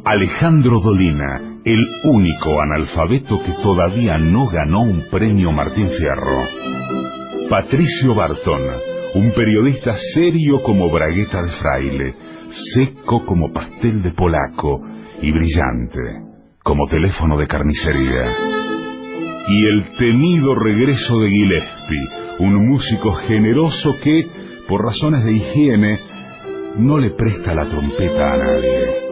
Alejandro Dolina, el único analfabeto que todavía no ganó un premio Martín Fierro. Patricio Barton, un periodista serio como bragueta de fraile, seco como pastel de polaco y brillante como teléfono de carnicería. Y el temido regreso de Gillespie, un músico generoso que, por razones de higiene, no le presta la trompeta a nadie.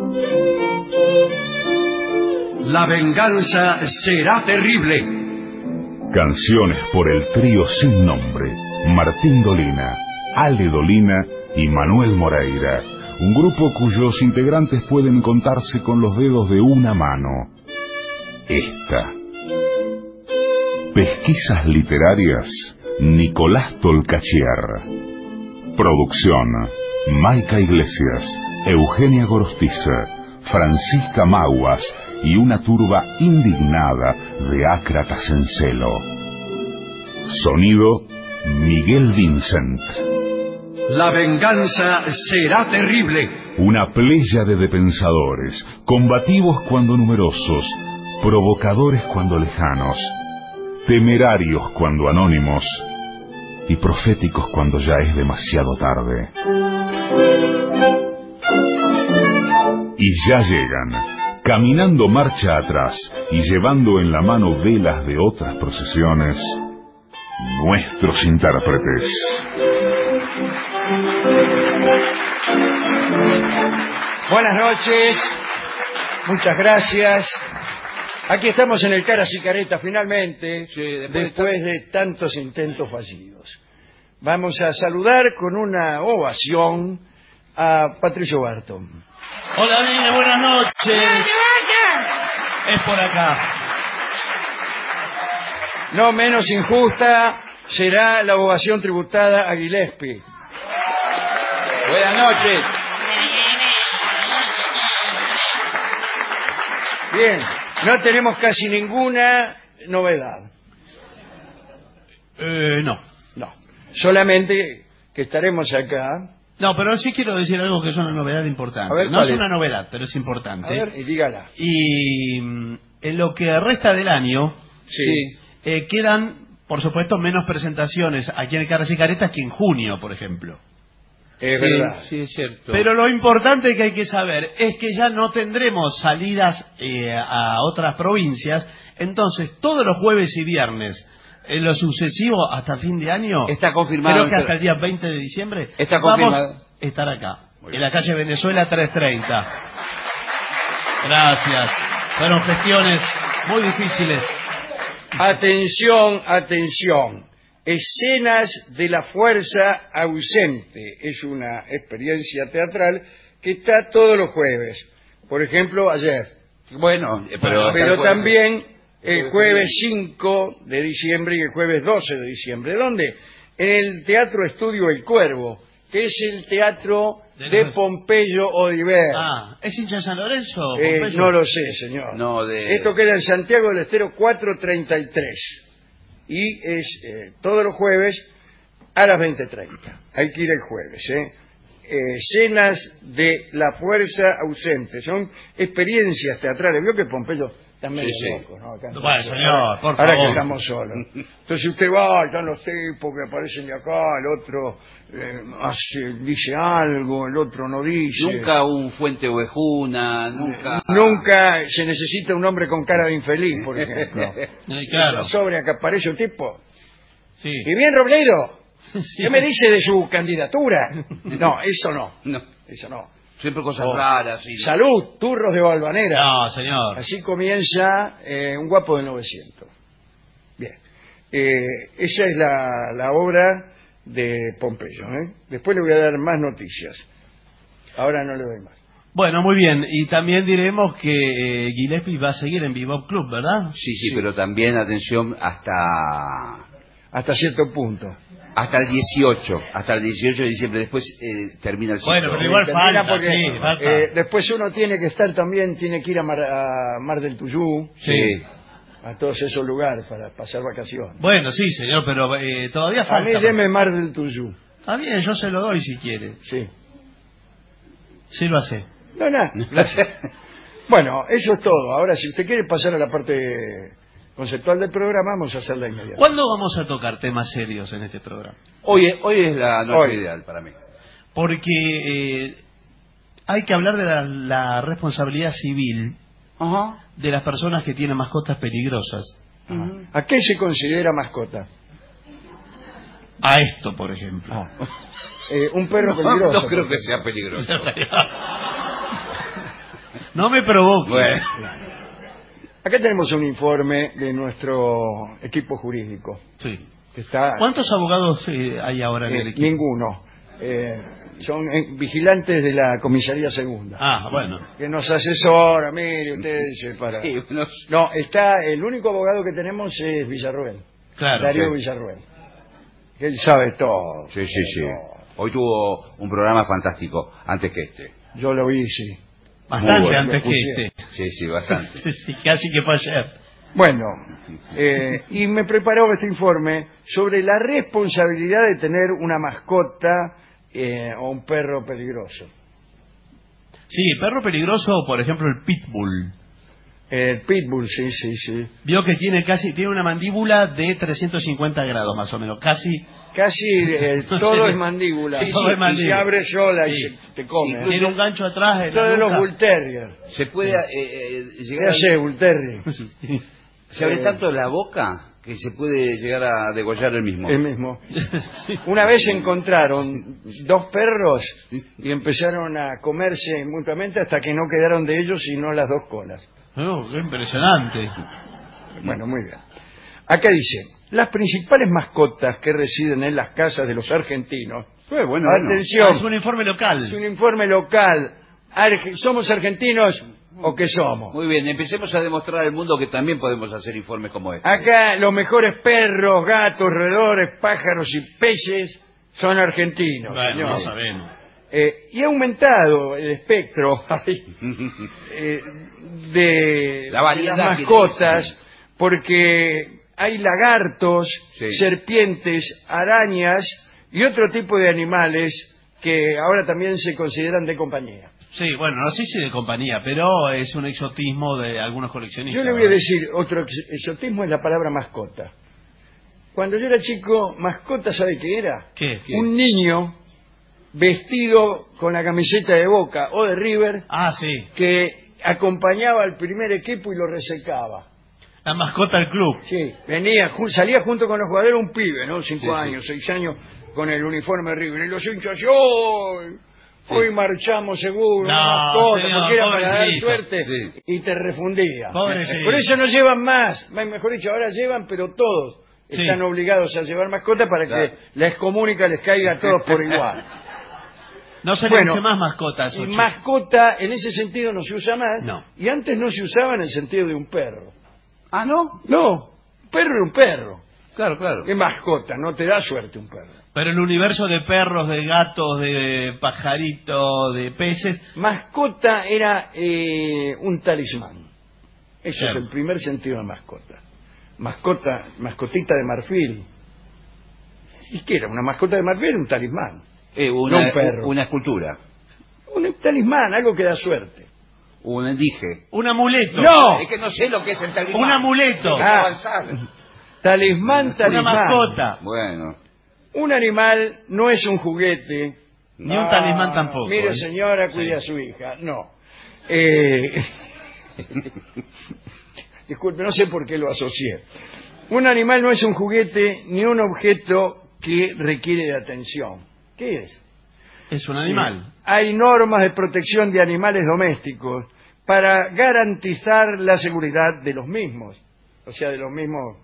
La venganza será terrible. Canciones por el trío sin nombre, Martín Dolina, Ale Dolina y Manuel Moreira, un grupo cuyos integrantes pueden contarse con los dedos de una mano. Esta. Pesquisas literarias, Nicolás Tolcachier. Producción, Maica Iglesias, Eugenia Gorostiza, Francisca Maguas y una turba indignada de ácratas en celo. Sonido, Miguel Vincent. La venganza será terrible. Una pléyade de pensadores, combativos cuando numerosos, provocadores cuando lejanos, temerarios cuando anónimos y proféticos cuando ya es demasiado tarde. Y ya llegan, caminando marcha atrás y llevando en la mano velas de otras procesiones, nuestros intérpretes. Buenas noches, muchas gracias. Aquí estamos en el Caras y Caretas finalmente, Sí, después de tantos intentos fallidos. Vamos a saludar con una ovación a Patricio Barton. Hola, Nene, buenas noches. Es por acá. No menos injusta será la ovación tributada a Gillespie. Buenas noches. Bien, no tenemos casi ninguna novedad. No. No, solamente que estaremos acá. No, pero sí quiero decir algo que es una novedad importante. A ver, no ¿cuál es es? una novedad, pero es importante. A ver, y dígala. Y en lo que resta del año, Sí. quedan, por supuesto, menos presentaciones aquí en el Caras y Caretas que en junio, por ejemplo. Es verdad. Sí, es cierto. Pero lo importante que hay que saber es que ya no tendremos salidas a otras provincias. Entonces, todos los jueves y viernes, en lo sucesivo hasta fin de año, Está confirmado. creo que hasta el día 20 de diciembre, Está vamos confirmado. a estar acá, en la calle Venezuela 330. Gracias. Fueron gestiones muy difíciles. Atención, atención. Escenas de la fuerza ausente. Es una experiencia teatral que está todos los jueves. Por ejemplo, ayer. Bueno, pero También el jueves 5 de diciembre y el jueves 12 de diciembre. ¿Dónde? En el Teatro Estudio El Cuervo, que es el teatro de Pompeyo Odiver. Ah, ¿es hincha de San Lorenzo? Pompeyo? No lo sé, señor. No, Esto queda en Santiago del Estero 433. Y es todos los jueves a las 20:30. Hay que ir el jueves, escenas de la fuerza ausente. Son experiencias teatrales. Vio que Pompeyo también es loco, ¿no? Acá Bueno, señor, por ahora favor. que estamos solos. Entonces usted va, están los tipos que aparecen de acá, el otro dice algo, el otro no dice. Nunca un Fuente Ovejuna, nunca... Nunca se necesita un hombre con cara de infeliz, por ejemplo. Claro. Sobre que aparece un tipo. Sí. Y bien, Robledo, Sí. ¿qué me dice de su candidatura? No, eso no. No, Eso no. siempre cosas Oh, raras. Sí. Salud, turros de Valvanera. No, señor. Así comienza un guapo de 900. Bien. Esa es la obra de Pompeyo. Después le voy a dar más noticias. Ahora no le doy más. Bueno, muy bien. Y también diremos que Gillespie va a seguir en Bebop Club, ¿verdad? Sí, pero también, atención, Hasta cierto punto. hasta el 18. Hasta el 18 de diciembre. Después termina el ciclo. Bueno, pero igual Termina falta, porque, sí, falta. después uno tiene que estar también, tiene que ir a Mar del Tuyú, Sí. a todos esos lugares para pasar vacaciones. Bueno, sí, señor, pero todavía A mí falta. deme Mar del Tuyú. Está bien, yo se lo doy si quiere. Sí. Sí lo hace. No, nada. Gracias. Bueno, eso es todo. Ahora, si usted quiere pasar a la parte conceptual del programa, vamos a hacerla inmediatamente. ¿Cuándo vamos a tocar temas serios en este programa? Hoy es la noche Hoy. ideal para mí. Porque hay que hablar de la responsabilidad civil Ajá. de las personas que tienen mascotas peligrosas. ¿A qué se considera mascota? A esto, por ejemplo. Un perro peligroso. No creo que sea peligroso. No me provoque. Bueno. Acá tenemos un informe de nuestro equipo jurídico. Sí. Que está, ¿Cuántos abogados hay ahora en el equipo? ninguno. Son vigilantes de la comisaría segunda. Ah, bueno. Que nos asesora, mire, usted dice para... Sí, No, el único abogado que tenemos es Villarruel. Claro. Darío ok. Villarruel. Que él sabe todo. Sí. Todo. Hoy tuvo un programa fantástico, antes que este. Yo lo vi, sí. Bastante Muy bueno, antes lo que escuché. Sí, bastante. este. Sí, casi que fue ayer. Bueno, y me preparó este informe sobre la responsabilidad de tener una mascota o un perro peligroso. Sí, perro peligroso, por ejemplo, el pitbull. El pitbull, sí. Vio que tiene una mandíbula de 350 grados, más o menos. Casi. Casi No todo sé. es mandíbula. Sí, todo es Y mandíbula. se abre sola y Sí. te come. Incluso- Tiene un gancho atrás en la Todos los nuca. Bull Terrier. Se puede ¿Qué llegar hace Bull Terrier? Se abre tanto la boca que se puede llegar a degollar el mismo. El mismo. Sí. Una vez encontraron dos perros y empezaron a comerse mutuamente hasta que no quedaron de ellos sino las dos colas. Oh, qué impresionante. Bueno, muy bien. Acá dice, las principales mascotas que residen en las casas de los argentinos. Bueno. Atención, Es un informe local. es un informe local. ¿Somos argentinos o qué somos? Muy bien, empecemos a demostrar al mundo que también podemos hacer informes como este. Acá los mejores perros, gatos, roedores, pájaros y peces son argentinos. Bueno, señor. no sabemos. Y ha aumentado el espectro de La variedad las que mascotas tiene. porque hay lagartos, Sí. serpientes, arañas y otro tipo de animales que ahora también se consideran de compañía. Sí, bueno, no sé si de compañía, pero es un exotismo de algunos coleccionistas. Yo le voy a ¿verdad? decir, otro exotismo es la palabra mascota. Cuando yo era chico, mascota, ¿sabe qué era? ¿Qué? Un niño vestido con la camiseta de Boca o de River Ah, sí. que acompañaba al primer equipo y lo resecaba. La mascota del club. Sí, salía junto con los jugadores un pibe, ¿no? 5 Sí, años, 6 años, con el uniforme de River. Y los hinchas, hoy marchamos seguro, No, mascota, señor, porque era para dar pobrecito. suerte Sí. y te refundía. Pobrecito. Por eso no llevan más, mejor dicho, ahora llevan, pero todos Sí. están obligados a llevar mascota para Claro. que la excomunica les caiga a todos por igual. No se le Bueno, dice más mascotas. Y Ocho. mascota en ese sentido no se usa más. No. Y antes no se usaba en el sentido de un perro. Ah, ¿no? No, un perro era un perro. Claro. Es mascota, no te da suerte un perro. Pero el universo de perros, de gatos, de pajaritos, de peces. Mascota era un talismán. Ese Claro. es el primer sentido de mascota. Mascotita de marfil. ¿Y qué era? Una mascota de marfil era un talismán. No un perro. Una escultura. Un talismán, algo que da suerte. Un dije. Un amuleto. ¡No! Es que no sé lo que es el talismán. Un amuleto. Tengo que Ah. avanzar. Talismán, Una talismán. mascota. Bueno. Un animal no es un juguete. Ni un talismán tampoco. Mire, ¿eh? señora, cuide Sí. a su hija. No. Disculpe, no sé por qué lo asocié. Un animal no es un juguete ni un objeto que requiere de atención. ¿Qué es? Es un animal. Hay normas de protección de animales domésticos para garantizar la seguridad de los mismos. O sea, de los mismos...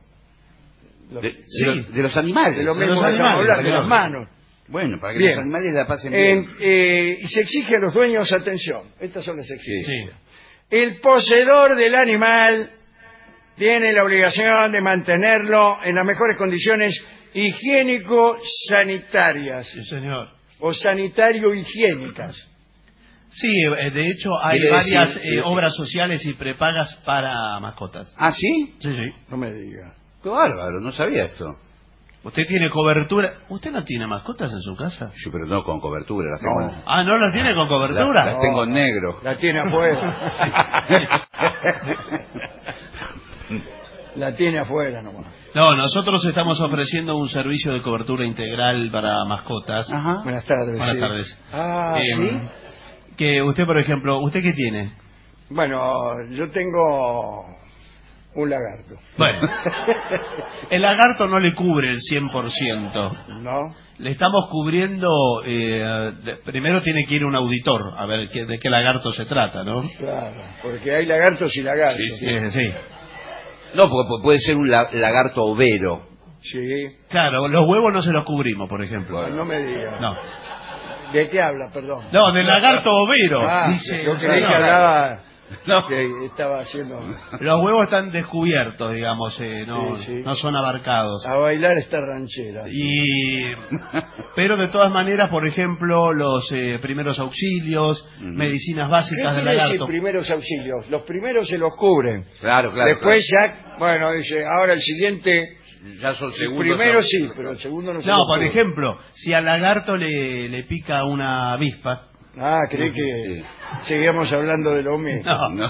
De los animales. de los de mismos los que estamos animales, hablando, de claro. las manos. Bueno, para que Bien. los animales la pasen bien. Y se exige a los dueños atención. Estas son las exigencias. Sí. El poseedor del animal tiene la obligación de mantenerlo en las mejores condiciones higiénico-sanitarias Sí, señor. o sanitario-higiénicas. Sí, de hecho hay Quiere varias decir, obras sociales y prepagas para mascotas. ¿Ah, sí? Sí, sí. No me diga. Qué bárbaro, no sabía esto. Usted tiene cobertura. ¿Usted no tiene mascotas en su casa? Yo, pero no con cobertura, las tengo. No. Ah, ¿no las tiene con cobertura? Las tengo en negro. La tiene afuera. La tiene afuera nomás. No, nosotros estamos ofreciendo un servicio de cobertura integral para mascotas. Ajá. Buenas tardes. Buenas sí. tardes. Ah, ¿sí? Que usted, por ejemplo, ¿usted qué tiene? Bueno, yo tengo un lagarto. Bueno, el lagarto no le cubre el 100%. ¿No? Le estamos cubriendo, primero tiene que ir un auditor a ver de qué lagarto se trata, ¿no? Claro, porque hay lagartos y lagartos. Sí. No, porque puede ser un lagarto overo. Sí. Claro, los huevos no se los cubrimos, por ejemplo. No me diga. No, ¿De qué habla, perdón? no, del lagarto overo. Ah, Dice, yo o sea, creí que no. hablaba... No. Que estaba haciendo... Los huevos están descubiertos, digamos, no, Sí, sí. no son abarcados. A bailar esta ranchera. Pero de todas maneras, por ejemplo, los primeros auxilios, medicinas ¿Qué básicas del quiere decir lagarto. primeros auxilios? Los primeros se los cubren. Claro. Después ya, bueno, dice, ahora el siguiente... Ya son El segundos. primero sí, pero el segundo no se No, lo por cubre. ejemplo, si al lagarto le pica una avispa. Ah, creí que seguíamos hablando de lo mismo. No.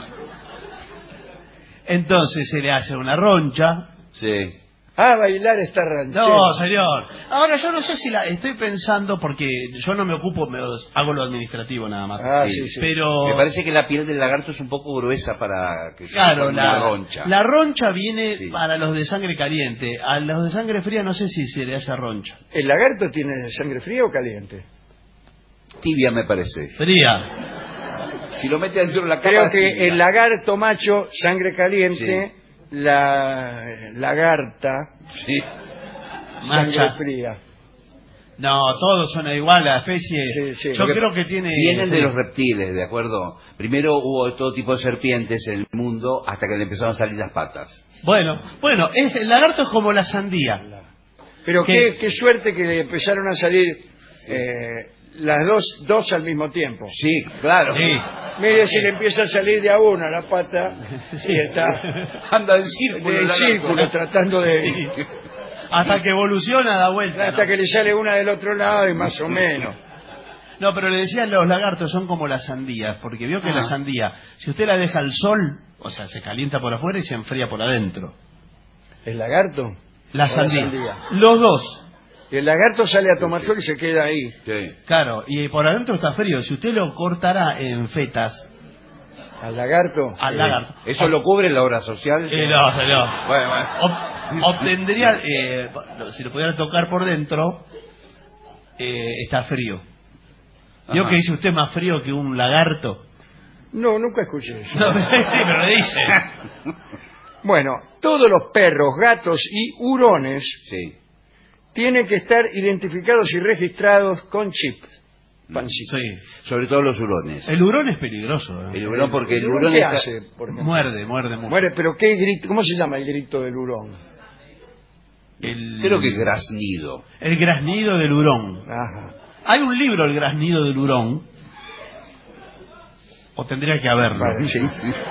Entonces se le hace una roncha. Sí. Ah, bailar esta ranchera. No, señor. Ahora yo no sé si estoy pensando, porque yo no me ocupo, hago lo administrativo nada más. Ah, Sí. sí. Pero Me parece que la piel del lagarto es un poco gruesa para que claro, una roncha. la roncha viene Sí. para los de sangre caliente. A los de sangre fría no sé si se le hace roncha. ¿El lagarto tiene sangre fría o caliente? Tibia me parece. Fría. Si lo mete dentro de la cama. Creo que tibia. el lagarto macho, sangre caliente, la lagarta, Sí. sangre Macha. fría. No, todos son igual, la especie. Sí, sí. Yo Porque creo que tiene. Vienen de los reptiles, ¿de acuerdo? Primero hubo todo tipo de serpientes en el mundo hasta que le empezaron a salir las patas. Bueno, el lagarto es como la sandía. Pero ¿Qué? qué suerte que le empezaron a salir las dos al mismo tiempo. Sí, claro. Sí. Mire si le empieza a salir de a una la pata y está Anda en círculo. en el lagarto. círculo tratando de... Hasta que evoluciona, da vuelta. Hasta ¿no? que le sale una del otro lado y más o menos. No, pero le decían los lagartos son como las sandías, porque vio que la sandía, si usted la deja al sol, o sea, se calienta por afuera y se enfría por adentro. ¿El lagarto? La O sandía. sandía. Los dos. El lagarto sale a tomar sol y se queda ahí. Sí. Claro, y por adentro está frío. Si usted lo cortara en fetas ¿Al lagarto? al lagarto. ¿Eso lo cubre la obra social? No, señor. Bueno. Obtendría, si lo pudiera tocar por dentro, está frío. ¿Vio Ajá. que dice usted más frío que un lagarto? No, nunca escuché eso. No, sí, pero lo dice. Bueno, todos los perros, gatos y hurones Sí. tienen que estar identificados y registrados con chip. Pancito. Sí. Sobre todo los hurones. El hurón es peligroso. ¿eh? El hurón porque el hurón hurón qué está... hace, por ejemplo? Muerde mucho. Muere, pero ¿qué grito? ¿Cómo se llama el grito del hurón? Creo que graznido. El graznido del hurón. Ajá. Hay un libro, El graznido del hurón. O tendría que haberlo. Vale, sí.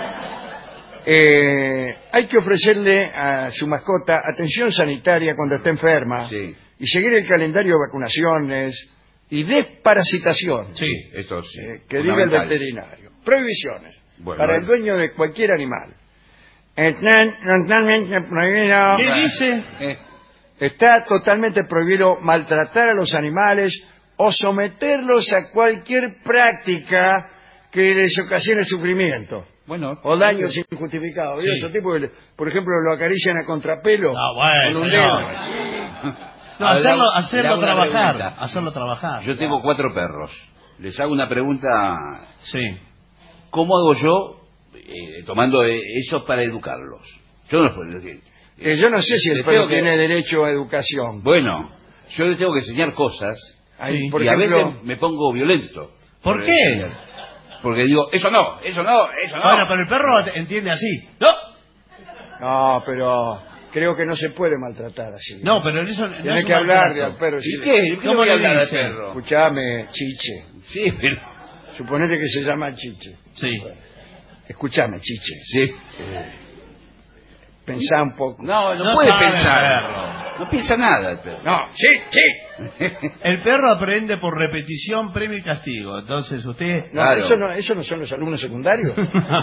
Hay que ofrecerle a su mascota atención sanitaria cuando está enferma Sí. y seguir el calendario de vacunaciones y desparasitación Sí. Esto sí. que diga el Fundamental. veterinario. Prohibiciones Bueno, para el dueño de cualquier animal. Totalmente prohibido. ¿Qué dice? Está totalmente prohibido maltratar a los animales o someterlos a cualquier práctica que les ocasione sufrimiento Bueno. o daños injustificados. ¿Vio Sí. esos tipos que, por ejemplo, lo acarician a contrapelo Ah, bueno, con un señor. dedo? No, A ver, le hacerlo hago una trabajar. pregunta. Hacerlo trabajar. Yo tengo 4 perros. Les hago una pregunta. Sí. ¿Cómo hago yo, tomando eso para educarlos? Yo no les puedo decir. Yo no sé si el Les perro tengo que- tiene derecho a educación. Bueno, yo les tengo que enseñar cosas Hay, Sí. por y a ejemplo, veces me pongo violento. ¿Por qué? enseñar. Porque digo, eso no, eso no, eso no. Bueno, pero el perro entiende así. No, no, pero creo que no se puede maltratar así. no, pero eso no Tiene es que un hablarle maltrato. al perro. ¿Y decirle, qué? ¿Qué ¿Cómo voy a le hablar al dice? perro? Escuchame, chiche. Sí, pero... Suponete que se llama chiche. Sí. Escuchame, chiche. Sí. Pensá un poco. No, no, No puede sabe el pensar. perro. No piensa nada el perro. No, sí, sí. El perro aprende por repetición, premio y castigo. Entonces usted... No, Claro. eso no son los alumnos secundarios.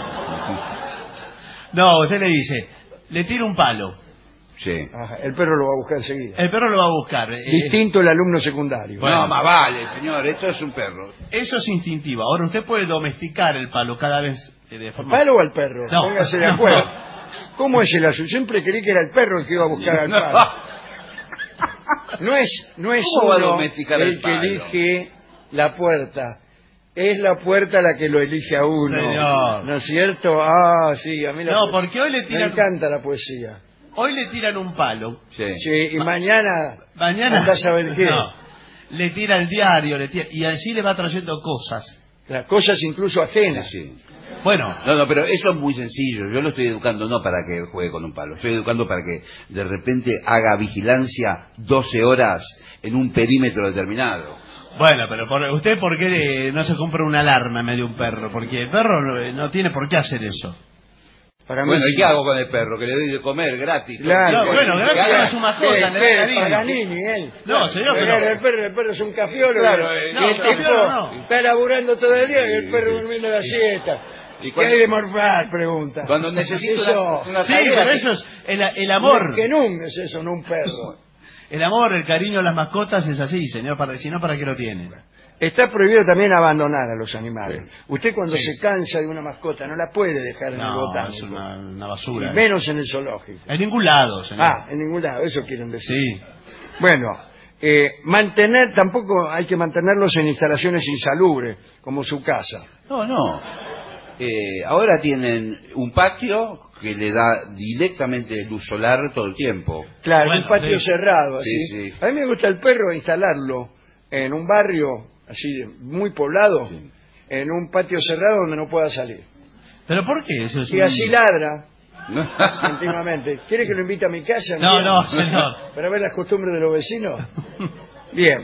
No, usted le dice, le tira un palo. Sí. Ajá, el perro lo va a buscar enseguida. El perro lo va a buscar. Distinto el alumno secundario. Bueno. No, más vale, señor. Esto es un perro. Eso es instintivo. Ahora usted puede domesticar el palo cada vez de ¿Al forma... palo o al perro? No. Póngase de acuerdo. ¿Cómo es el asunto? Siempre creí que era el perro el que iba a buscar al palo. No es ¿Cómo va a uno domesticar el el que palo? elige la puerta. Es la puerta la que lo elige a uno. Señor. ¿No es cierto? Ah, sí, a mí No, porque hoy le me tiran... encanta la poesía. Hoy le tiran un palo. Sí. Sí, y mañana Mañana... andás a ver qué. No, le tira el diario, y así le va trayendo cosas. Las cosas incluso ajenas. Sí. Bueno, No, pero eso es muy sencillo. Yo lo estoy educando no para que juegue con un palo. Estoy educando para que de repente haga vigilancia 12 horas en un perímetro determinado. bueno, pero ¿usted por qué no se compra una alarma en medio de un perro? Porque el perro no tiene por qué hacer eso. Para mí Bueno, ¿y sí. qué hago con el perro? Que le doy de comer gratis. Claro. No, bueno, gracias Que haga- a su mascota, le da cariño. Paganini, él. No, señor, Claro, pero... el perro es un cafiolo. Claro, y no, el cafiolo tipo no. está laburando todo el día y el perro durmiendo la siesta. ¿Y ¿Qué cuando- hay de morfar? Pregunta. Cuando necesito Eso, una Sí, tarea pero que- eso es el amor. Que nunca es eso, no un perro. El amor, el cariño a las mascotas es así, señor. Si no, ¿para qué lo tiene? Está prohibido también abandonar a los animales. Usted cuando Sí. se cansa de una mascota no la puede dejar en el No, botánico. es una Y basura. menos en el zoológico. En ningún lado, señor. Ah, en ningún lado, eso quieren decir. Sí. Bueno, tampoco hay que mantenerlos en instalaciones insalubres, como su casa. No. Ahora tienen un patio que le da directamente luz solar todo el tiempo. Claro, Bueno, un patio sí. cerrado, así. Sí, sí. A mí me gusta el perro instalarlo en un barrio así muy poblado, Sí. en un patio cerrado donde no pueda salir. ¿Pero por qué? Eso es Y así ladra No. continuamente. ¿Quiere que lo invite a mi casa? No, Bien. no, señor. Para ver las costumbres de los vecinos. Bien.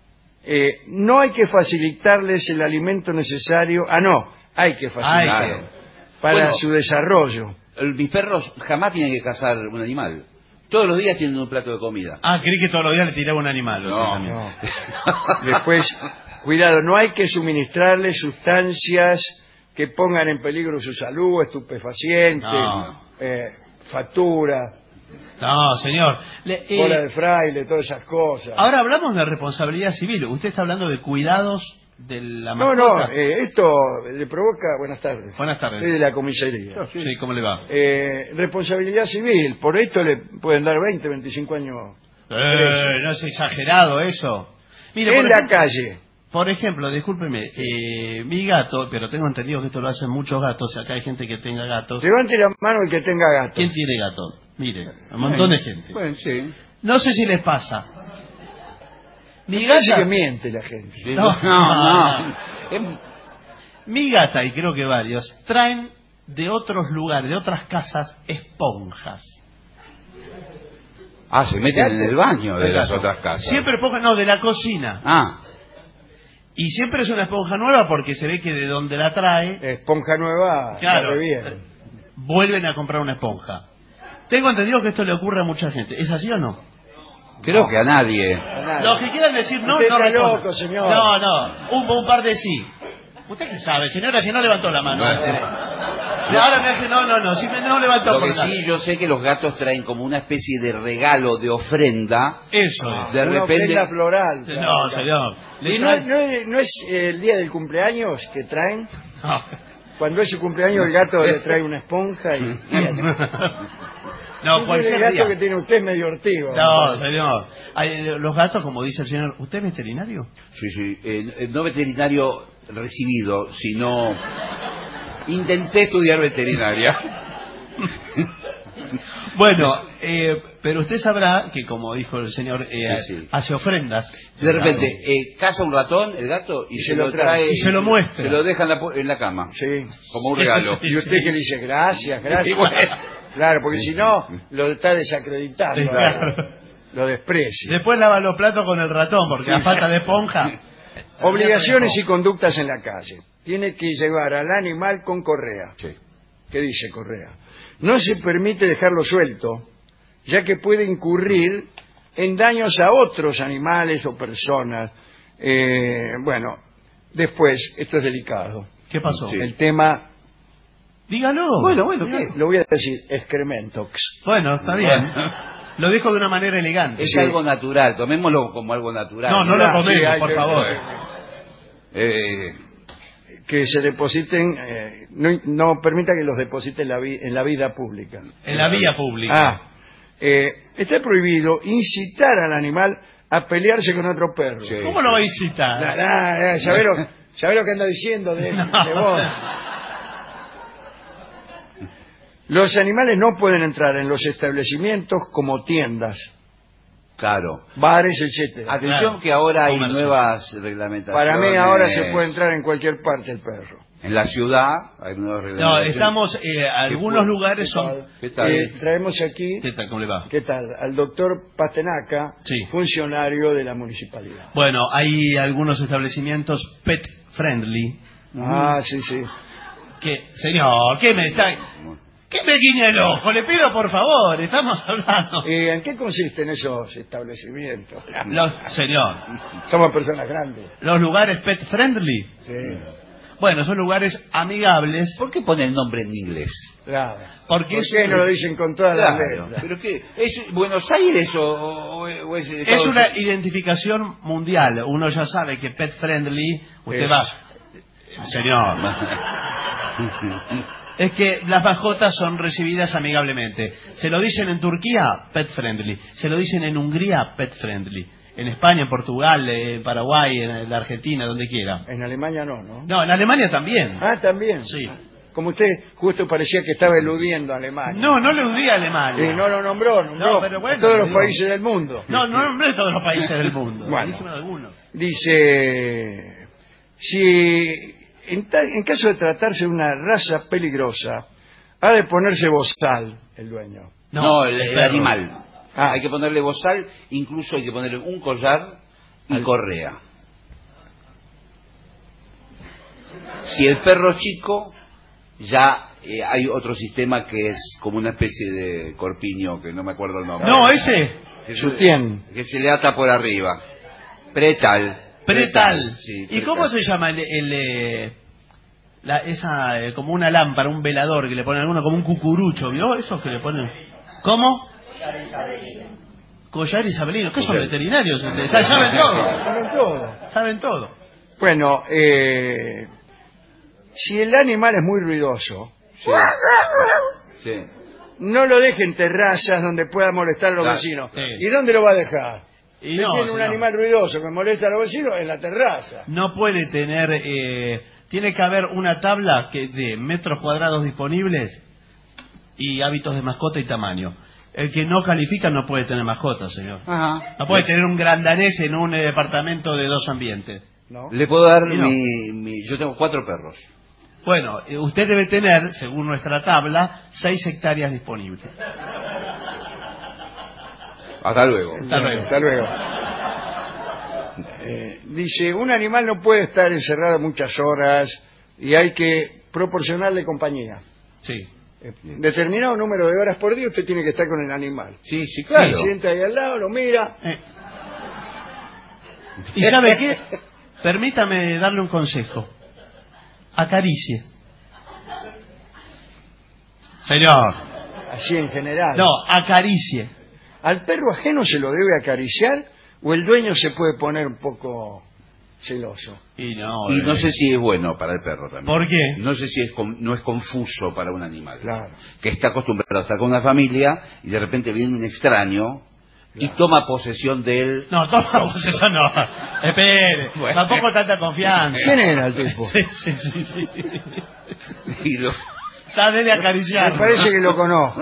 No hay que facilitarles el alimento necesario. Ah, no. Hay que facilitarlo. Claro. Para Bueno. su desarrollo. Mis perros jamás tienen que cazar un animal. Todos los días tienen un plato de comida. Ah, creí que todos los días le tiraba un animal. usted No. también. No. Después, cuidado, no hay que suministrarles sustancias que pongan en peligro su salud, estupefacientes, No. factura, No, señor. bola de fraile, todas esas cosas. Ahora hablamos de responsabilidad civil. Usted está hablando de cuidados de la No, mascota. esto le provoca... Buenas tardes. Buenas tardes. Soy de la comisaría. Sí, ¿cómo le va? Responsabilidad civil, por esto le pueden dar 20, 25 años No es exagerado eso. Mire, en por la ejemplo, calle. por ejemplo, discúlpeme, mi gato, pero tengo entendido que esto lo hacen muchos gatos, acá hay gente que tenga gatos. Levante la mano el que tenga gato. ¿Quién tiene gato? Mire, un montón de gente. Bueno, sí. No sé si les pasa. Mi Casi que gata, miente la gente. Sí, No. Em, mi gata, y creo que varios, traen de otros lugares, de otras casas, esponjas. se meten en el baño de las otras casas. Siempre esponjas, no, de la cocina. Ah, Y siempre es una esponja nueva porque se ve que de donde la trae, Esponja nueva, Claro. corre bien. vuelven a comprar una esponja. Tengo entendido que esto le ocurre a mucha gente. ¿Es así o no? creo que a nadie. Los que quieran decir no, Usted no está respondan. loco, señor. No, un par de sí. ¿Usted qué sabe, señora? Si no levantó la mano. Y ahora me hace no, si no levantó Lo por que nada. sí, yo sé que los gatos traen como una especie de regalo, de ofrenda. Eso es. De Una repente. ofrenda floral. No, señor. ¿Y no es el día del cumpleaños que traen? No. Cuando es su cumpleaños el gato le trae una esponja y... No, el cualquier gato día. que tiene usted es medio ortigo. No, señor. Los gatos, como dice el señor, ¿usted es veterinario? Sí. No veterinario recibido, sino. Intenté estudiar veterinaria. Bueno, pero usted sabrá que, como dijo el señor, Sí. hace ofrendas. De repente, caza un ratón, el gato, y se lo trae. Y se lo muestra. Se lo deja en la cama. Sí. Como un regalo. Y usted que le dice gracias. Y bueno. Claro, porque si no, lo está desacreditando. Claro. Lo desprecia. Después lava los platos con el ratón, porque a falta de esponja. Obligaciones y conductas en la calle. Tiene que llevar al animal con correa. Sí. ¿Qué dice correa? No se permite dejarlo suelto, ya que puede incurrir en daños a otros animales o personas. Bueno, después, esto es delicado. ¿Qué pasó? Sí. El tema, Dígalo. Bueno, ¿qué? lo voy a decir, excrementox. Bueno, está bien. Lo dijo de una manera elegante. Es Sí. algo natural, tomémoslo como algo natural. No, no lo Ah, sí, comemos, hay por que- favor. Que se depositen, no permita que los depositen en la vida pública. En la vía pública. Está prohibido incitar al animal a pelearse con otro perro. Sí. ¿Cómo lo va a visitar? ¿Sabés lo que anda diciendo de vos? Los animales no pueden entrar en los establecimientos como tiendas, Claro. bares, etcétera. Atención Claro. que ahora hay Comercio. nuevas reglamentaciones. Para mí ahora se puede entrar en cualquier parte el perro. En la ciudad hay nuevas No, reglamentaciones. estamos, algunos ¿Qué lugares son... ¿Qué tal? Traemos aquí, ¿Qué tal? ¿Cómo le va? ¿qué tal? Al doctor Pastenaca, Sí. funcionario de la municipalidad. Bueno, hay algunos establecimientos pet friendly Ah, sí, sí. que... Señor, ¿qué me está...? ¿Qué me guiña el ojo? Le pido por favor, estamos hablando. ¿En qué consisten esos establecimientos? Señor, Somos personas grandes. los lugares pet friendly, Sí, bueno, son lugares amigables ¿Por qué pone el nombre en inglés? claro. porque ¿Por qué no lo dicen con todas las Claro. letras? ¿Pero qué? ¿Es Buenos Aires o es es Estados una Unidos? identificación mundial. Uno ya sabe que pet friendly, usted Es- va... Señor, es que las mascotas son recibidas amigablemente. Se lo dicen en Turquía, pet friendly. Se lo dicen en Hungría, pet friendly. En España, en Portugal, en Paraguay, en la Argentina, donde quiera. En Alemania no. No, en Alemania también. Ah, también. Sí. Como usted justo parecía que estaba eludiendo a Alemania. No, no le hundí a Alemania. No lo nombró No, pero bueno, a todos los digo. países del mundo. No, no es todos los países del mundo. Bueno. Buenísimo algunos. Dice, si en caso de tratarse de una raza peligrosa, ha de ponerse bozal el dueño. No, el perro. animal. Ah. Hay que ponerle bozal, incluso hay que ponerle un collar y correa. Si el perro es chico, ya hay otro sistema que es como una especie de corpiño, que no me acuerdo el nombre. No, ese. Sutién. Que se le ata por arriba. Pretal. Pretal. Sí, ¿Y pretal. cómo se llama como una lámpara, un velador que le ponen alguno, como un cucurucho, ¿vio? Esos que le ponen. ¿Cómo? Collar isabelino. ¿Qué son Collar. veterinarios ustedes? Saben todo. Saben todo. Saben todo. Bueno, si el animal es muy ruidoso, Sí. Sí. no lo deje en terrazas donde pueda molestar a los Claro. vecinos. Sí. ¿Y dónde lo va a dejar? Y Si no, tiene un señor. animal ruidoso que molesta a los vecinos, en la terraza. No puede tener, tiene que haber una tabla de metros cuadrados disponibles y hábitos de mascota y tamaño. El que no califica no puede tener mascota, señor. Ajá. No puede tener un gran danés en un departamento de 2 ambientes. ¿No? Le puedo dar Sí, no. yo tengo 4 perros. Bueno, usted debe tener, según nuestra tabla, 6 hectáreas disponibles. Hasta luego. Hasta luego. Hasta luego. Dice, un animal no puede estar encerrado muchas horas y hay que proporcionarle compañía. Sí. Determinado número de horas por día usted tiene que estar con el animal. Sí, sí, claro. Se sienta ahí al lado, lo mira. ¿Y sabe qué? Permítame darle un consejo. Acaricie. Señor. Así en general. No, acaricie. ¿Al perro ajeno se lo debe acariciar o el dueño se puede poner un poco celoso? Y no, Y no sé si es bueno para el perro también. ¿Por qué? No sé si no es confuso para un animal. Claro. Que está acostumbrado a estar con una familia y de repente viene un extraño y toma posesión de él. No, toma, eso no. Espere, Bueno. tampoco tanta confianza. ¿Quién era el tipo? Sí. Y lo- Está de acariciar. Me parece que lo conozco.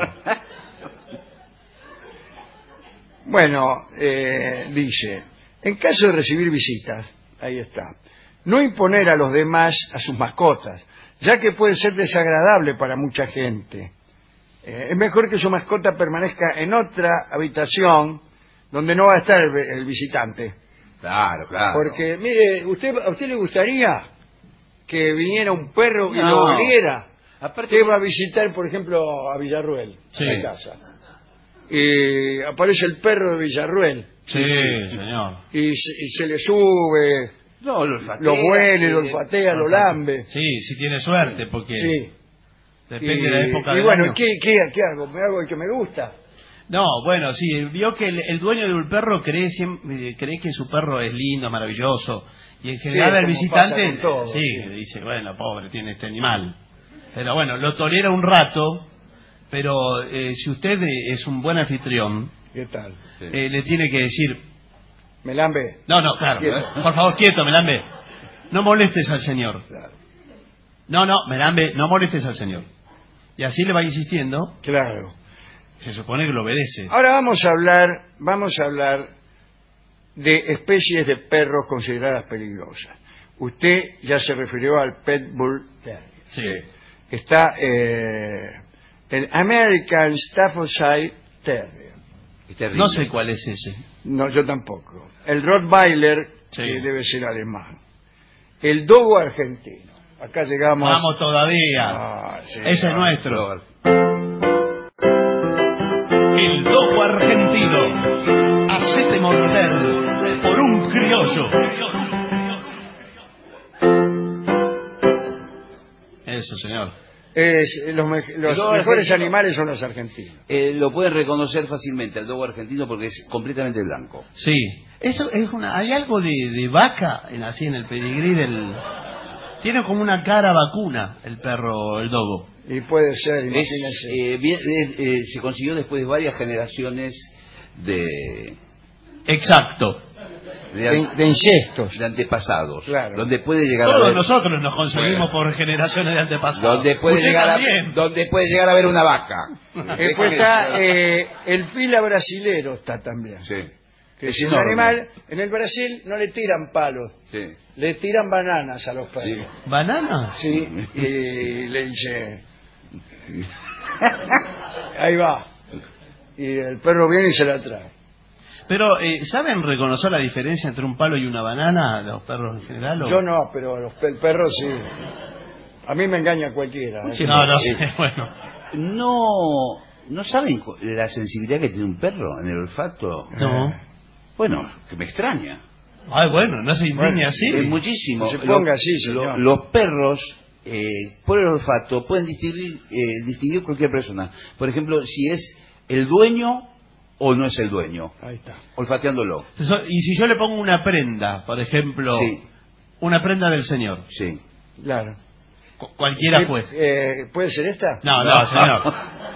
Bueno, dice, en caso de recibir visitas, ahí está, no imponer a los demás a sus mascotas, ya que puede ser desagradable para mucha gente. Es mejor que su mascota permanezca en otra habitación donde no va a estar el visitante. Claro, claro. Porque, mire, ¿a usted le gustaría que viniera un perro y No. lo oliera? Aparte, Usted va a visitar, por ejemplo, a Villarruel, Sí. la casa. y aparece el perro de Villarruel. Sí, señor. Y se le sube, No, lo olfatea. lo huele, lo olfatea, lo lambe. Sí, si tiene suerte, porque Sí. depende de la época y del bueno, año. ¿qué hago? ¿Me hago el que me gusta? No, bueno, sí, vio que el dueño de un perro cree que su perro es lindo, maravilloso, y en general el como visitante pasa con todo, sí, sí. dice, bueno, pobre, tiene este animal. Pero bueno, lo tolera un rato, pero si usted es un buen anfitrión, ¿Qué tal? Sí. le tiene que decir, ¿Me lambe? no, claro, Quieto. por favor, quieto, Melambe, no molestes al señor. Claro. No, Melambe, no molestes al señor. Y así le va insistiendo, Claro. se supone que lo obedece. Ahora vamos a hablar de especies de perros consideradas peligrosas. Usted ya se refirió al Pet Bull Terrier. Sí. Está el American Staffordshire Terrier. Es terrible. No sé cuál es ese. No, yo tampoco. El Rottweiler, Sí. que debe ser alemán. El Dogo argentino. Acá llegamos. Vamos todavía. Ah, sí, Ese es ah, nuestro. El dogo argentino. Hacete morder por un criollo. Eso, señor. Los Dogo mejores argentino. animales son los argentinos. Lo pueden reconocer fácilmente al dogo argentino porque es completamente blanco. Sí. Eso es hay algo de vaca así en el pedigrí del. Tiene como una cara vacuna el perro, el dogo. Y puede ser, Es, imagínense. se consiguió después de varias generaciones de Exacto. de incestos. de antepasados, Claro. donde puede llegar a Todos ver, nosotros nos conseguimos por generaciones de antepasados. donde puede Usted llegar también. donde puede llegar a ver una vaca. Después está el fila brasilero, está también. Sí. Que Es es un enorme. animal. En el Brasil no le tiran palos, Sí. le tiran bananas a los perros. ¿Banana? Sí, y le dice. Ahí va. Y el perro viene y se la trae. Pero, ¿saben reconocer la diferencia entre un palo y una banana, los perros en general? Yo no, pero el perro sí. A mí me engaña cualquiera. ¿eh? No Sí. sé, bueno. No saben la sensibilidad que tiene un perro en el olfato. No. Bueno, que me extraña. Ay, bueno, no se indigna Bueno, así. Es muchísimo. No se ponga así, señor. Los perros, por el olfato, pueden distinguir cualquier persona. Por ejemplo, si es el dueño o no es el dueño, Ahí está. olfateándolo. Y si yo le pongo una prenda, por ejemplo, Sí. una prenda del señor, Sí. Claro. cualquiera fue. ¿Puede ser esta? No, señor.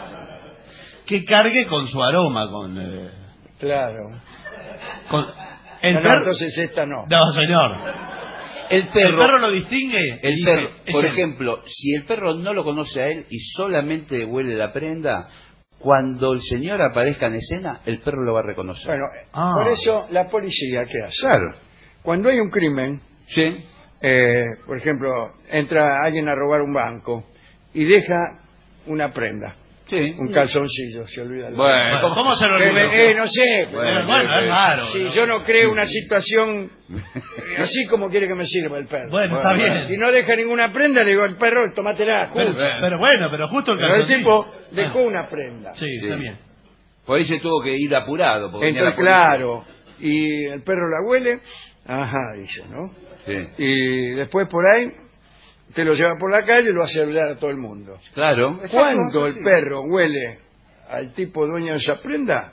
Que cargue con su aroma, Claro. con el No, perro. entonces esta no. No, señor. El perro, ¿El perro lo distingue? el Dice, perro, es por él. ejemplo, si el perro no lo conoce a él y solamente huele la prenda, cuando el señor aparezca en escena, el perro lo va a reconocer. Bueno, Ah. por eso la policía, ¿qué hace? Claro. Cuando hay un crimen, Sí. por ejemplo, entra alguien a robar un banco y deja una prenda, Sí. un calzoncillo, se olvida. Bueno, Bueno, ¿cómo se lo Que olvidó? no sé. Bueno, es raro. Si ¿no? yo no creo una situación así como quiere que me sirva el perro. Bueno, está bien. Y no deja ninguna prenda, le digo al perro, tómatela, Pero, justo. pero justo el Pero el calzoncillo. tipo dejó Bueno, una prenda. sí, está bien. Por ahí se tuvo que ir apurado. Porque venía Entonces, la policía. claro, y el perro la huele, ajá, dice, ¿no? Sí. Y después por ahí te lo lleva por la calle y lo hace hablar a todo el mundo. Claro. Cuando el Sí. perro huele al tipo dueño de esa prenda,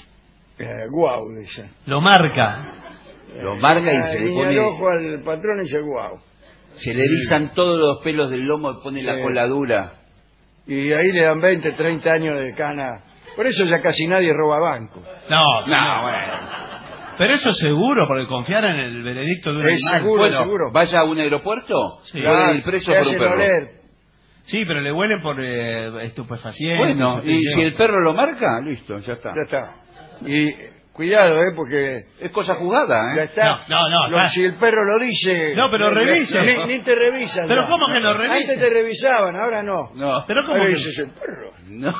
guau, dice. Lo marca. Lo marca y se le Guiña el pone, ojo al patrón y dice guau. se le erizan todos los pelos del lomo y pone la Sí. cola dura. Y ahí le dan 20, 30 años de cana. Por eso ya casi nadie roba banco. No, No, bueno. Pero eso es seguro, porque confiar en el veredicto de un Es animal. seguro, Bueno, seguro. vaya a un aeropuerto, Sí. puede ir preso te por un hacen perro. oler. Sí, pero le huelen por estupefacientes. Bueno, y yo- si el perro lo marca, listo, ya está. Ya está. Y cuidado, porque Es cosa jugada, ya ¿eh? está. No, está. Si el perro lo dice... No, pero revise. Ni te revisan. Pero ya. ¿cómo que lo revise? Antes te revisaban, ahora no. No. Pero ¿cómo Ahora que- dices el perro. No.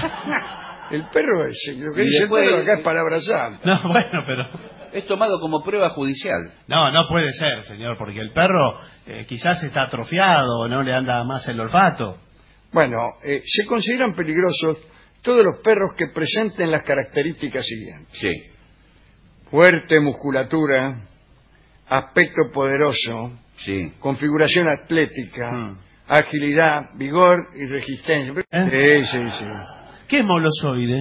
El perro es... Lo que Y dice después- el perro acá es palabra santa. No, bueno, pero... Es tomado como prueba judicial. No, no puede ser, señor, porque el perro quizás está atrofiado, no le anda más el olfato. Bueno, se consideran peligrosos todos los perros que presenten las características siguientes: Sí. fuerte musculatura, aspecto poderoso, Sí. configuración atlética, agilidad, vigor y resistencia. Sí. ¿Qué es molosoide?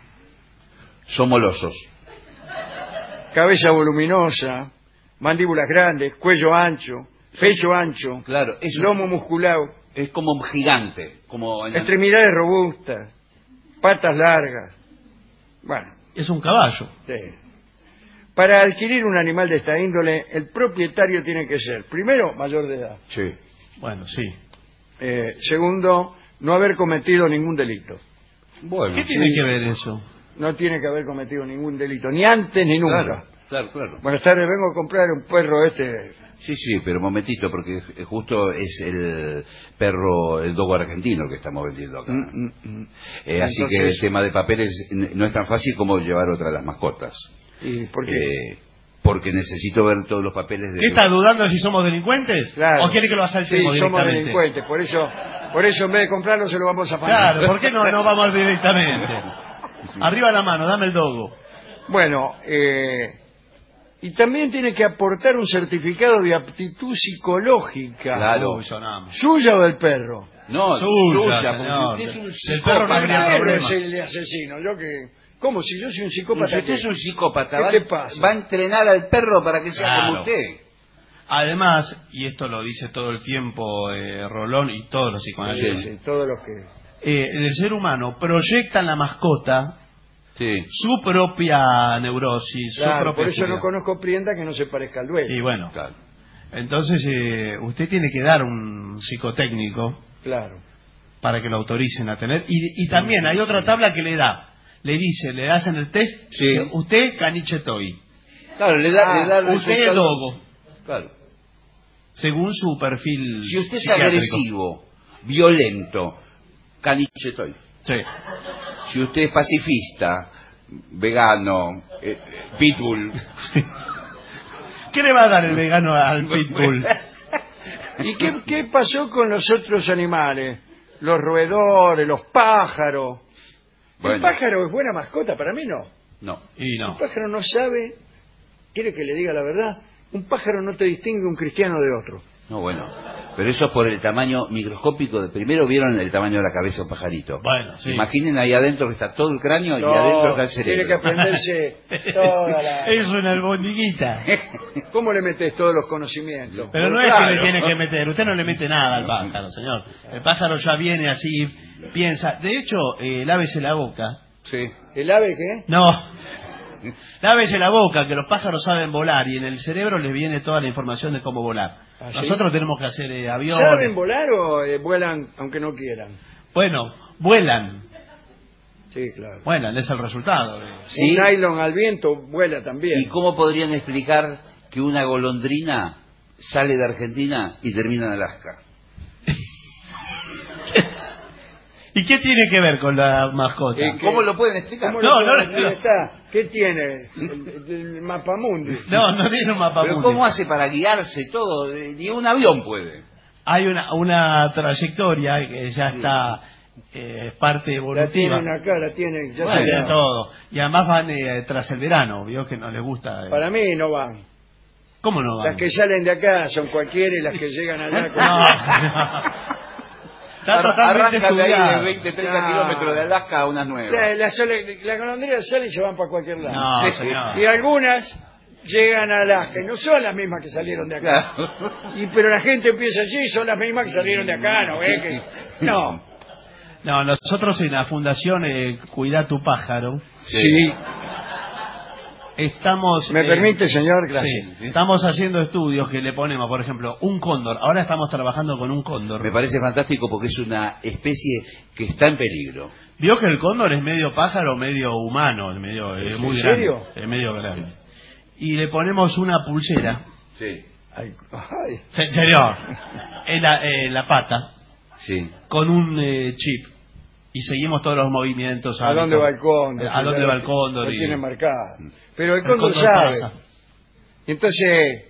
Son molosos. Cabeza voluminosa, mandíbulas grandes, cuello ancho, pecho ancho, Claro, eso lomo musculado, es como gigante, como en extremidades robustas, patas largas. Bueno, Es un caballo. sí. Para adquirir un animal de esta índole, el propietario tiene que ser, primero, mayor de edad. Sí. Bueno, sí. Segundo, no haber cometido ningún delito. Bueno. ¿Qué tiene que ver eso? No tiene que haber cometido ningún delito, ni antes ni nunca. Claro. Buenas tardes, vengo a comprar un perro Sí, pero un momentito, porque justo es el perro, el dogo argentino que estamos vendiendo acá. Así Entonces, que el tema de papeles no es tan fácil como llevar otra de las mascotas. ¿Y por qué? Porque necesito ver todos los papeles de... ¿Qué está dudando si somos delincuentes? Claro. ¿O quiere que lo asaltemos Sí, somos directamente? delincuentes, por eso en vez de comprarlo se lo vamos a pagar. Claro, ¿por qué no vamos directamente? Arriba la mano, dame el dogo. Bueno, y también tiene que aportar un certificado de aptitud psicológica. Claro. Uy, sonamos. ¿Suya o del perro? No, Suya, suya, señor. porque usted es un El perro no psicópata. habría El perro problema. es el asesino. ¿Cómo? Si yo soy un psicópata. Si usted ¿qué? es un psicópata, ¿Qué te pasa? va a entrenar al perro para que sea Claro. como usted. Además, y esto lo dice todo el tiempo Rolón y todos los psicoanalistas, Sí, todos los que... el ser humano proyecta en la mascota Sí. su propia neurosis, su Claro, propia por eso no furia. conozco prenda que no se parezca al dueño. Y bueno, Claro. entonces usted tiene que dar un psicotécnico Claro. para que lo autoricen a tener. Y también hay otra tabla que le hacen el test, Sí. dice, usted caniche toy, Claro, le da el usted resultado. dogo, Claro. según su perfil Si usted es psiquiátrico. agresivo, violento, caniche estoy. Sí. Si usted es pacifista, vegano, pitbull. ¿Qué le va a dar el vegano al pitbull? ¿Y qué pasó con los otros animales? Los roedores, los pájaros. Bueno. El pájaro es buena mascota, para mí no. No. Y no. Un pájaro no sabe, quiere que le diga la verdad, un pájaro no te distingue un cristiano de otro. No, bueno. Pero eso es por el tamaño microscópico. Primero vieron el tamaño de la cabeza de un pajarito. Bueno, sí. Imaginen ahí adentro que está todo el cráneo y No, adentro está el cerebro. tiene que aprenderse toda la... Es una albondiguita. ¿Cómo le metes todos los conocimientos? Pero no es Claro. que le tiene que meter, usted no le mete nada al pájaro, señor. El pájaro ya viene así, piensa. De hecho, lávese la boca. Sí. ¿El ave qué? No. Lávese la boca, que los pájaros saben volar y en el cerebro les viene toda la información de cómo volar. ¿Ah, sí? Nosotros tenemos que hacer aviones. ¿Saben volar o vuelan aunque no quieran? Bueno, vuelan. Sí, claro. Vuelan, es el resultado. Sí. Un nylon al viento vuela también. ¿Y cómo podrían explicar que una golondrina sale de Argentina y termina en Alaska? ¿Y qué tiene que ver con la mascota? ¿Cómo lo pueden explicar? ¿Cómo No, lo no, ¿Dónde no. está? ¿Qué tiene? El mapamundi. No, no tiene un mapa ¿Pero mundi. cómo hace para guiarse todo? Ni un avión puede. Hay una trayectoria que ya está es parte La evolutiva. tienen acá, la tienen, ya Bueno, se tiene va. todo. Y además van tras el verano, vio que no les gusta. Para mí no van. ¿Cómo no van? Las que salen de acá son cualquiera y las que llegan allá No, cualquiera. señor. Está totalmente Arrancan de ahí estudiado. de 20, 30 No. kilómetros de Alaska a unas nuevas. La golondrina sale y se van para cualquier lado. No, señor. Y algunas llegan a Alaska, y no son las mismas que salieron de acá. Claro. Pero la gente empieza allí, son las mismas que salieron de acá, ¿no ve? No. No, nosotros en la fundación Cuida tu pájaro Sí. estamos... ¿Me permite, señor? Gracias. Sí, estamos haciendo estudios que le ponemos, por ejemplo, un cóndor. Ahora estamos trabajando con un cóndor. Me parece fantástico porque es una especie que está en peligro. Vio que el cóndor es medio pájaro, medio humano, es medio, es muy ¿En grande. serio? Es medio grande. Y le ponemos una pulsera, Sí. Ay, ay. señor, en la pata, Sí. con un chip. Y seguimos todos los movimientos. ¿A dónde va el cóndor? ¿A dónde Ya va el cóndor? Lo Y- tiene marcado. Pero el El cóndor cóndor sabe. pasa. Y entonces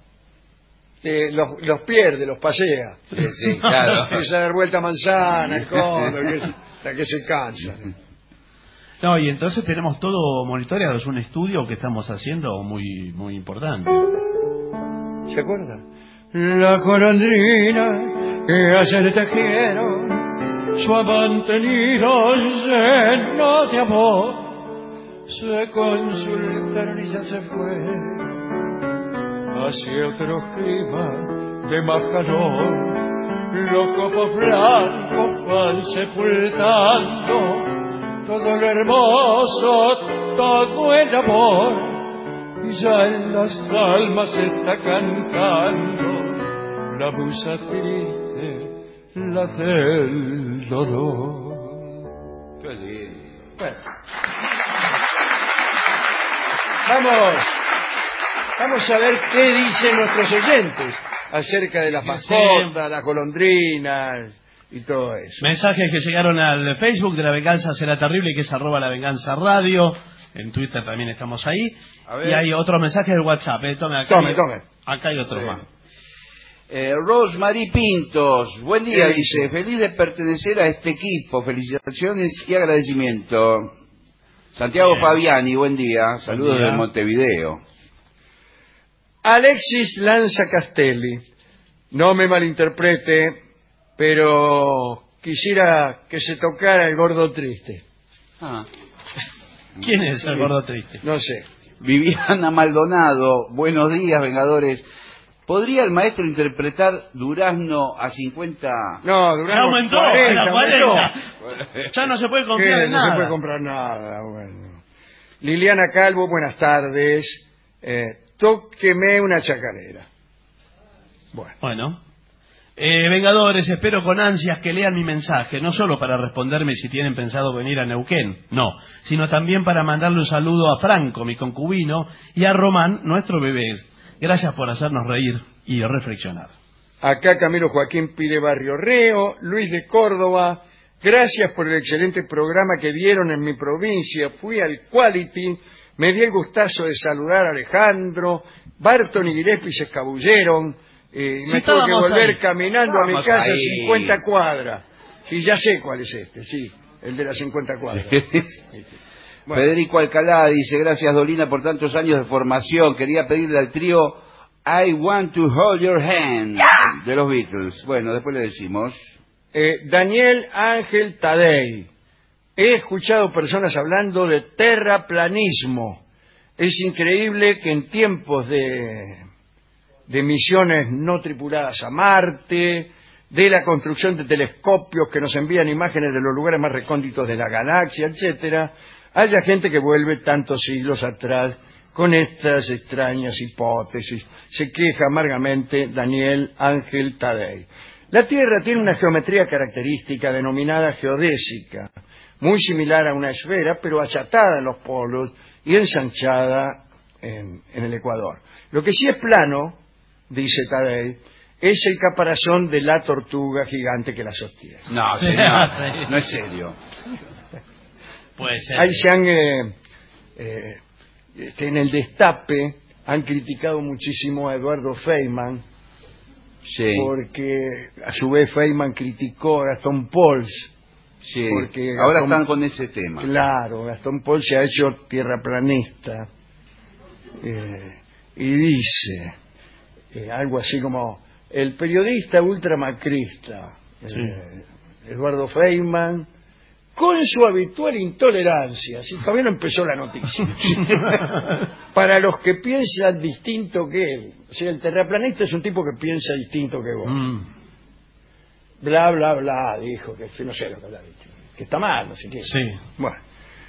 los pierde, los pasea. Sí, claro. Empieza a dar vuelta a manzana, el cóndor, hasta que se cansa. No, y entonces tenemos todo monitoreado, es un estudio que estamos haciendo muy muy importante. ¿Se acuerda? La golondrina que ayer tejieron su amante nido lleno de amor, se consultaron y ya se fue hacia otro clima de más calor. Los copos blancos van sepultando todo lo hermoso, todo el amor. Y ya en las almas se está cantando la musa triste, la del dolor. Qué lindo. Bueno. Vamos a ver qué dicen nuestros oyentes acerca de las mascotas, las golondrinas y todo eso. Mensajes que llegaron al Facebook de La Venganza Será Terrible, que es @lavenganzaradio. En Twitter también estamos ahí. Y hay otro mensaje del WhatsApp. Tome. Acá hay otro más. Rosemary Pintos, buen día, dice, feliz de pertenecer a este equipo, felicitaciones y agradecimiento. Santiago Fabiani, buen día, saludos de Montevideo. Alexis Lanza Castelli, no me malinterprete, pero quisiera que se tocara el gordo triste. ¿Quién es el gordo triste? No sé. Viviana Maldonado, buenos días, Vengadores. ¿Podría el maestro interpretar Durazno a 50? No, Durazno ya aumentó, 40. Ya no se puede comprar nada. No se puede comprar nada, bueno. Liliana Calvo, buenas tardes. Tóqueme una chacarera. Bueno. Vengadores, espero con ansias que lean mi mensaje, no solo para responderme si tienen pensado venir a Neuquén, no, sino también para mandarle un saludo a Franco, mi concubino, y a Román, nuestro bebé. Gracias por hacernos reír y reflexionar. Acá Camilo Joaquín pide Barrio Reo, Luis de Córdoba, gracias por el excelente programa que dieron en mi provincia, fui al Quality, me di el gustazo de saludar a Alejandro, Barton y Gillespie se escabulleron, me tuve que volver caminando a mi casa 50 cuadras. Sí, ya sé cuál es este, sí, el de las 50 cuadras. Bueno. Federico Alcalá dice, gracias Dolina por tantos años de formación, quería pedirle al trío I Want to Hold Your Hand de los Beatles. Bueno, después le decimos. Daniel Ángel Tadei, he escuchado personas hablando de terraplanismo. Es increíble que en tiempos de misiones no tripuladas a Marte, de la construcción de telescopios que nos envían imágenes de los lugares más recónditos de la galaxia, etcétera, haya gente que vuelve tantos siglos atrás con estas extrañas hipótesis. Se queja amargamente Daniel Ángel Tadei. La Tierra tiene una geometría característica denominada geodésica, muy similar a una esfera, pero achatada en los polos y ensanchada en el ecuador. Lo que sí es plano, dice Tadei, es el caparazón de la tortuga gigante que la sostiene. No, señor, no es serio. Puede ser. Ahí se han, en el Destape, han criticado muchísimo a Eduardo Feynman, sí, porque a su vez Feynman criticó a Gastón Pauls. Sí, porque ahora están con ese tema. Claro, Gastón Pauls se ha hecho tierraplanista y dice algo así como el periodista ultramacrista Eduardo Feynman, con su habitual intolerancia, si todavía no empezó la noticia, para los que piensan distinto que él. O sea, el terraplanista es un tipo que piensa distinto que vos. Bla, bla, bla, dijo, que no sé lo que habrá dicho, que está mal, no sé qué. Sí. Bueno,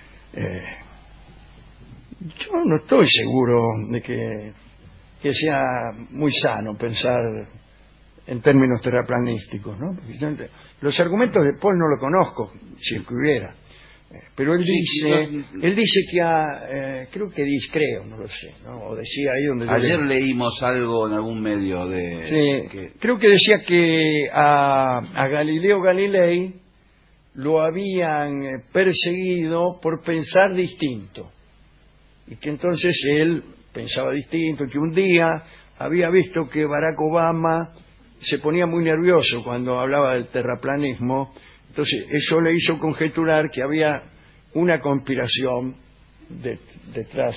yo no estoy seguro de que sea muy sano pensar en términos terraplanísticos, ¿no? Porque los argumentos de Paul no lo conozco, si el que hubiera, pero él dice que creo, no lo sé, ¿no? O decía ahí donde ayer leímos algo en algún medio de creo que decía que a Galileo Galilei lo habían perseguido por pensar distinto, y que entonces él pensaba distinto, y que un día había visto que Barack Obama se ponía muy nervioso cuando hablaba del terraplanismo, entonces eso le hizo conjeturar que había una conspiración detrás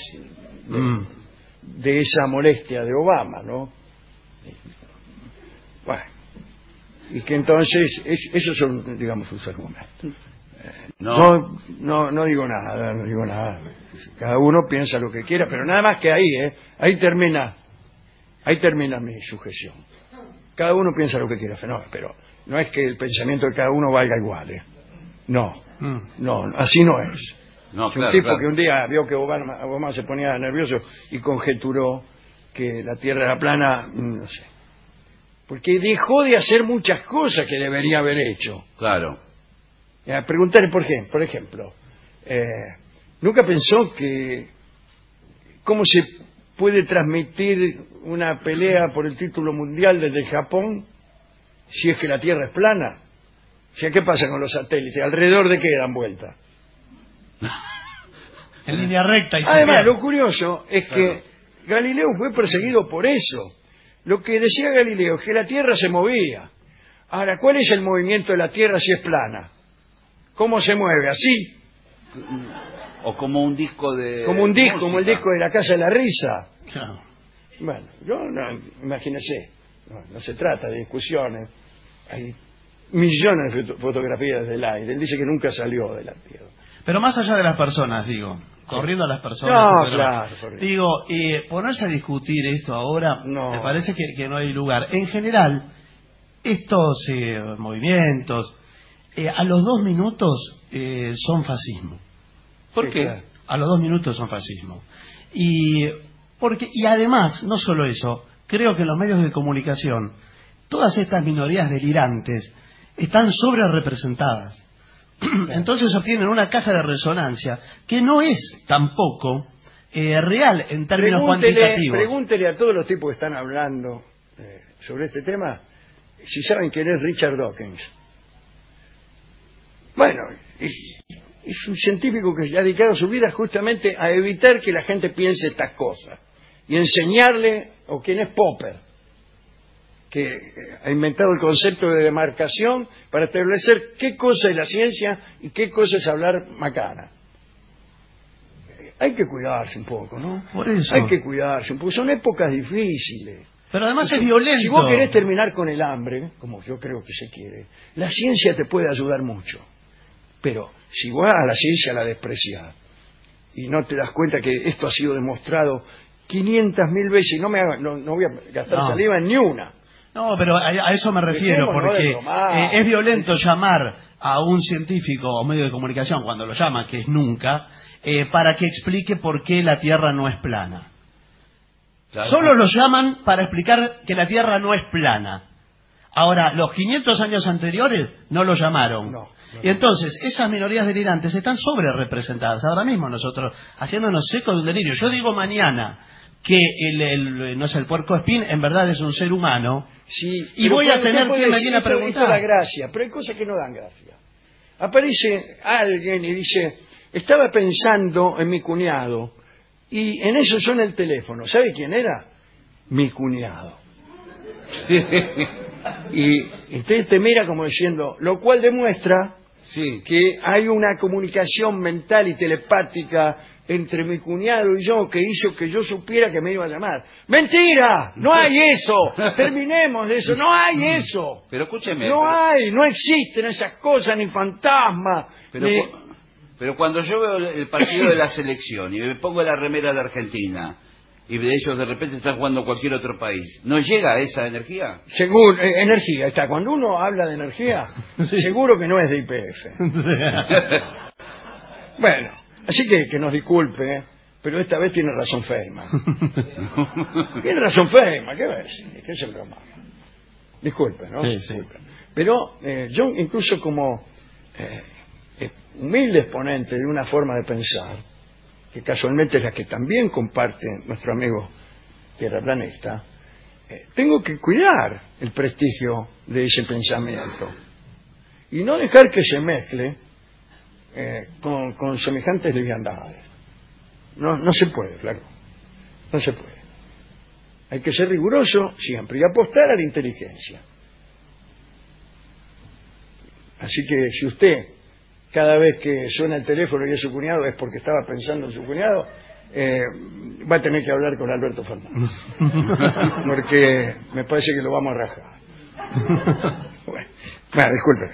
de esa molestia de Obama, ¿no? Bueno, y que entonces esos son, digamos, sus argumentos. No digo nada. Cada uno piensa lo que quiera, pero nada más que ahí termina mi sujeción. Cada uno piensa lo que quiera, pero no es que el pensamiento de cada uno valga igual, No, así no es. No, es un tipo que un día vio que Obama se ponía nervioso y conjeturó que la Tierra era plana, no sé. Porque dejó de hacer muchas cosas que debería haber hecho. Claro. Preguntarle, por ejemplo, ¿nunca pensó que cómo se puede transmitir una pelea por el título mundial desde Japón si es que la Tierra es plana? O sea, ¿qué pasa con los satélites? ¿Alrededor de qué dan vuelta? En línea recta. Y además, lo curioso es que Galileo fue perseguido por eso. Lo que decía Galileo es que la Tierra se movía. Ahora, ¿cuál es el movimiento de la Tierra si es plana? ¿Cómo se mueve? ¿Así? O como un disco de... Como el disco de la Casa de la Risa. Claro. Bueno, imagínese, no se trata de discusiones. Hay millones de fotografías del aire. Él dice que nunca salió de la Tierra. Pero más allá de las personas, corriendo a las personas. Claro. Ponerse a discutir esto ahora, No. me parece que no hay lugar. En general, estos movimientos, a los 2 minutos son fascismo. ¿Por Sí, qué? claro. A los 2 minutos son fascismo. Y además, no solo eso, creo que en los medios de comunicación, todas estas minorías delirantes están sobre representadas. Entonces obtienen una caja de resonancia que no es tampoco real en términos cuantitativos. Pregúntele a todos los tipos que están hablando sobre este tema si saben quién es Richard Dawkins. Bueno, es un científico que ha dedicado su vida justamente a evitar que la gente piense estas cosas y enseñarle, o quién es Popper, que ha inventado el concepto de demarcación para establecer qué cosa es la ciencia y qué cosa es hablar macana. Hay que cuidarse un poco, ¿no? Por eso. Hay que cuidarse un poco. Son épocas difíciles. Pero además es violento. Si vos querés terminar con el hambre, como yo creo que se quiere, la ciencia te puede ayudar mucho. Pero si vos a la ciencia la despreciás y no te das cuenta que esto ha sido demostrado 500.000 veces, y no voy a gastar saliva en ni una. No, pero a eso me refiero, porque es violento llamar a un científico o medio de comunicación, cuando lo llama, que es nunca, para que explique por qué la Tierra no es plana. Claro. Solo lo llaman para explicar que la Tierra no es plana. Ahora, los 500 años anteriores no lo llamaron. Y entonces, esas minorías delirantes están sobre representadas. Ahora mismo nosotros, haciéndonos eco de un delirio. Yo digo mañana que el puercoespín en verdad es un ser humano, sí, y voy a tener que me viene a preguntar. Esto da gracia, pero hay cosas que no dan gracia. Aparece alguien y dice, estaba pensando en mi cuñado, y en eso suena el teléfono. ¿Sabe quién era? Mi cuñado. Y usted te mira como diciendo, lo cual demuestra que hay una comunicación mental y telepática entre mi cuñado y yo que hizo que yo supiera que me iba a llamar. ¡Mentira! ¡No hay eso! Terminemos de eso. ¡No hay eso! Pero escúcheme. No existen esas cosas, ni fantasmas. Pero cuando yo veo el partido de la selección y me pongo la remera de Argentina y de ellos de repente están jugando cualquier otro país, ¿no llega esa energía? Seguro, energía. Está. Cuando uno habla de energía, seguro que no es de IPF. Bueno, así que nos disculpe, pero esta vez tiene razón Feynman. Tiene razón Feynman, ¿qué ves? ¿Qué es el broma? Disculpe, ¿no? Sí, disculpe. Pero yo incluso como humilde exponente de una forma de pensar, que casualmente es la que también comparte nuestro amigo terraplanista, tengo que cuidar el prestigio de ese pensamiento y no dejar que se mezcle con semejantes liviandades. No se puede, claro. No se puede. Hay que ser riguroso siempre y apostar a la inteligencia. Así que si usted cada vez que suena el teléfono y es su cuñado es porque estaba pensando en su cuñado, va a tener que hablar con Alberto Fernández. Porque me parece que lo vamos a rajar. Bueno, disculpe.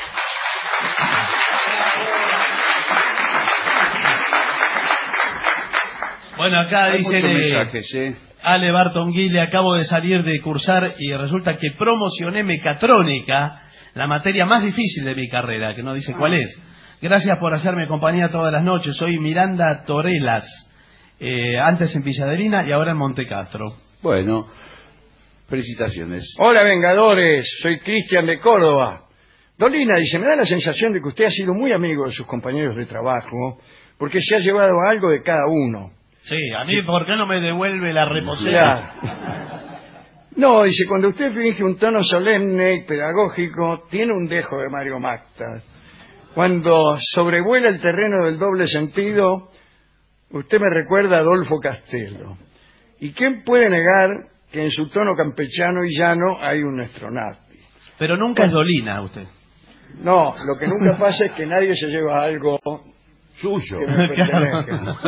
Bueno, acá Hay dicen muchos mensajes, Ale Bartonguile, acabo de salir de cursar y resulta que promocioné mecatrónica, la materia más difícil de mi carrera, que no dice cuál es. Gracias por hacerme compañía todas las noches. Soy Miranda Torelas, antes en Villaderina y ahora en Montecastro. Bueno, felicitaciones. Hola, Vengadores, soy Cristian de Córdoba. Dolina dice, me da la sensación de que usted ha sido muy amigo de sus compañeros de trabajo porque se ha llevado algo de cada uno. Sí, a mí, ¿por qué no me devuelve la reposera? No, dice, cuando usted finge un tono solemne y pedagógico, tiene un dejo de Mario Mactas. Cuando sobrevuela el terreno del doble sentido, usted me recuerda a Adolfo Castello. ¿Y quién puede negar que en su tono campechano y llano hay un Stronati? Pero nunca es Dolina usted. No, lo que nunca pasa es que nadie se lleva algo suyo. que me pertenezca.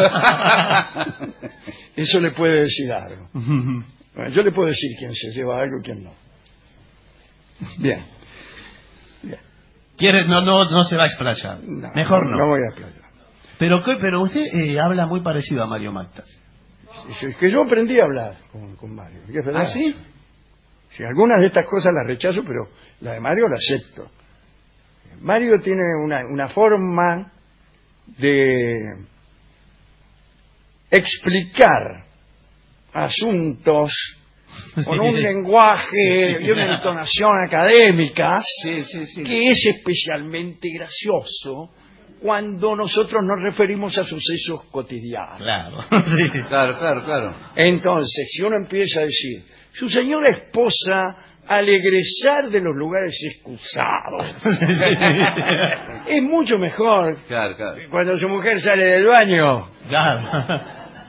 Eso le puede decir algo. Bueno, yo le puedo decir quién se lleva algo y quién no. Bien. ¿Quiere? No se va a explayar. No, Mejor no. No voy a explayar. Pero usted habla muy parecido a Mario Mactas. Es que yo aprendí a hablar con Mario. ¿Es verdad? ¿Ah, sí? Sí, algunas de estas cosas las rechazo, pero la de Mario la acepto. Mario tiene una forma de explicar asuntos con un lenguaje y una entonación académica que es especialmente gracioso cuando nosotros nos referimos a sucesos cotidianos. Claro, sí. Claro. Entonces, si uno empieza a decir, su señora esposa al egresar de los lugares excusados, es mucho mejor Claro. cuando su mujer sale del baño. Claro.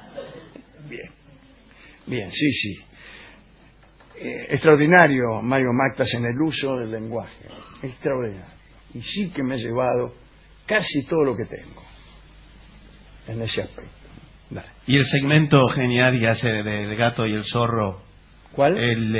Bien, sí. Extraordinario Mario Mactas en el uso del lenguaje. Extraordinario. Y sí que me he llevado casi todo lo que tengo en ese aspecto. Dale. Y el segmento genial que hace del gato y el zorro. ¿Cuál?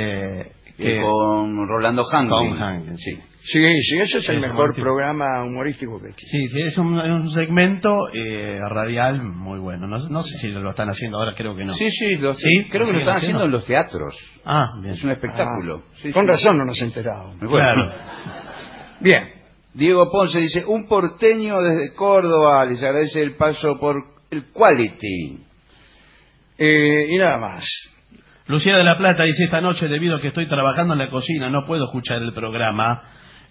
Con Rolando Hangren. Con Hangren, sí. Sí, ese es el mejor humorístico. programa humorístico que existe. Sí, es un segmento radial muy bueno. No sé si lo están haciendo ahora, creo que no. Sí, ¿Sí? creo que lo están haciendo en los teatros. Ah, bien. Es un espectáculo. Sí, Con razón no nos enteramos. Bueno. Claro. Bien. Diego Ponce dice, un porteño desde Córdoba, les agradece el paso por el Quality. Y nada más. Lucía de la Plata dice, esta noche, debido a que estoy trabajando en la cocina, no puedo escuchar el programa.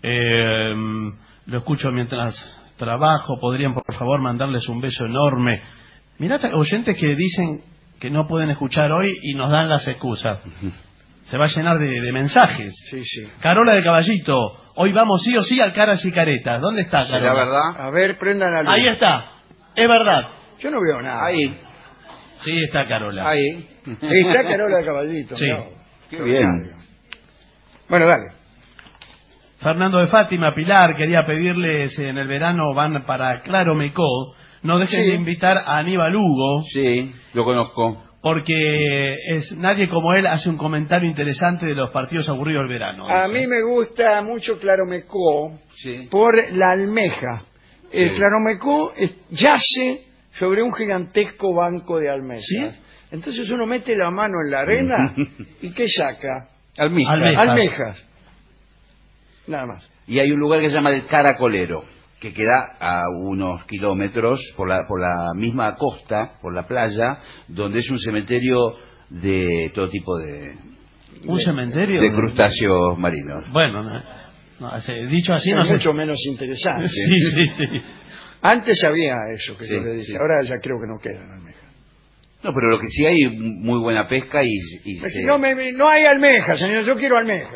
Lo escucho mientras trabajo. Podrían, por favor, mandarles un beso enorme. Mirá, oyentes que dicen que no pueden escuchar hoy y nos dan las excusas. Se va a llenar de mensajes. Sí. Carola de Caballito, hoy vamos sí o sí al Caras y Caretas. ¿Dónde está, Carola? ¿Será verdad? A ver, prendan la luz. Ahí está, es verdad. Yo no veo nada. Ahí. Sí, está Carola. Ahí. Está Carola de Caballito. Sí. ¿No? Qué bien. Bueno, dale. Fernando de Fátima, Pilar, quería pedirles en el verano van para Claro Mecó, no dejen de invitar a Aníbal Hugo, Sí, lo conozco. porque nadie como él hace un comentario interesante de los partidos aburridos del verano. A dice. mí me gusta mucho Claromecó Sí. por la almeja. El Claromecó yace sobre un gigantesco banco de almejas. ¿Sí? Entonces uno mete la mano en la arena y ¿qué saca? Almijas. Almejas. Nada más. Y hay un lugar que se llama el Caracolero, que queda a unos kilómetros por la misma costa, por la playa, donde es un cementerio de todo tipo de ¿Un cementerio? de crustáceos marinos. Bueno, dicho así no Es sé. mucho menos interesante. Sí. Antes había eso que Sí, yo le dije. sí. Ahora ya creo que no quedan almejas. No, pero lo que sí hay muy buena pesca y No hay almejas, señor. Yo quiero almejas.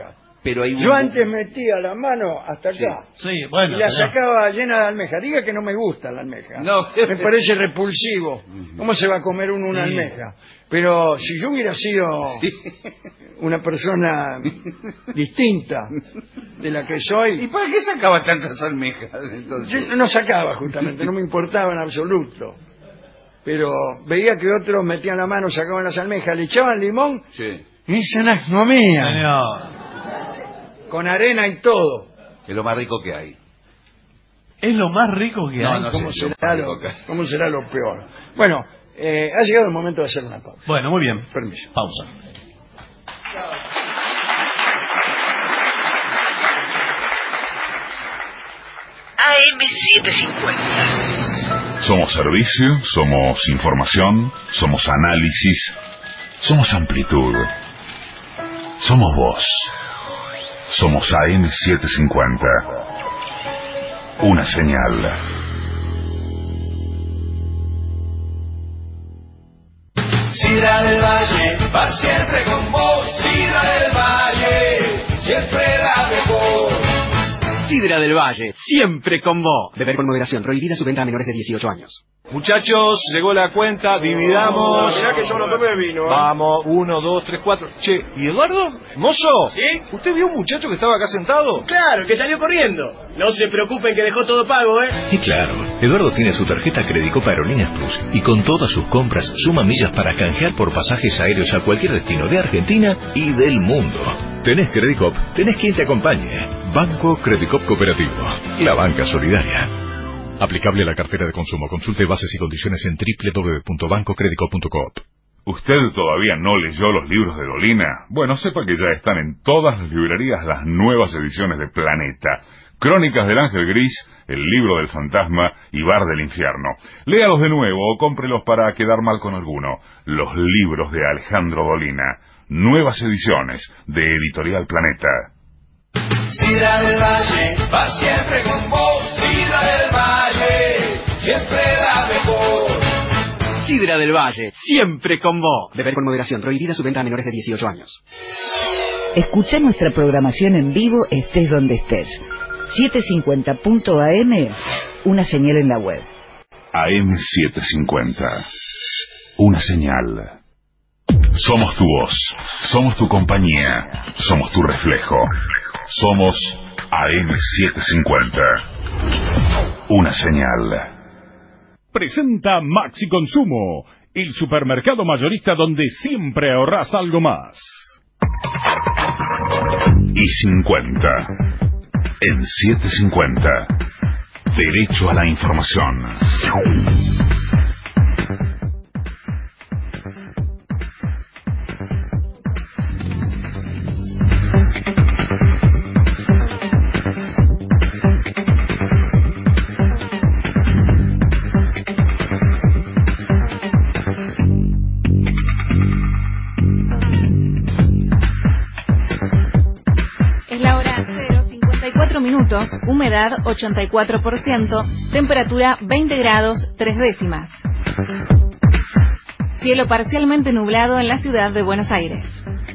pero hay Yo antes metía la mano hasta acá. Sí, bueno. Y la pero- sacaba llena de almeja. Diga que no me gusta la almeja. No. Me parece repulsivo. ¿Cómo se va a comer uno una Sí. almeja? Pero si yo hubiera sido una persona distinta de la que ¿Y soy, para qué sacaba tantas almejas entonces? yo no sacaba justamente, no me importaba en absoluto. Pero veía que otros metían la mano, sacaban las almejas, le echaban limón Sí, y se las comían. Señor, Con arena y todo. es lo más rico que hay. es lo más rico que hay. No ¿Cómo sé, será, cómo será lo peor? Bueno, ha llegado el momento de hacer una pausa. Bueno, muy bien. Permiso. Pausa. AM750. Somos servicio, somos información, somos análisis, somos amplitud, somos voz, somos AM750. Una señal. Sidra del Valle va siempre con vos. Sidra del Valle, siempre la mejor. Sidra del Valle, siempre con vos. Beber con moderación, prohibida su venta a menores de 18 años. Muchachos, llegó la cuenta, dividamos. Mirá que yo no tomé vino. Vamos, 1, 2, 3, 4. Che, ¿y Eduardo? ¿Mozo? ¿Sí? ¿Usted vio un muchacho que estaba acá sentado? Claro, que salió corriendo. No se preocupen que dejó todo pago, ¿eh? Y claro, Eduardo tiene su tarjeta Credicop Aerolíneas Plus y con todas sus compras suma millas para canjear por pasajes aéreos a cualquier destino de Argentina y del mundo. Tenés Credicop, tenés quien te acompañe. Banco Credicop Cooperativo, la banca solidaria. Aplicable a la cartera de consumo. Consulte bases y condiciones en www.bancocredicop.coop. ¿Usted todavía no leyó los libros de Dolina? Bueno, sepa que ya están en todas las librerías las nuevas ediciones de Planeta. Crónicas del Ángel Gris, El libro del fantasma y Bar del infierno. Léalos de nuevo o cómprelos para quedar mal con alguno. Los libros de Alejandro Dolina. Nuevas ediciones de Editorial Planeta. Sidra del Valle va siempre con vos. Sidra del Valle, siempre la mejor. Sidra del Valle, siempre con vos. Beber con moderación, prohibida su venta a menores de 18 años. Escucha nuestra programación en vivo estés donde estés. 750.am, una señal en la web. AM750. Una señal. Somos tu voz, somos tu compañía, somos tu reflejo. Somos AM750. Una señal. Presenta Maxi Consumo, el supermercado mayorista donde siempre ahorras algo más. Y 50. En 750. Derecho a la información. Es la hora 0:54 minutos, humedad 84%, temperatura 20 grados 3 décimas. Cielo parcialmente nublado en la ciudad de Buenos Aires.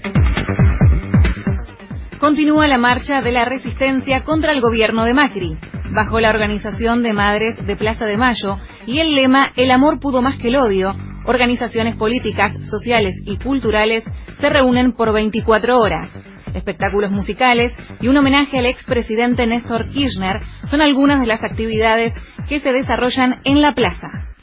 Continúa la marcha de la resistencia contra el gobierno de Macri, bajo la organización de Madres de Plaza de Mayo y el lema El amor pudo más que el odio. Organizaciones políticas, sociales y culturales se reúnen por 24 horas. Espectáculos musicales y un homenaje al expresidente Néstor Kirchner son algunas de las actividades que se desarrollan en la plaza.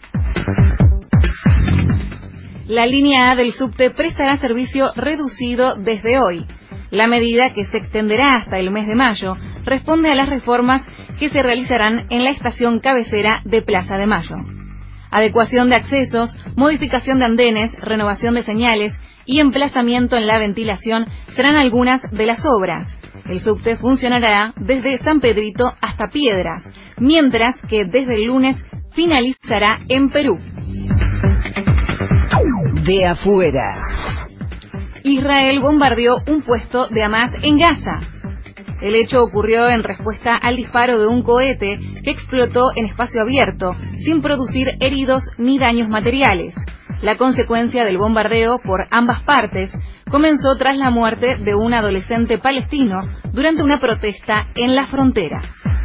La línea A del subte prestará servicio reducido desde hoy. La medida, que se extenderá hasta el mes de mayo, responde a las reformas que se realizarán en la estación cabecera de Plaza de Mayo. Adecuación de accesos, modificación de andenes, renovación de señales y emplazamiento en la ventilación serán algunas de las obras. El subte funcionará desde San Pedrito hasta Piedras, mientras que desde el lunes finalizará en Perú. De afuera. Israel bombardeó un puesto de Hamás en Gaza. El hecho ocurrió en respuesta al disparo de un cohete que explotó en espacio abierto, sin producir heridos ni daños materiales. La consecuencia del bombardeo por ambas partes comenzó tras la muerte de un adolescente palestino durante una protesta en la frontera.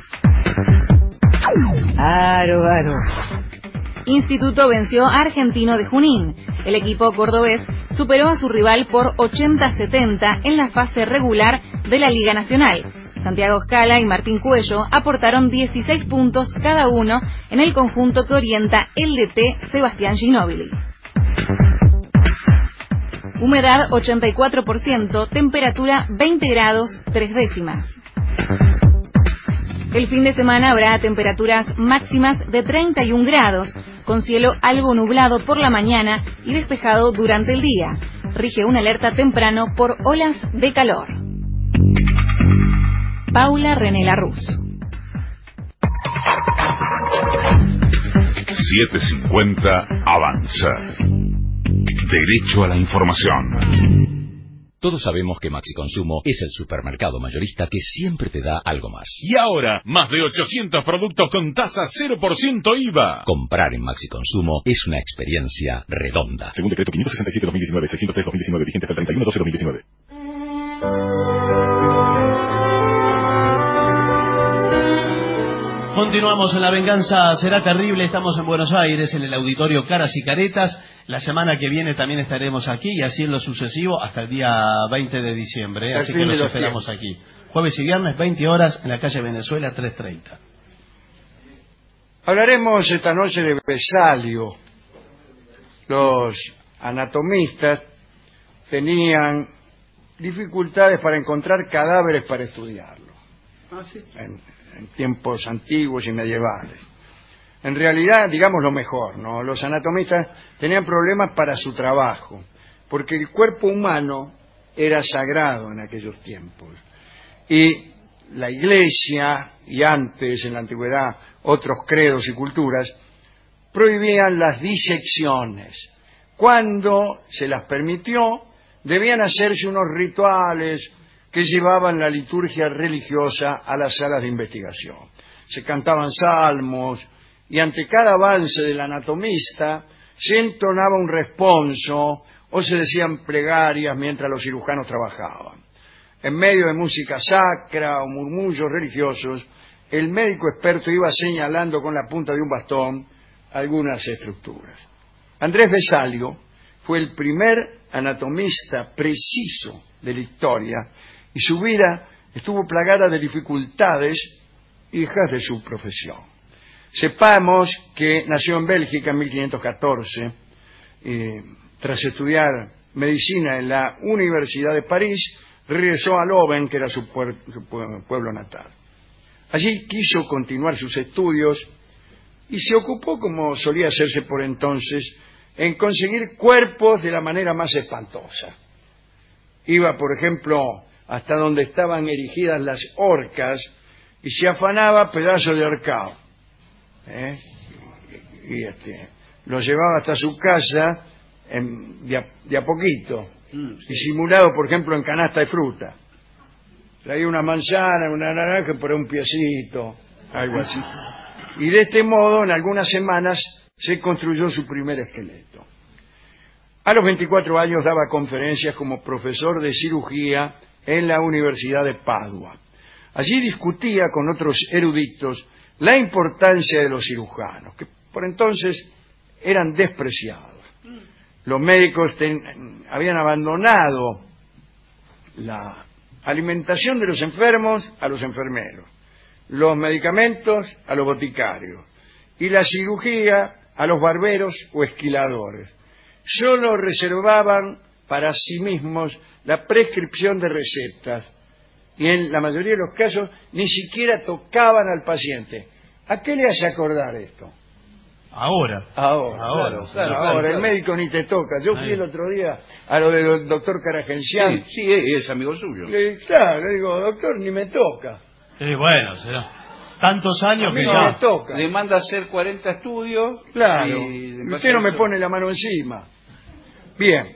Aro. Instituto venció a Argentino de Junín. El equipo cordobés superó a su rival por 80-70 en la fase regular de la Liga Nacional. Santiago Scala y Martín Cuello aportaron 16 puntos cada uno en el conjunto que orienta el DT Sebastián Ginóbili. Humedad 84%, temperatura 20 grados 3 décimas. El fin de semana habrá temperaturas máximas de 31 grados, con cielo algo nublado por la mañana y despejado durante el día. Rige una alerta temprano por olas de calor. Paula René Larruz. 750 Avanza. Derecho a la información. Todos sabemos que Maxi Consumo es el supermercado mayorista que siempre te da algo más. Y ahora, más de 800 productos con tasa 0% IVA. Comprar en Maxi Consumo es una experiencia redonda. Según decreto 567-2019, 603-2019, vigente hasta el 31/12/2019. Continuamos en La Venganza Será Terrible. Estamos en Buenos Aires, en el auditorio Caras y Caretas. La semana que viene también estaremos aquí y así en lo sucesivo hasta el día 20 de diciembre. Así que los esperamos aquí. Jueves y viernes, 20 horas, en la calle Venezuela, 330. Hablaremos esta noche de Vesalio. Los anatomistas tenían dificultades para encontrar cadáveres para estudiarlo. ¿Ah, sí? En tiempos antiguos y medievales. En realidad, digamos lo mejor, ¿no? Los anatomistas tenían problemas para su trabajo, porque el cuerpo humano era sagrado en aquellos tiempos. Y la Iglesia, y antes, en la antigüedad, otros credos y culturas, prohibían las disecciones. Cuando se las permitió, debían hacerse unos rituales que llevaban la liturgia religiosa a las salas de investigación. Se cantaban salmos y ante cada avance del anatomista se entonaba un responso o se decían plegarias mientras los cirujanos trabajaban. En medio de música sacra o murmullos religiosos, el médico experto iba señalando con la punta de un bastón algunas estructuras. Andrés Vesalio fue el primer anatomista preciso de la historia y su vida estuvo plagada de dificultades hijas de su profesión. Sepamos que nació en Bélgica en 1514, tras estudiar medicina en la Universidad de París, regresó a Loven, que era su pueblo natal. Allí quiso continuar sus estudios y se ocupó, como solía hacerse por entonces, en conseguir cuerpos de la manera más espantosa. Iba, por ejemplo, hasta donde estaban erigidas las horcas y se afanaba pedazos de ahorcado. Y lo llevaba hasta su casa de a poquito, disimulado, por ejemplo, en canasta de fruta. Traía una manzana, una naranja por un piecito, algo así. Y de este modo, en algunas semanas, se construyó su primer esqueleto. A los 24 años daba conferencias como profesor de cirugía en la Universidad de Padua. Allí discutía con otros eruditos la importancia de los cirujanos, que por entonces eran despreciados. Los médicos habían abandonado la alimentación de los enfermos a los enfermeros, los medicamentos a los boticarios y la cirugía a los barberos o esquiladores. Solo reservaban para sí mismos la prescripción de recetas y en la mayoría de los casos ni siquiera tocaban al paciente. ¿A qué le hace acordar esto? Ahora. Ahora, el médico ni te toca. Yo fui el otro día a lo del doctor Caragencián. Sí, es amigo suyo. Le digo, doctor, ni me toca. Bueno, será tantos años que no ya me toca. Le manda a hacer 40 estudios. Claro, y usted no me pone la mano encima. Bien,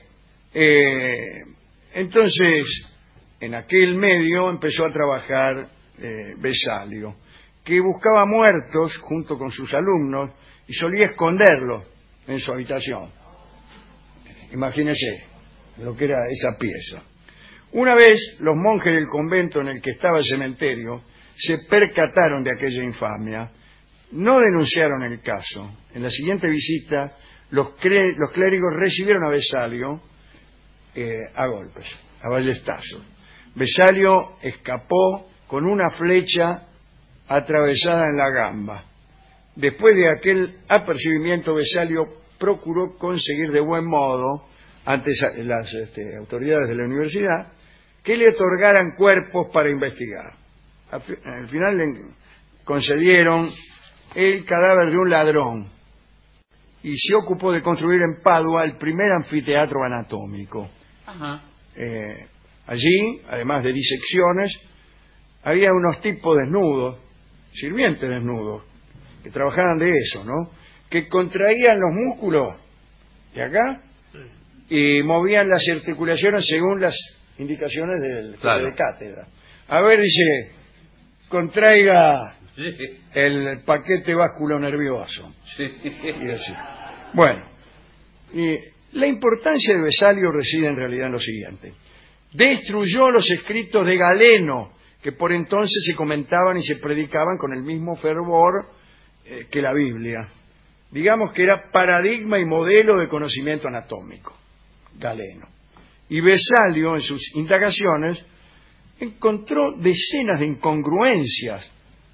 entonces, en aquel medio empezó a trabajar Vesalio, que buscaba muertos junto con sus alumnos y solía esconderlos en su habitación. Imagínese, lo que era esa pieza. Una vez los monjes del convento en el que estaba el cementerio se percataron de aquella infamia. No denunciaron el caso. En la siguiente visita, los clérigos recibieron a Vesalio a golpes, a ballestazos. Vesalio escapó con una flecha atravesada en la gamba. Después de aquel apercibimiento, Vesalio procuró conseguir de buen modo, ante las autoridades de la universidad, que le otorgaran cuerpos para investigar. Al final le concedieron el cadáver de un ladrón y se ocupó de construir en Padua el primer anfiteatro anatómico. Ajá. Allí, además de disecciones, había unos tipos desnudos, sirvientes desnudos, que trabajaban de eso, ¿no? Que contraían los músculos de acá y movían las articulaciones según las indicaciones del jefe de cátedra. A ver, dice, contraiga el paquete vasculo nervioso. Y así. Bueno, la importancia de Vesalio reside en realidad en lo siguiente. Destruyó los escritos de Galeno, que por entonces se comentaban y se predicaban con el mismo fervor que la Biblia. Digamos que era paradigma y modelo de conocimiento anatómico, Galeno. Y Vesalio, en sus indagaciones, encontró decenas de incongruencias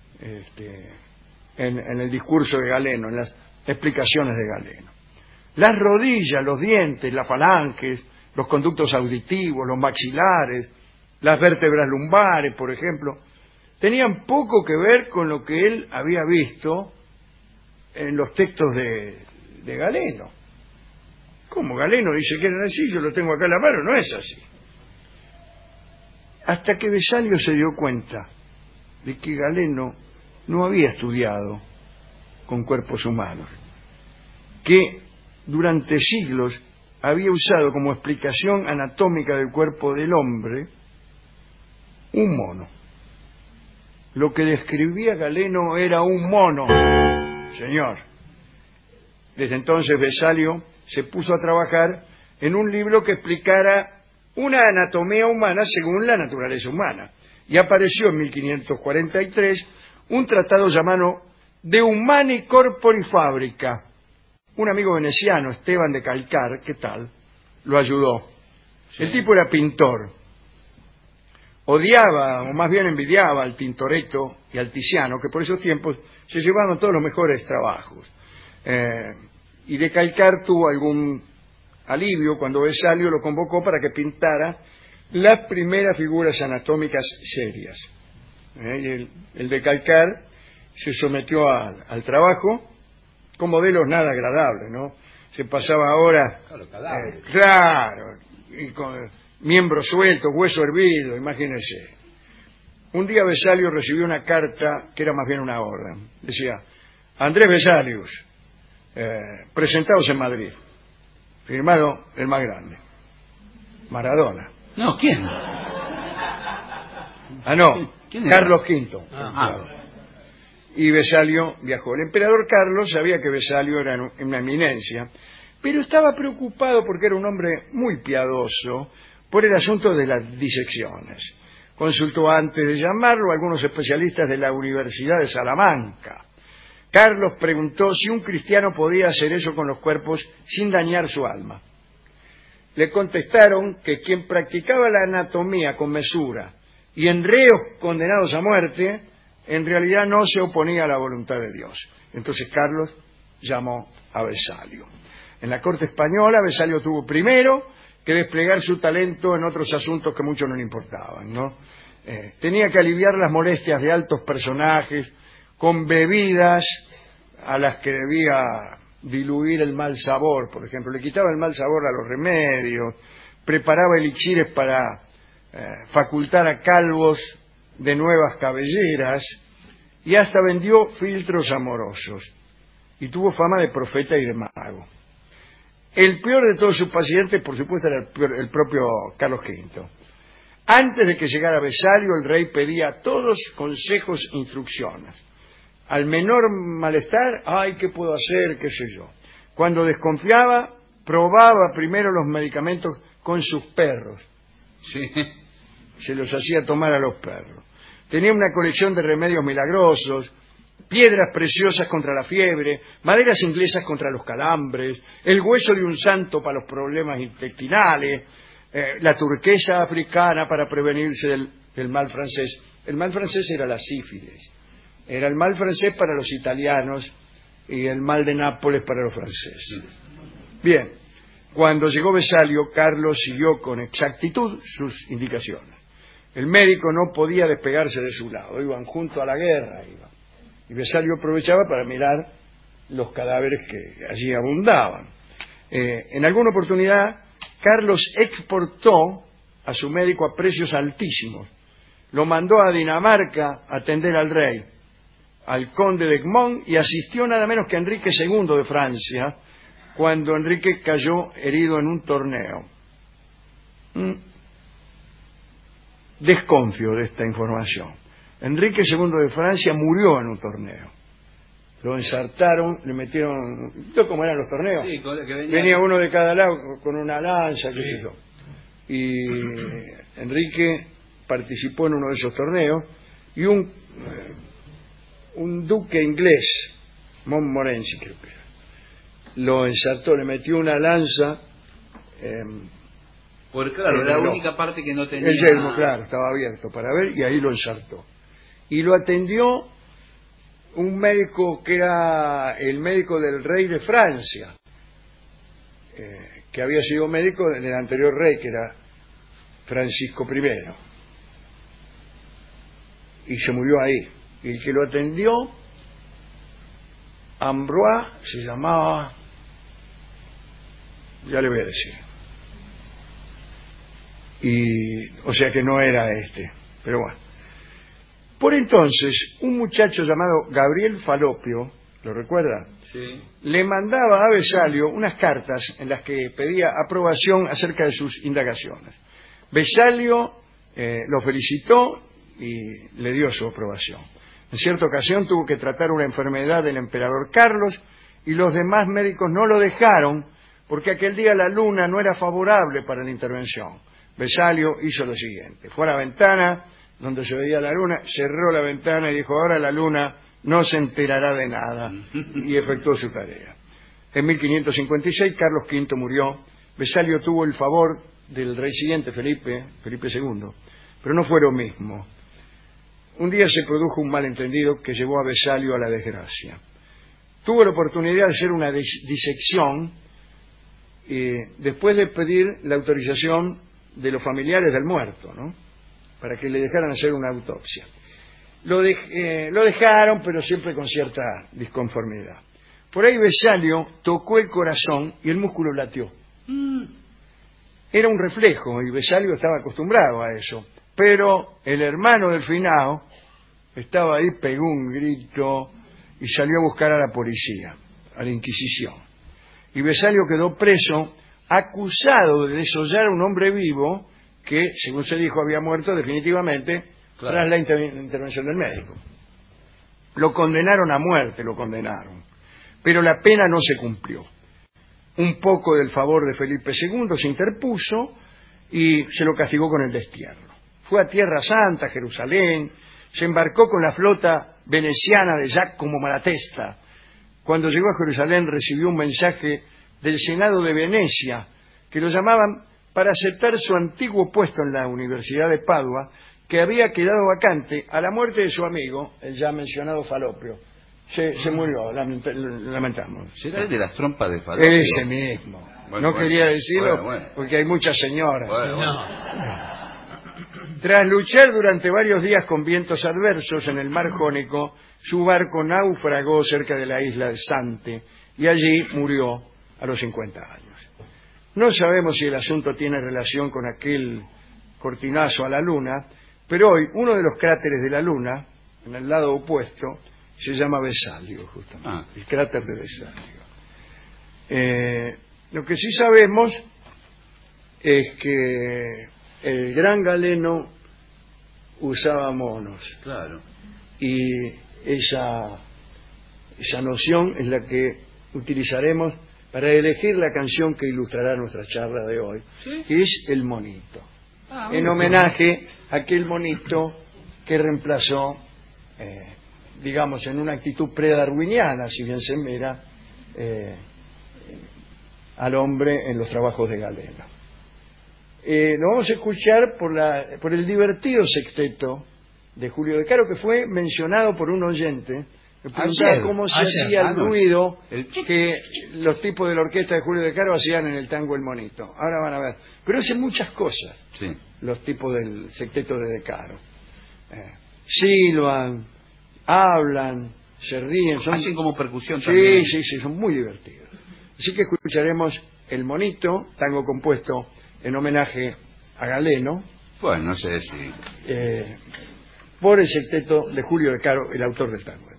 en el discurso de Galeno, en las explicaciones de Galeno. Las rodillas, los dientes, las falanges, los conductos auditivos, los maxilares, las vértebras lumbares, por ejemplo, tenían poco que ver con lo que él había visto en los textos de Galeno. ¿Cómo? Galeno dice que era así, yo lo tengo acá en la mano, no es así. Hasta que Vesalio se dio cuenta de que Galeno no había estudiado con cuerpos humanos, que durante siglos había usado como explicación anatómica del cuerpo del hombre un mono. Lo que describía Galeno era un mono, señor. Desde entonces Vesalio se puso a trabajar en un libro que explicara una anatomía humana según la naturaleza humana. Y apareció en 1543 un tratado llamado De Humani Corpori Fabrica. Un amigo veneciano, Esteban de Calcar, ¿qué tal?, lo ayudó. Sí. El tipo era pintor. Odiaba, o más bien envidiaba al Tintoretto y al Tiziano, que por esos tiempos se llevaban todos los mejores trabajos. Y de Calcar tuvo algún alivio cuando Vesalio lo convocó para que pintara las primeras figuras anatómicas serias. Y el de Calcar se sometió al trabajo con modelos nada agradables, ¿no? Se pasaba horas, claro, y con miembros sueltos, hueso hervido, imagínense. Un día Vesalio recibió una carta que era más bien una orden. Decía, Andrés Vesalius, presentados en Madrid, firmado el más grande, Maradona. No, ¿quién? Ah, no, ¿Quién era? Carlos V. Y Vesalio viajó. El emperador Carlos sabía que Vesalio era una eminencia, pero estaba preocupado porque era un hombre muy piadoso por el asunto de las disecciones. Consultó antes de llamarlo a algunos especialistas de la Universidad de Salamanca. Carlos preguntó si un cristiano podía hacer eso con los cuerpos sin dañar su alma. Le contestaron que quien practicaba la anatomía con mesura y en reos condenados a muerte, en realidad no se oponía a la voluntad de Dios. Entonces Carlos llamó a Vesalio. En la corte española, Vesalio tuvo primero que desplegar su talento en otros asuntos que mucho no le importaban, ¿no? Tenía que aliviar las molestias de altos personajes con bebidas a las que debía diluir el mal sabor, por ejemplo. Le quitaba el mal sabor a los remedios, preparaba elixires para facultar a calvos de nuevas cabelleras y hasta vendió filtros amorosos y tuvo fama de profeta y de mago. El peor de todos sus pacientes, por supuesto, era el propio Carlos V. Antes de que llegara Vesalio, el rey pedía a todos consejos e instrucciones. Al menor malestar, ay, ¿qué puedo hacer? ¿Qué sé yo? Cuando desconfiaba, probaba primero los medicamentos con sus perros. Sí. Se los hacía tomar a los perros. Tenía una colección de remedios milagrosos, piedras preciosas contra la fiebre, maderas inglesas contra los calambres, el hueso de un santo para los problemas intestinales, la turquesa africana para prevenirse del mal francés. El mal francés era la sífilis. Era el mal francés para los italianos y el mal de Nápoles para los franceses. Bien, cuando llegó Vesalio, Carlos siguió con exactitud sus indicaciones. El médico no podía despegarse de su lado, iban junto a la guerra, y Vesalio aprovechaba para mirar los cadáveres que allí abundaban. En alguna oportunidad, Carlos exportó a su médico a precios altísimos. Lo mandó a Dinamarca a atender al rey, al conde de Egmont, y asistió nada menos que a Enrique II de Francia, cuando Enrique cayó herido en un torneo. Desconfío de esta información. Enrique II de Francia murió en un torneo. Lo ensartaron, le metieron... ¿Vio cómo eran los torneos? Sí, que venía uno de cada lado con una lanza, qué sé yo. Y Enrique participó en uno de esos torneos y un duque inglés, Montmorency creo que era, lo ensartó, le metió una lanza... Porque claro, era la única parte que no tenía... El yelmo, claro, estaba abierto para ver, y ahí lo ensartó. Y lo atendió un médico que era el médico del rey de Francia, que había sido médico del anterior rey, que era Francisco I. Y se murió ahí. Y el que lo atendió, Ambroise, se llamaba... Ya le voy a decir. O sea que no era este, pero bueno. Por entonces, un muchacho llamado Gabriel Falopio, ¿lo recuerda? Sí. Le mandaba a Vesalio unas cartas en las que pedía aprobación acerca de sus indagaciones. Vesalio lo felicitó y le dio su aprobación. En cierta ocasión tuvo que tratar una enfermedad del emperador Carlos y los demás médicos no lo dejaron porque aquel día la luna no era favorable para la intervención. Vesalio hizo lo siguiente: fue a la ventana donde se veía la luna, cerró la ventana y dijo: ahora la luna no se enterará de nada, y efectuó su tarea. En 1556 Carlos V murió. Vesalio tuvo el favor del rey siguiente, Felipe II, pero no fue lo mismo. Un día se produjo un malentendido que llevó a Vesalio a la desgracia. Tuvo la oportunidad de hacer una disección después de pedir la autorización de los familiares del muerto, ¿no?, para que le dejaran hacer una autopsia. Lo dejaron, pero siempre con cierta disconformidad. Por ahí Vesalio tocó el corazón y el músculo latió. Era un reflejo y Vesalio estaba acostumbrado a eso. Pero el hermano del finado estaba ahí, pegó un grito y salió a buscar a la policía, a la Inquisición. Y Vesalio quedó preso, acusado de desollar a un hombre vivo que, según se dijo, había muerto definitivamente tras la intervención del médico. Lo condenaron a muerte, pero la pena no se cumplió. Un poco del favor de Felipe II se interpuso y se lo castigó con el destierro. Fue a Tierra Santa, Jerusalén, se embarcó con la flota veneciana de Giacomo Malatesta. Cuando llegó a Jerusalén recibió un mensaje del Senado de Venecia, que lo llamaban para aceptar su antiguo puesto en la Universidad de Padua, que había quedado vacante a la muerte de su amigo, el ya mencionado Falopio. Se murió, lamentamos. ¿Será el de las trompas de Falopio? Ese mismo. No quería decirlo porque hay muchas señoras. Tras luchar durante varios días con vientos adversos en el mar Jónico, su barco naufragó cerca de la isla de Sante y allí murió a los 50 años. No sabemos si el asunto tiene relación con aquel cortinazo a la Luna, pero hoy uno de los cráteres de la Luna, en el lado opuesto, se llama Vesalio, justamente, el cráter de Vesalio. Lo que sí sabemos es que el gran Galeno usaba monos. Claro. Y esa noción es la que utilizaremos para elegir la canción que ilustrará nuestra charla de hoy, que es El Monito, en homenaje a aquel monito que reemplazó, digamos, en una actitud predarwiniana, si bien se mira, al hombre en los trabajos de Galeno. Lo vamos a escuchar por el divertido sexteto de Julio De Caro, que fue mencionado por un oyente. Me preguntaba cómo se hacía el ruido que los tipos de la orquesta de Julio De Caro hacían en el tango El Monito. Ahora van a ver. Pero hacen muchas cosas los tipos del sexteto de Caro. Silban, hablan, se ríen. Hacen como percusión también. Sí, son muy divertidos. Así que escucharemos El Monito, tango compuesto en homenaje a Galeno. Bueno, no sé si... por el sexteto de Julio De Caro, el autor del tango.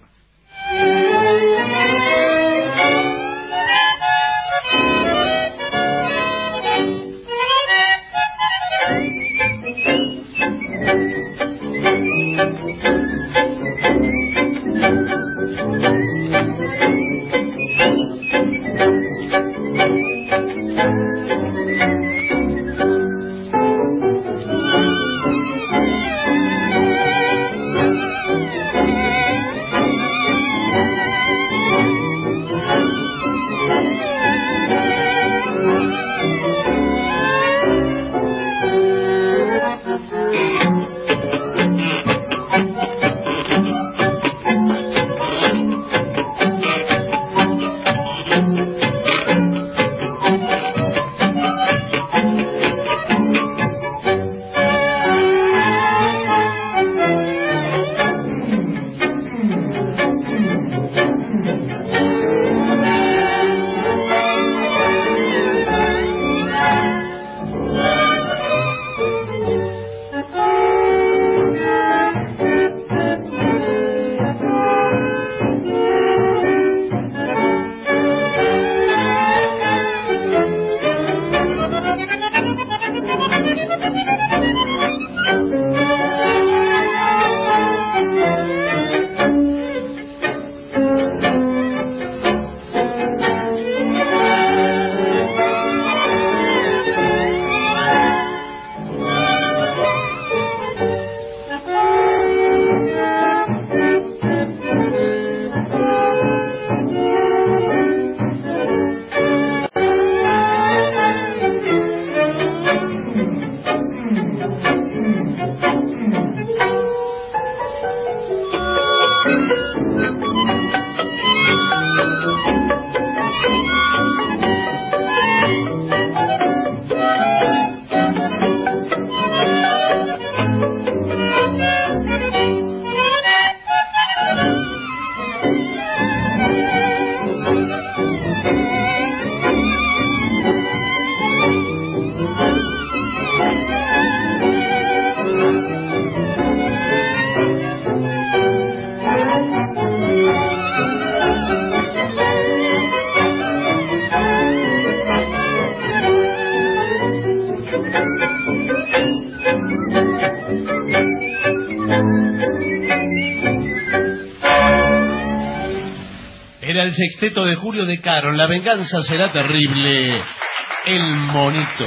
Era el sexteto de Julio De Caro, La venganza será terrible, El Monito.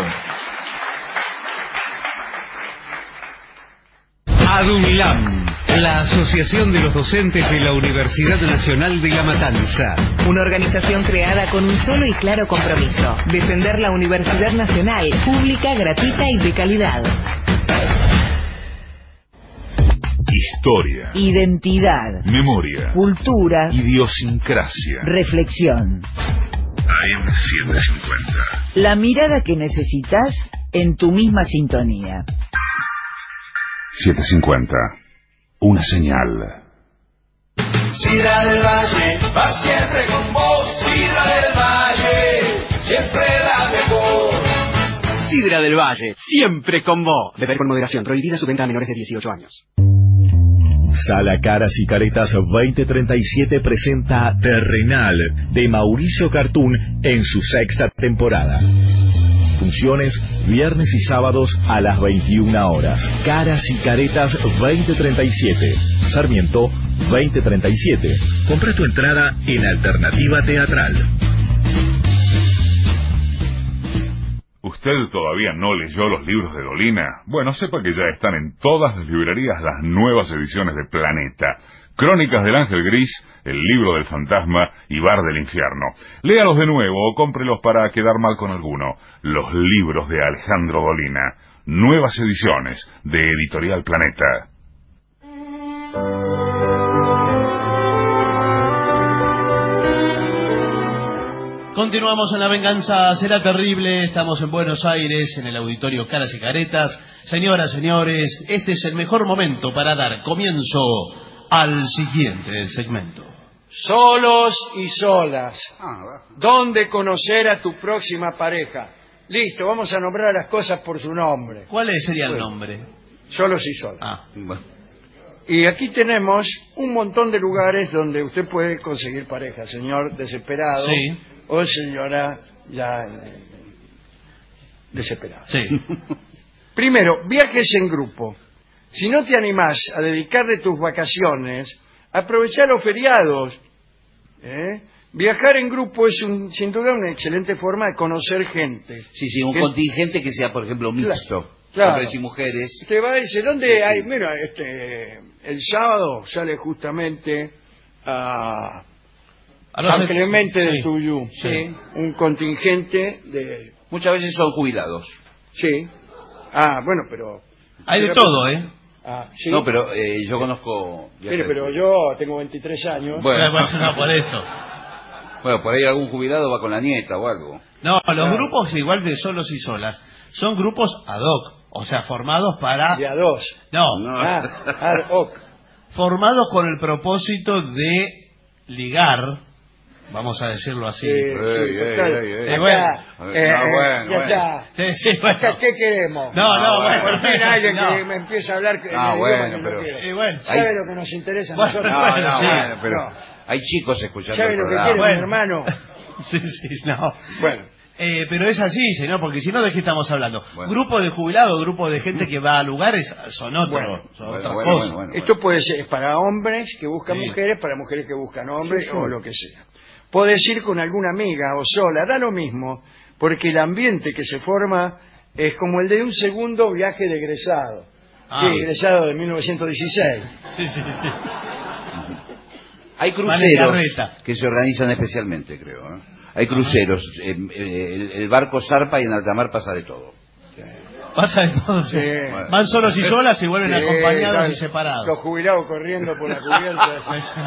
ADUNLAM, la Asociación de los Docentes de la Universidad Nacional de La Matanza. Una organización creada con un solo y claro compromiso: defender la Universidad Nacional, pública, gratuita y de calidad. Historia, identidad, memoria, cultura, idiosincrasia, reflexión. AM750. La mirada que necesitas en tu misma sintonía. 750. Una señal. Sidra del Valle va siempre con vos. Sidra del Valle, siempre la mejor. Sidra del Valle, siempre con vos. Beber con moderación. Prohibida su venta a menores de 18 años. Sala Caras y Caretas 2037 presenta Terrenal de Mauricio Cartún en su sexta temporada. Funciones viernes y sábados a las 21 horas. Caras y Caretas 2037. Sarmiento 2037. Compra tu entrada en Alternativa Teatral. usted todavía no leyó los libros de Dolina, bueno, sepa que ya están en todas las librerías las nuevas ediciones de Planeta. Crónicas del Ángel Gris, El libro del fantasma y Bar del infierno. Léalos de nuevo o cómprelos para quedar mal con alguno. Los libros de Alejandro Dolina. Nuevas ediciones de Editorial Planeta. Continuamos en La Venganza Será Terrible. Estamos en Buenos Aires, en el auditorio Caras y Caretas. Señoras, señores, este es el mejor momento para dar comienzo al siguiente segmento. Solos y solas. ¿Dónde conocer a tu próxima pareja? Listo, vamos a nombrar las cosas por su nombre. ¿Cuál sería el nombre? Solos y solas. Y aquí tenemos un montón de lugares donde usted puede conseguir pareja, señor desesperado. Sí. O señora ya desesperada. Sí. Primero, viajes en grupo. Si no te animás a dedicarle tus vacaciones, aprovechá los feriados. Viajar en grupo es sin duda una excelente forma de conocer gente. Sí, un contingente que sea, por ejemplo, mixto. Claro. Hombres y mujeres. Usted va y dice, ¿dónde hay? Mira, el sábado sale justamente a San Clemente de Tuyú. Sí. Un contingente de... Muchas veces son jubilados. Sí. Bueno, pero... Hay de todo, ¿sí? No, pero yo conozco... Mire, pero yo tengo 23 años. Bueno, no, por eso. Bueno, por ahí algún jubilado va con la nieta o algo. No, los grupos igual de solos y solas son grupos ad hoc, o sea, formados para... De a dos. No. Ad hoc. Formados con el propósito de ligar, vamos a decirlo así. ¿Qué queremos? Por fin alguien que me empiece a hablar que ¿sabe lo que nos interesa a nosotros? Pero hay chicos escuchando ¿sabe el lo que programa? quiere mi hermano? Bueno. Pero es así, señor, porque si no, ¿de qué estamos hablando? Grupo de jubilados, grupo de gente que va a lugares, son otras cosas. Esto puede ser para hombres que buscan mujeres, para mujeres que buscan hombres, o lo que sea. Puedes ir con alguna amiga o sola, da lo mismo, porque el ambiente que se forma es como el de un segundo viaje de egresado. Egresado de 1916. Hay cruceros que se organizan especialmente, creo. Hay cruceros. El barco zarpa y en alta mar pasa de todo. Pasa de todo, sí. Van solos y solas y vuelven acompañados y separados. Los jubilados corriendo por la cubierta.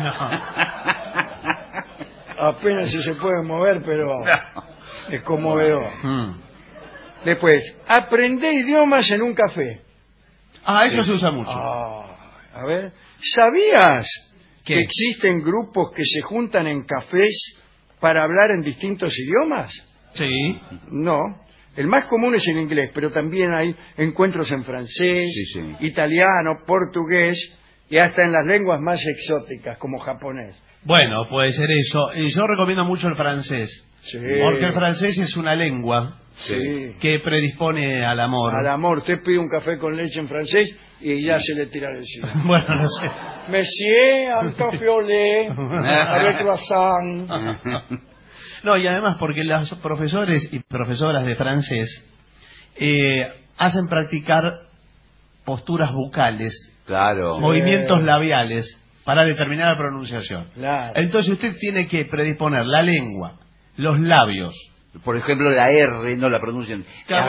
Apenas si se pueden mover, pero es conmovedor. Después, aprender idiomas en un café. Eso se usa mucho. A ver, ¿sabías que existen grupos que se juntan en cafés para hablar en distintos idiomas? Sí. No. El más común es el inglés, pero también hay encuentros en francés, italiano, portugués y hasta en las lenguas más exóticas como japonés. Bueno, puede ser eso. Yo recomiendo mucho el francés. Porque el francés es una lengua que predispone al amor. Al amor. Usted pide un café con leche en francés y ya se le tira encima. Bueno, no sé. Monsieur, un café au lait, avec croissant. No, y además porque los profesores y profesoras de francés hacen practicar posturas bucales, movimientos labiales para determinar la pronunciación. Entonces usted tiene que predisponer la lengua, los labios. Por ejemplo, la R no la pronuncian.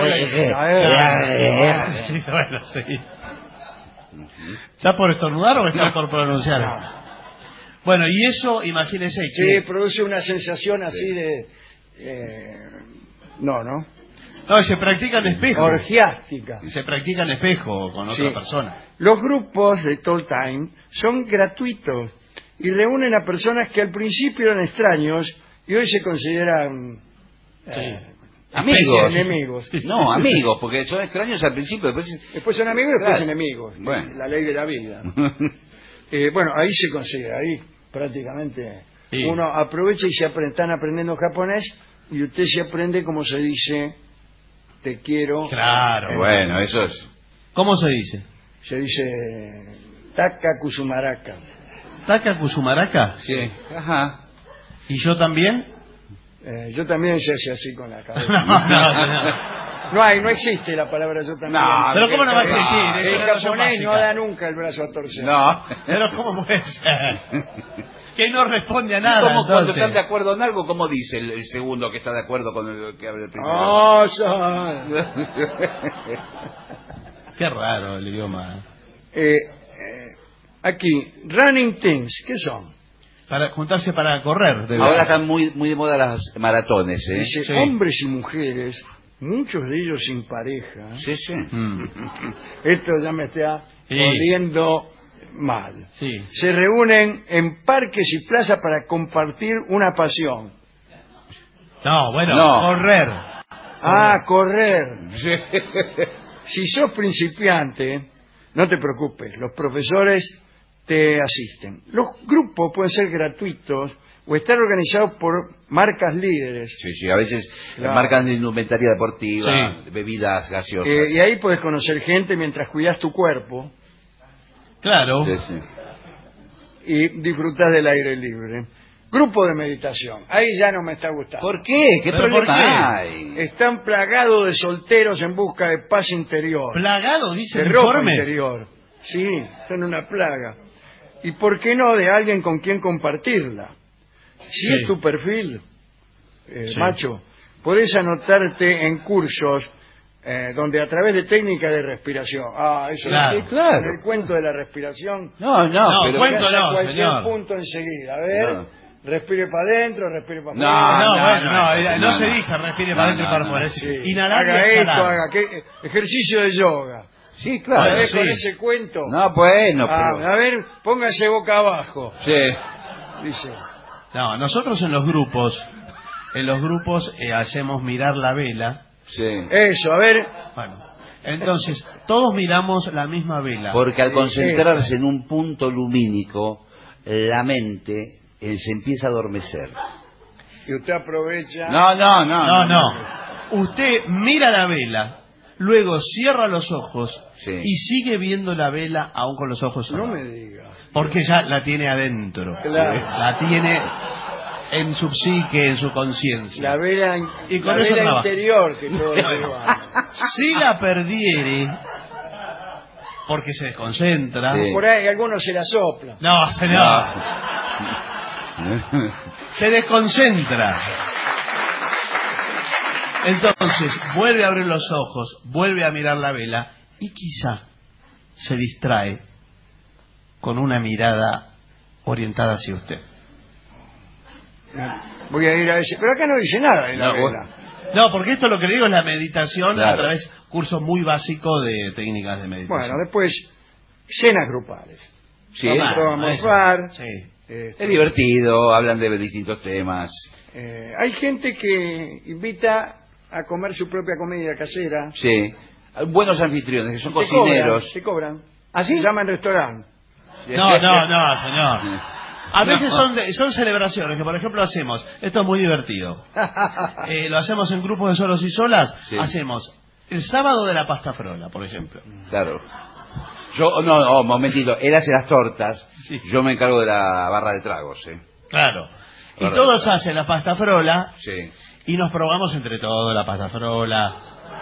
Bueno, sí. ¿Está por estornudar o está por pronunciar? Bueno, y eso, imagínese que... Sí, produce una sensación así de... No, se practica en espejo. Orgiástica. Se practica en espejo con otra persona. Los grupos de Talk Time son gratuitos y reúnen a personas que al principio eran extraños y hoy se consideran... amigos. Enemigos. No, amigos, porque son extraños al principio. Después son amigos y después enemigos. La ley de la vida. Bueno, ahí se consigue, ahí prácticamente uno aprovecha y están aprendiendo japonés y usted se aprende cómo se dice te quiero. Claro. Bueno, eso es... ¿Cómo se dice? Se dice Taka Kusumaraka. ¿Taka Kusumaraka? Sí. Ajá. ¿Y yo también? Yo también se hace así con la cabeza. No existe la palabra yo también. No, pero ¿cómo no va a existir? Es El una noción japonés no básica. da nunca el brazo a torcer. No. Pero ¿cómo puede ser? Que no responde a ¿Y nada, cómo, cuando entonces? están de acuerdo en algo, cómo dice el segundo que está de acuerdo con el que habla el primero? Oh, Qué raro el idioma. aquí, running teams, ¿qué son? Para juntarse para correr. Ahora están muy de moda las maratones, ¿eh? Dice, Sí. hombres y mujeres, muchos de ellos sin pareja. Sí, sí. Esto ya me está Sí. oliendo mal. Sí. Se reúnen en parques y plazas para compartir una pasión. No, bueno, No. correr. Correr. Si sos principiante, no te preocupes, los profesores te asisten. Los grupos pueden ser gratuitos o estar organizados por marcas líderes. Sí, a veces Claro. marcan de indumentaria deportiva, Sí. bebidas gaseosas. Y ahí puedes conocer gente mientras cuidas tu cuerpo Claro. Sí, sí. y disfrutas del aire libre. Grupo de meditación. Ahí ya no me está gustando. ¿Por qué? ¿Qué ¿Pero problema por qué? hay? Están plagados de solteros en busca de paz interior. Plagado, dice De el ropa informe. interior. Sí, son una plaga. ¿Y por qué no de alguien con quien compartirla? Si Sí. es tu perfil, Sí. macho, podés anotarte en cursos donde a través de técnicas de respiración. Eso Claro. es Claro. el cuento de la respiración. No, No, pero... cuento Llegas a no, cualquier señor. punto enseguida. A ver, No. respire para adentro, respire para No, afuera. No, no, bueno, no, no no, se no. dice respire No, para adentro y no, para no, afuera. Sí. Es inhalar y Haga exhalar. esto, haga ejercicio de yoga. Sí, A claro. ver, sí. con ese cuento. No, bueno, pero... A ver, póngase boca abajo. Sí. Dice. No, nosotros en los grupos hacemos mirar la vela. Sí. Eso, a ver. Bueno, entonces, todos miramos la misma vela. Porque al Sí, concentrarse en un punto lumínico, la mente se empieza a adormecer. Y usted aprovecha. No. Usted mira la vela, luego cierra los ojos Sí. y sigue viendo la vela aún con los ojos No cerrados. me diga. Porque ya la tiene adentro. Claro. La tiene en su psique, en su conciencia. La vela, Y con la eso vela trabaja. interior que todos llevan. Si la perdiere, porque se desconcentra. Sí. Por ahí algunos se la soplan. No, señor. Se desconcentra. Entonces, vuelve a abrir los ojos, vuelve a mirar la vela y quizá se distrae con una mirada orientada hacia usted. Voy a ir a ese. Pero acá no dice nada de la No, vela. No, porque esto lo que le digo es la meditación Claro. a través de curso muy básico de técnicas de meditación. Bueno, después, cenas grupales. Sí, Vamos todos a eso. almorzar. Sí. es divertido, hablan de distintos temas. Hay gente que invita a comer su propia comida casera. Sí. Buenos anfitriones, que son Te cocineros. cobran. ¿Ah, sí? Se llaman restaurante. No, señor. A veces son celebraciones que, por ejemplo, hacemos. Esto es muy divertido. Lo hacemos en grupos de solos y solas. Sí. Hacemos el sábado de la pasta frola, por ejemplo. Claro. Un momentito. Él hace las tortas, Sí. yo me encargo de la barra de tragos, Claro. Y Claro. todos hacen la pasta frola Sí. y nos probamos entre todos la pasta frola.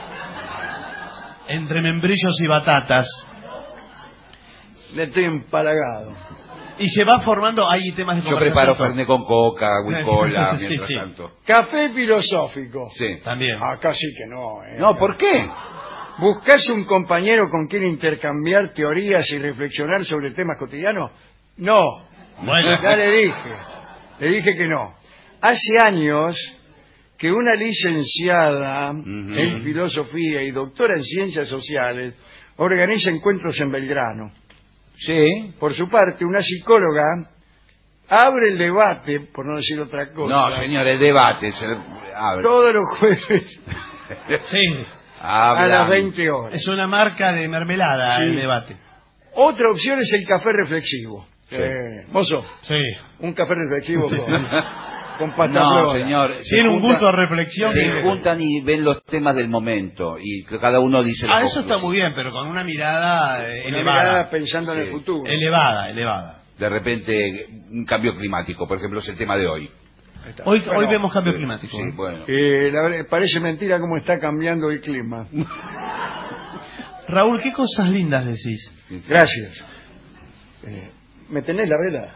Entre membrillos y batatas. Le estoy empalagado. Y se va formando, hay temas de Yo preparo conversación. fernet con coca, cola, Sí, mientras sí. tanto. Café filosófico. Sí. También. Acá sí que no. No, ¿por qué? ¿Buscás un compañero con quien intercambiar teorías y reflexionar sobre temas cotidianos? No. Bueno. Ya le dije que no. Hace años que una licenciada en filosofía y doctora en ciencias sociales organiza encuentros en Belgrano. Sí. Por su parte, una psicóloga abre el debate, por no decir otra cosa. No, señor, el debate se abre. Todos los jueves Sí. a las 20 horas. Es una marca de mermelada Sí. el debate. Otra opción es el café reflexivo. Sí. Mozo, Sí. un café reflexivo con pasta No, frola. señor. se Tiene un junta- gusto de reflexión. Se que- juntan y ven los temas del momento y que cada uno dice lo Eso está muy bien, pero con una mirada Una elevada. mirada pensando en Sí. el futuro. Elevada. De repente, un cambio climático, por ejemplo, es el tema de hoy. Hoy Bueno, vemos cambio climático. Sí, bueno. parece mentira cómo está cambiando el clima. Raúl, ¿qué cosas lindas decís? Gracias. ¿Me tenés la vela?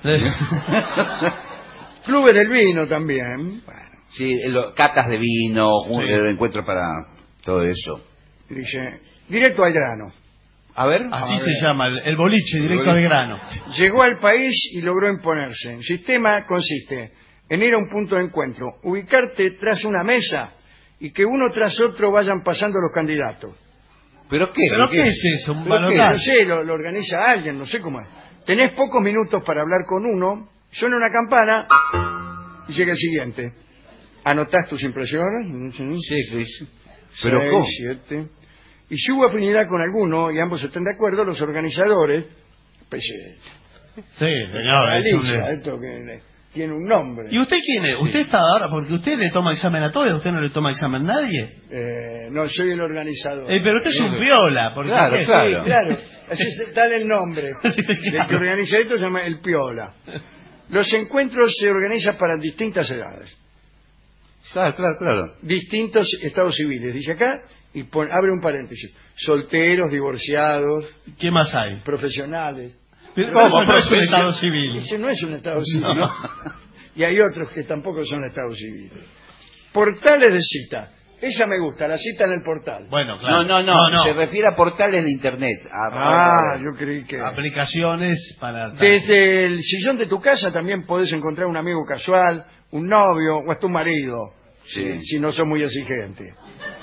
Clubes del vino también. Bueno, Sí, catas de vino, un Sí. encuentro para todo eso. dice, directo al grano. A ver. Así A se ver. llama, el boliche, directo al grano. Llegó al país y logró imponerse. El sistema consiste en ir a un punto de encuentro, ubicarte tras una mesa y que uno tras otro vayan pasando los candidatos. ¿Pero qué? ¿Pero qué es eso? ¿Un ¿Pero qué? balotaje? No sé, lo organiza alguien, no sé cómo es. Tenés pocos minutos para hablar con uno, suena una campana y llega el siguiente. ¿Anotás tus impresiones? Sí, Luis. ¿Pero 6, cómo? 7. Y si hubo afinidad con alguno y ambos están de acuerdo, los organizadores, pues, Sí, señor. Es analiza un... esto que tiene un nombre. ¿Y usted quién es? ¿Usted está ahora? Porque usted le toma examen a todos, ¿usted no le toma examen a nadie? No, soy el organizador. Pero usted es un piola. Porque Claro, ¿qué? claro. Sí, claro. Así está el nombre. El que organiza esto se llama el piola. Los encuentros se organizan para distintas edades. Claro. Distintos estados civiles. Dice acá y abre un paréntesis. Solteros, divorciados, ¿Qué más hay? profesionales. Pero eso no es un estado civil. Ese no es un estado civil. No. ¿no? Y hay otros que tampoco son estados civiles. Portales de cita. Esa me gusta, la cita en el portal. Bueno, claro. No. Se refiere a portales de internet. Yo creí que... Aplicaciones para... Desde el sillón de tu casa también podés encontrar un amigo casual, un novio o hasta un marido, Sí. si no son muy exigentes.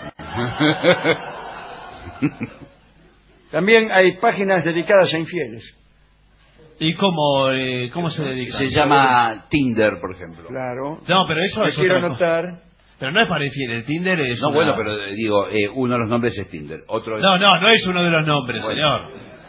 También hay páginas dedicadas a infieles. ¿Y cómo se dedica? Se llama Tinder, por ejemplo. Claro. No, pero eso Te es quiero otra cosa. anotar. Pero no es para infiel, el Tinder es No, una- bueno, pero digo, uno de los nombres es Tinder. Otro es... No es uno de los nombres, Bueno. señor.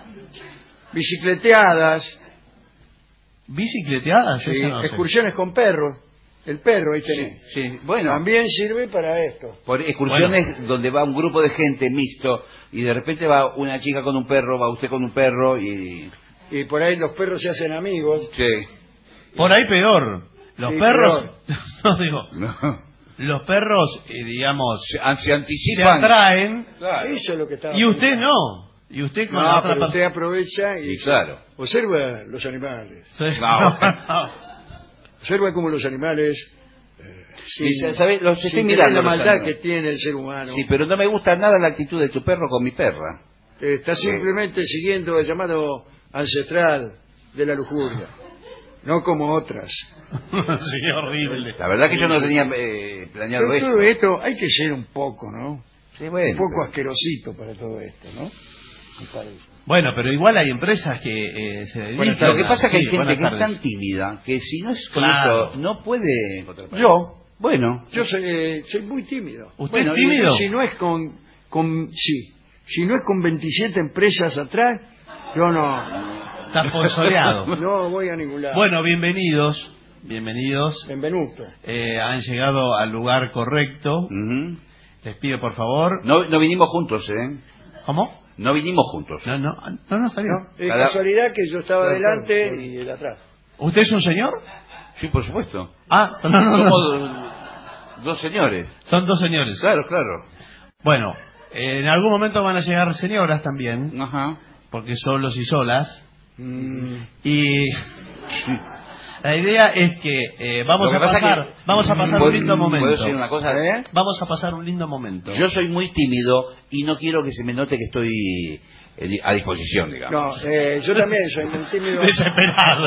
Bicicleteadas, ¿Bicicleteadas? sí, Eso no sé. excursiones con perros. El perro, ahí tenés. Sí, bueno. También sirve para esto. Por excursiones donde va un grupo de gente mixto y de repente va una chica con un perro, va usted con un perro y... Y por ahí los perros se hacen amigos. Sí. Por ahí peor. Los Sí, perros... peor. No digo... No. Los perros, digamos... Se Se anticipan. atraen Claro. Eso es lo que estaba y usted pensando. no. Y usted con la No, otra pero usted persona... aprovecha y Y claro. observa los animales. Sí. No. Observa cómo los animales... Y, ¿sabe? Los estoy sin mirando, tener la maldad Rosana. que tiene el ser humano. Sí, pero no me gusta nada la actitud de tu perro con mi perra. Está simplemente siguiendo el llamado ancestral de la lujuria. No como otras. Sí, horrible. La verdad que yo no tenía planeado Pero todo esto. esto hay que ser un poco, ¿no? Sí, bueno, Un poco pero- asquerosito para todo esto, ¿no? Me parece. Bueno, pero igual hay empresas que se dedican... Buenas Lo que pasa es que hay Sí, gente buenas que es tardes. tan tímida que si no es con Claro. eso no puede encontrar pareja. Yo Bueno, soy muy tímido. ¿Usted Bueno, es tímido? Si no es si no es con 27 empresas atrás, yo no Está sponsoreado. no voy a ningún lado. Bueno, bienvenidos. Bienvenidos. Benvenuto. Han llegado al lugar correcto. ujú. Les pido, por favor... No vinimos juntos, ¿eh? ¿Cómo? No vinimos juntos. No, está bien. ¿No? Es Cada- casualidad que yo estaba Claro, delante claro. y él atrás. ¿Usted es un señor? Sí, por supuesto. Ah, no. Somos dos señores. Son dos señores. Claro, claro. Bueno, en algún momento van a llegar señoras también, Ajá. porque solos y solas. Mm. Y la idea es que vamos Lo que a pasa pasar, que- vamos a pasar ¿Puedo- un lindo ¿Puedo momento. decir una cosa? Vamos a pasar un lindo momento. Yo soy muy tímido y no quiero que se me note que estoy a disposición, digamos. No, yo también soy muy tímido. Desesperado.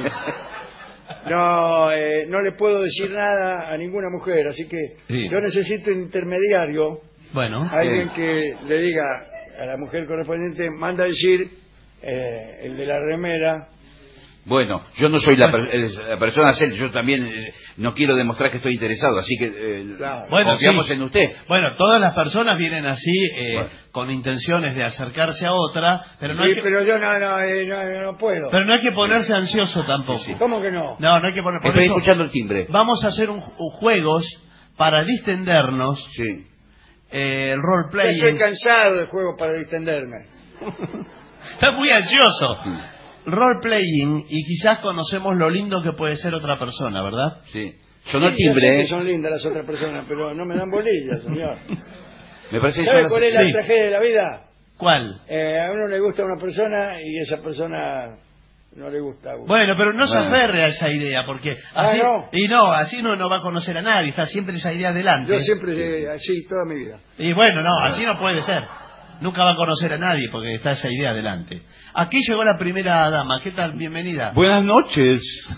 No le puedo decir nada a ninguna mujer, así que Sí. yo necesito un intermediario, Bueno, alguien que le diga a la mujer correspondiente, manda a decir el de la remera. Bueno, yo no soy la persona a ser, yo también no quiero demostrar que estoy interesado, así que Claro. Bueno, confiamos sí. en usted. Bueno, todas las personas vienen así, Bueno. con intenciones de acercarse a otra, pero no, Sí, hay que, pero yo no puedo. pero no hay que ponerse ansioso tampoco. ¿Cómo que no? No hay que poner. Por Estoy eso escuchando el timbre. vamos a hacer juegos para distendernos, Sí. el Ya roleplay. estoy cansado de juegos para distenderme. Está muy ansioso. Role-playing y quizás conocemos lo lindo que puede ser otra persona, ¿verdad? Sí. Sonó Sí, ya sé timbre, que son lindas las otras personas, pero no me dan bolillas, señor. Me parece que ¿Sabe son cuál las... es la Sí. tragedia de la vida? ¿Cuál? A uno le gusta una persona y esa persona no le gusta a uno. Bueno, pero no se Bueno. aferre a esa idea, porque así, no. y no, así no va a conocer a nadie, está siempre esa idea adelante. Yo siempre así, toda mi vida. Y bueno, no, así no puede ser. Nunca va a conocer a nadie porque está esa idea adelante. Aquí llegó la primera dama. ¿Qué tal? Bienvenida. Buenas noches.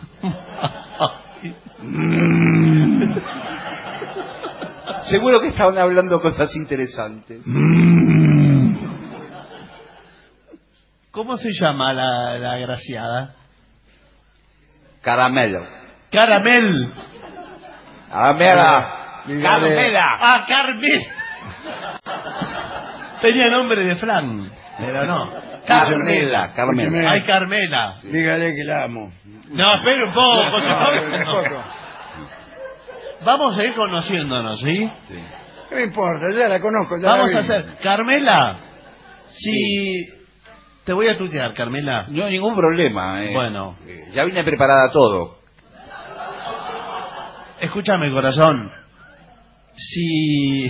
Seguro que estaban hablando cosas interesantes. ¿Cómo se llama la agraciada? Caramelo. Caramel. Caramela. Carmela. Ah, Carmen. Tenía nombre de flan, pero no. Carmela. Carmela. Ay, Carmela. Dígale que la amo. No, espere un poco, Un señor. poco. Vamos a ir conociéndonos, ¿sí? No me importa, ya la conozco. Ya Vamos la a vi. hacer. Carmela, si... Te voy a tutear, Carmela. No, ningún problema. Bueno. Ya vine preparada todo. Escúchame, corazón. Si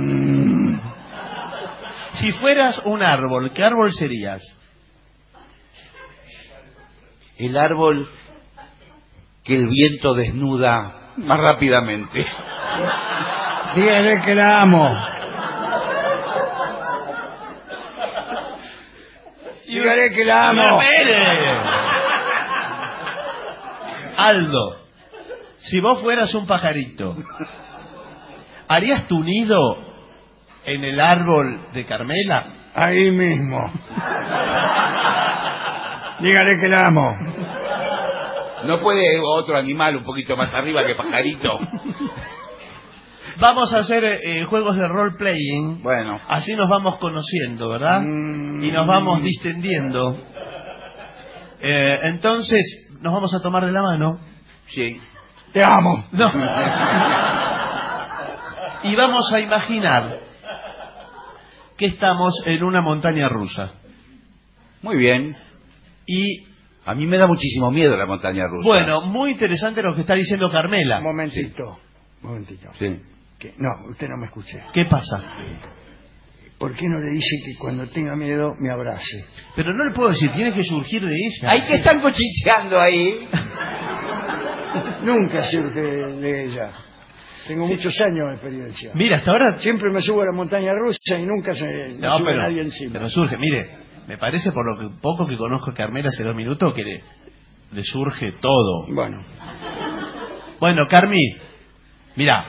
fueras un árbol, ¿qué árbol serías? El árbol que el viento desnuda más rápidamente. Dígale que la amo. Dígale que la amo. ¡No, espere! Aldo, si vos fueras un pajarito, ¿harías tu nido en el árbol de Carmela? Ahí mismo. Dígale que la amo. No puede otro animal un poquito más arriba que pajarito. Vamos a hacer juegos de role-playing. Bueno. Así nos vamos conociendo, ¿verdad? Y nos vamos distendiendo. Entonces, nos vamos a tomar de la mano. Sí. Te amo. No. Y vamos a imaginar que estamos en una montaña rusa. Muy bien. Y a mí me da muchísimo miedo la montaña rusa. bueno, muy interesante lo que está diciendo Carmela. Un momentito. Sí. No, usted no me escucha. ¿Qué pasa? ¿Por qué no le dice que cuando tenga miedo me abrace? Pero no le puedo decir, tiene que surgir de ella. Ay, que están cuchicheando ahí. Nunca surge de ella. Tengo muchos años de experiencia. Mira, hasta ahora... Siempre me subo a la montaña rusa y nunca se No, sube pero, nadie encima. pero surge, mire, me parece por lo que poco que conozco a Carmela hace 2 minutos que le surge todo. Bueno, Carmi, mira.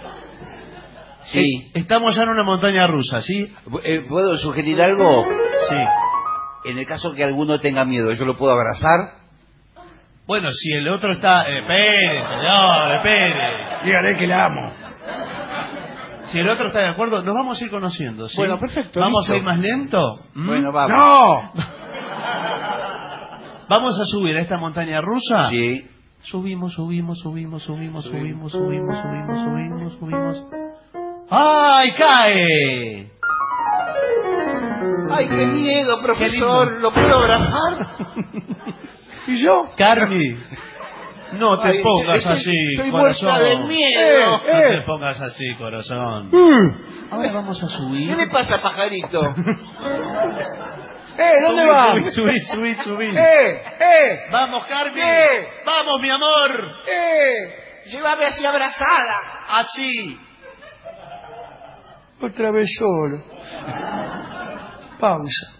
Sí. Estamos ya en una montaña rusa, ¿sí? ¿Puedo sugerir algo? Sí. En el caso que alguno tenga miedo, ¿yo lo puedo abrazar? Bueno, si el otro está... espere, señor, espere. Dígale que la amo. Si el otro está de acuerdo, nos vamos a ir conociendo, ¿sí? Bueno, perfecto. ¿Vamos listo. a ir más lento? Bueno, vamos. ¡No! ¿Vamos a subir a esta montaña rusa? Sí. Subimos. ¡Ay, cae! ¡Ay, qué miedo, profesor! ¿Lo puedo abrazar? ¿Y yo? Carmi, no te Ay, pongas así, estoy corazón. muerta de miedo. No te pongas así, corazón. Ahora vamos a subir. ¿Qué le pasa, pajarito? ¿Dónde va? Subí. Vamos, Carmi. Vamos, mi amor. Llévame así abrazada. Así. Otra vez solo. Pausa.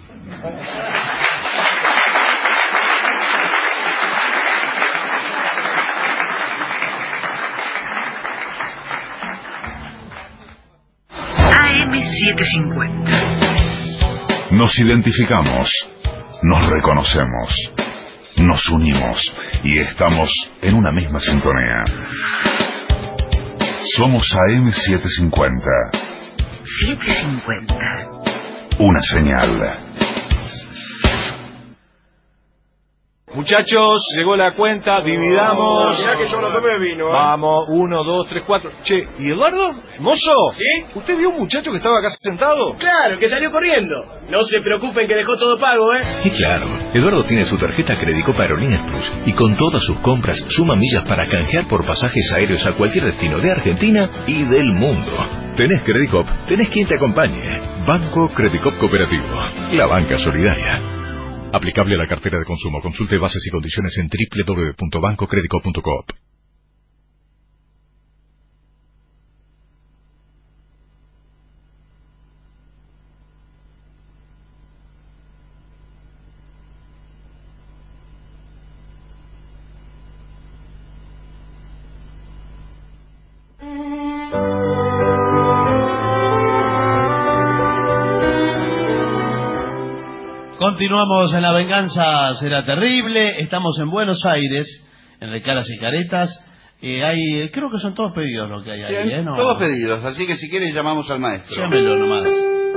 AM750. Nos identificamos, nos reconocemos, nos unimos y estamos en una misma sintonía. Somos AM750. 750. Una señal. Muchachos, llegó la cuenta, dividamos. Mirá que yo no tomé vino. Vamos, 1, 2, 3, 4. Che, ¿y Eduardo? ¿Mozo? ¿Sí? ¿Usted vio un muchacho que estaba acá sentado? Claro, que salió corriendo. No se preocupen que dejó todo pago, ¿eh? Y claro, Eduardo tiene su tarjeta Credicop Aerolíneas Plus y con todas sus compras suma millas para canjear por pasajes aéreos a cualquier destino de Argentina y del mundo. Tenés Credicop, tenés quien te acompañe. Banco Credicop Cooperativo, la banca solidaria. Aplicable a la cartera de consumo. Consulte bases y condiciones en www.bancocredicop.coop. Continuamos en La Venganza Será Terrible. Estamos en Buenos Aires, en el Caras y Caretas. Creo que son todos pedidos lo que hay ahí, ¿eh? No. Todos pedidos, así que si quieres llamamos al maestro. Llámelo nomás.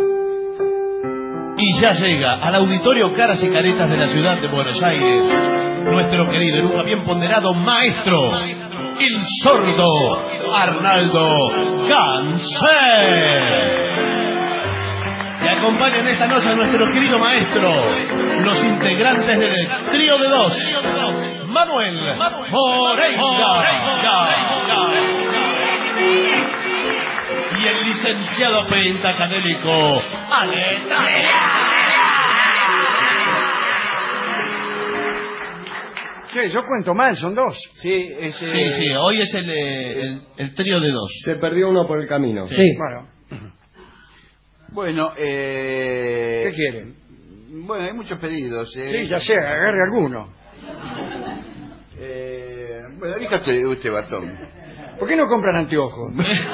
Y ya llega al auditorio Caras y Caretas de la ciudad de Buenos Aires nuestro querido y nunca bien ponderado maestro, el sordo Arnaldo Ganser. Y acompañan esta noche a nuestro querido maestro, los integrantes del trío de dos, Manuel Moreira y el licenciado pentacadélico Aleta. ¿Qué? Yo cuento mal, son dos. Sí, hoy es el trío de dos. Se perdió uno por el camino. Sí. Bueno. Bueno, ¿qué quieren? Bueno, hay muchos pedidos. Sí, ya sé, agarre alguno. Bueno, elija usted, Bartón. ¿Por qué no compran anteojos?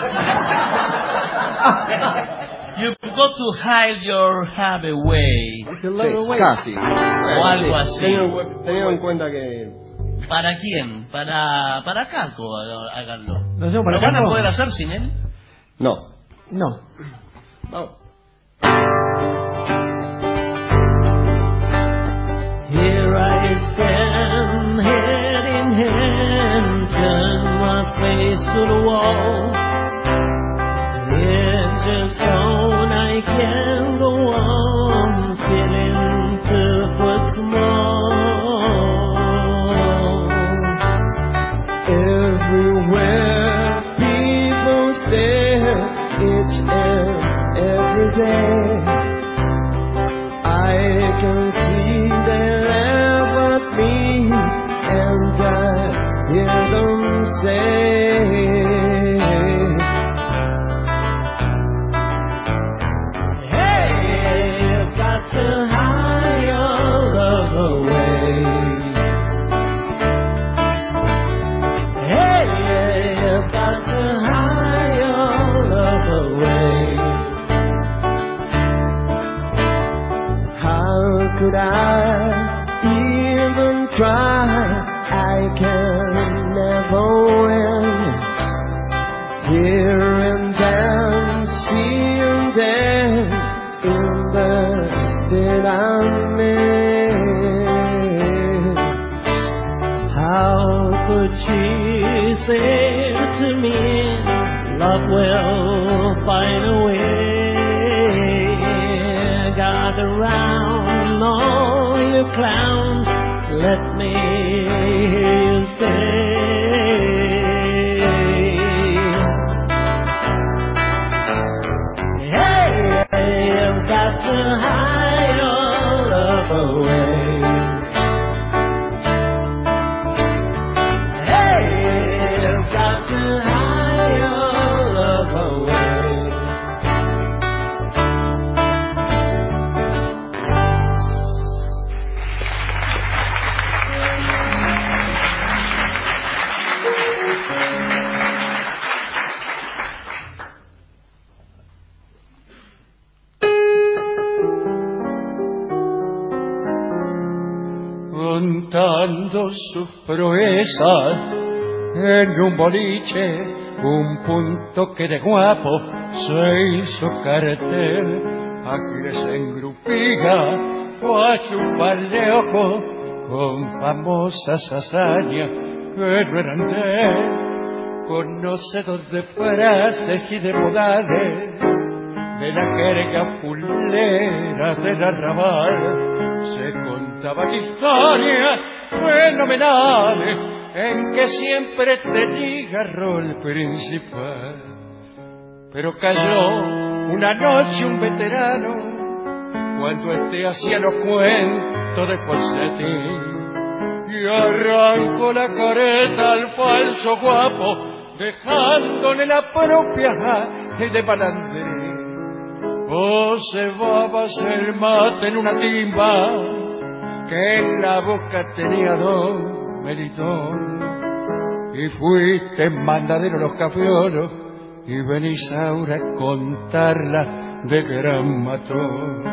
You've got to hide your have away. Casi. O algo así. Teniendo en cuenta que... ¿Para quién? Para Caco, háganlo. ¿Lo hacemos para ¿Lo van a Caco? poder hacer sin él? No. Vamos. Here I stand, head in hand, turn my face to the wall. Here's just stone, I can go on, feeling 2 foot small. Everywhere people stare, each and every day. I can see they laugh at me, and I hear them say, hey, you've got to hide your love away. Hey, you've got to hide your love away. Could I even try? I can never win. Here and there, she and there, in the state I'm in. How could she say to me, love will find a way? Got around all you clowns, let me hear you say, hey, you've got to hide your love away. Hey, you've got to hide your love away. Contando sus proezas en un boliche, un punto que de guapo se hizo cartel. Aquí les engrupía o a chuparle ojo con famosas hazañas que no eran de él, conocedor de frases y de modales, de la jerga fulera del arrabal, se contaban historias fenomenales en que siempre tenía rol principal. Pero cayó una noche un veterano cuando hacía los cuentos de Posetti y arrancó la careta al falso guapo, dejándole la propia de malandrín. Cebaba el mate en una timba que en la boca tenía don Melitón, y fuiste mandadero los cafeolos y venís ahora a contarla de gran matón.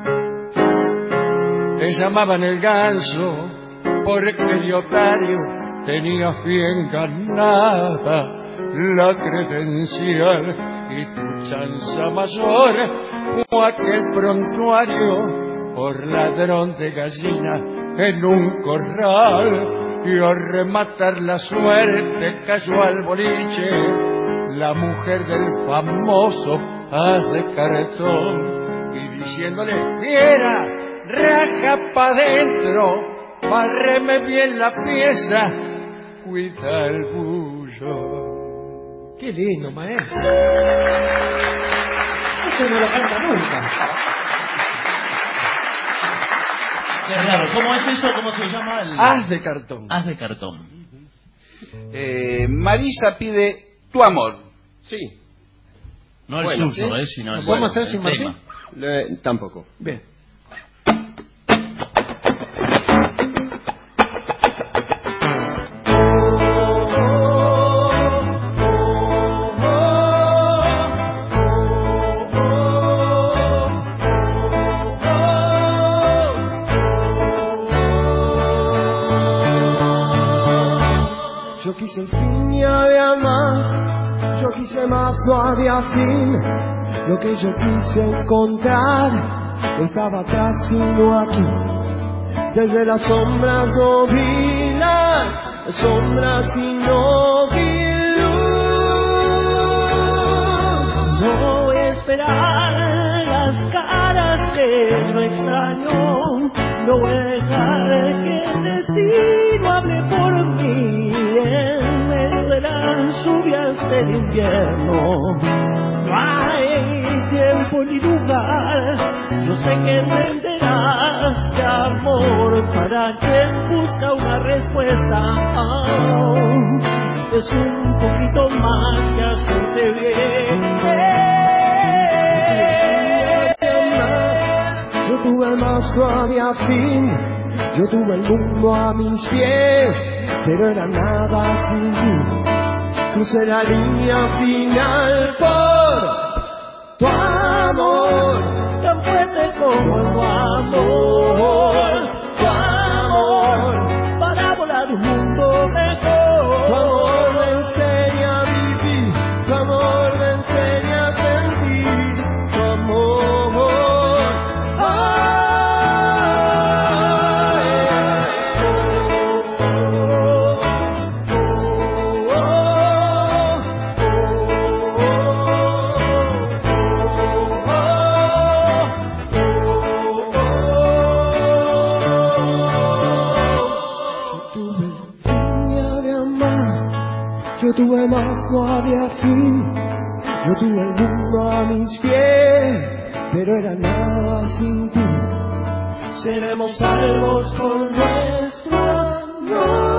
Te llamaban el ganso porque de otario tenías bien ganada la credencial, y tu chanza mayor fue aquel prontuario por ladrón de gallina en un corral, y al rematar la suerte cayó al boliche la mujer del famoso haz de cartón, y diciéndole: fiera, raja pa' dentro, barreme bien la pieza, cuida el bullo. Qué lindo, maestro. Eso no lo canta nunca. Qué raro. ¿Cómo es eso? ¿Cómo se llama? Haz de cartón. Haz de cartón. Marisa pide Tu amor. Sí. No el Bueno, suyo, ¿sí? sino el ¿Podemos hacer el sin tema. Martín? Tampoco. Bien. Yo quise el fin y había más, yo quise más, no había fin. Lo que yo quise encontrar estaba atrás y no aquí. Desde las sombras no vi las sombras y no vi luz. No voy a esperar las caras que no extraño, no voy a dejar que el destino hable por mí en medio de las lluvias del invierno. No hay tiempo ni lugar, yo sé que entenderás que amor para quien busca una respuesta es un poquito más que hacerte bien. Yo tuve más, no había fin, yo tuve el mundo a mis pies, pero era nada sin ti. Crucé la línea final por tu amor, tan fuerte como tu amor, tu amor, para volar un mundo mejor. Tu amor me enseña a vivir, tu amor me enseña a sentir, tu amor. Yo tuve más, no había fin. Yo tuve el mundo a mis pies, pero era nada sin ti. Seremos salvos con nuestro amor.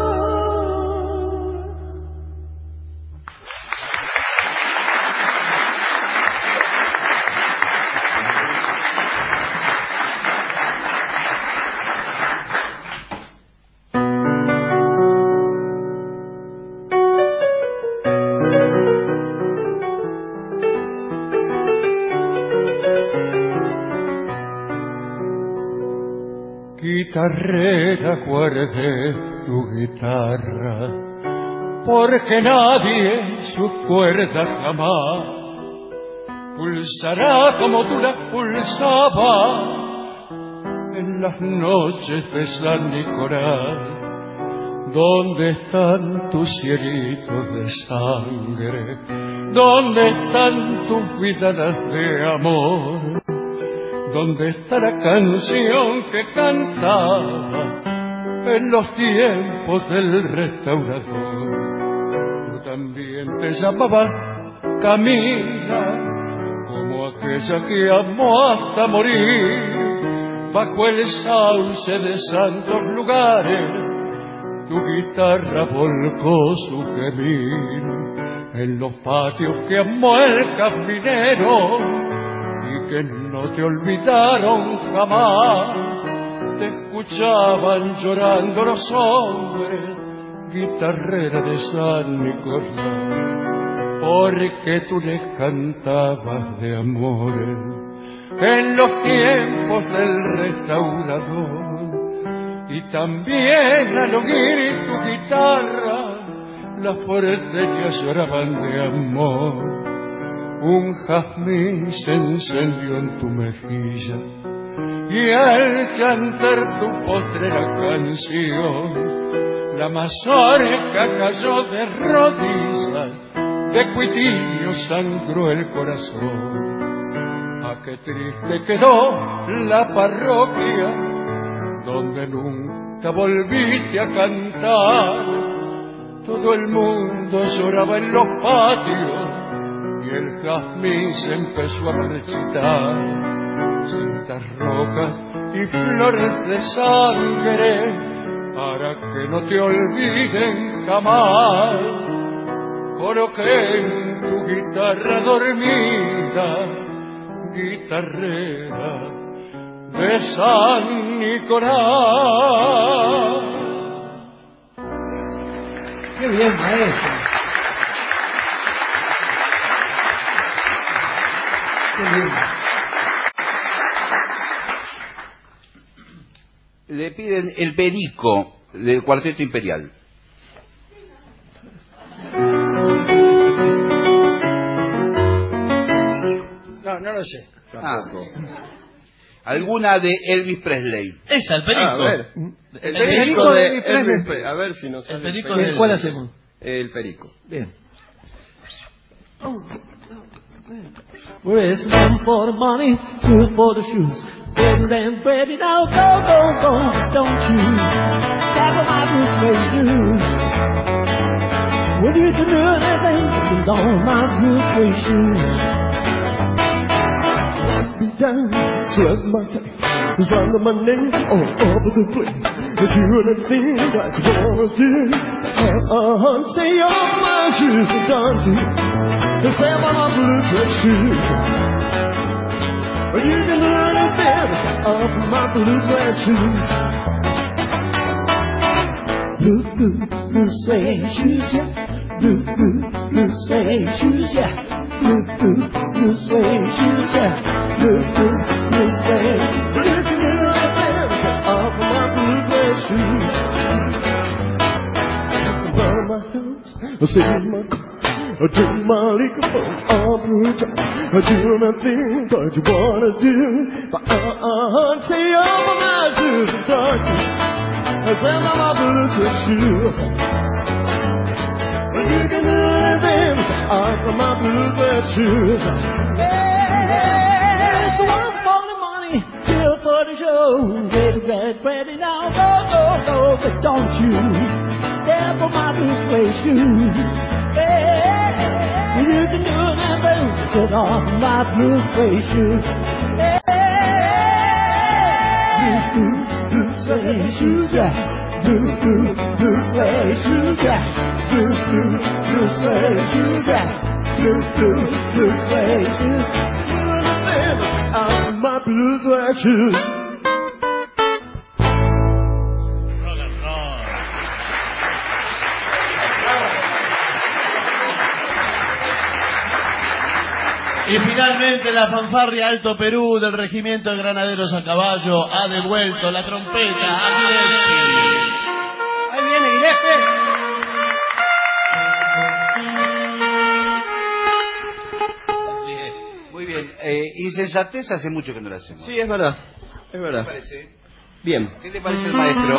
Guitarrera, guarde tu guitarra, porque nadie su cuerda jamás pulsará como tú la pulsabas, en las noches de San Nicolás. ¿Dónde están tus cielitos de sangre? ¿Dónde están tus vidas de amor? ¿Dónde está la canción que cantaba en los tiempos del restaurador? Tú también te llamabas Camila, como aquella que amó hasta morir, bajo el sauce de santos lugares. Tu guitarra volcó su gemir en los patios que amó el caminero y que no te olvidaron jamás. Te escuchaban llorando los hombres, guitarrera de San Nicolás, porque tú les cantabas de amores en los tiempos del restaurador. Y también al oír tu guitarra, las porteñas lloraban de amor. Un jazmín se encendió en tu mejilla y al cantar tu postrera canción, la mazorca cayó de rodillas, de cuitillo sangró el corazón. Ah, qué triste quedó la parroquia donde nunca volviste a cantar. Todo el mundo lloraba en los patios y el jazmín se empezó a marchitar. Cintas rojas y flores de sangre para que no te olviden jamás. Coloqué en tu guitarra dormida, guitarrera de San Nicolás. Qué bien, maestro. Qué bien. Le piden el Perico del Cuarteto Imperial. No lo sé. Tampoco. ¿Alguna de Elvis Presley? Esa, el Perico. A ver. El Perico de Elvis Presley. A ver si nos sale El Perico Bien, ¿cuál hacemos? El Perico. Bien. Where is one for the money, two for the shoes? Bread and bread, now go, go, go, don't you step on my blue suede shoes. When you can do anything, you on my blue suede shoes. Be down, slap my face, sign my name all over the place. Do anything that you wanna do. Say all my shoes are done to. Say my blue suede shoes. You can do anything off my blue suede shoes. Blue, blue, blue suede shoes, yeah. Blue, blue, blue suede shoes, yeah. Blue, blue, blue suede shoes, yeah. Blue, blue, blue suede. You can do anything off my blue suede shoes. Burn my house, sing my car. I drink my liquor from all through time. I do nothing but you wanna do. But say all my shoes and touches. I say my blue suede shoes. Well, you can do anything out of my blue suede shoes. Yeah, so one for the money, two for the show. Get ready now, go, go, go. But don't you step on my blue suede shoes. You can do anything, get off my blue suede shoes. Blue, blue suede shoes, yeah. Blue, blue, blue suede shoes, yeah. Blue, blue, blue suede shoes, yeah. Blue, blue, blue suede shoes. You understand? Out of my blue suede shoes. Y finalmente la fanfarria Alto Perú del Regimiento de Granaderos a Caballo ha devuelto la trompeta a Gillespie. Ahí viene Gillespie. Muy bien. Insensatez hace mucho que no la hacemos. Sí, es verdad. Es verdad. ¿Qué parece? Bien. ¿Qué le parece el maestro?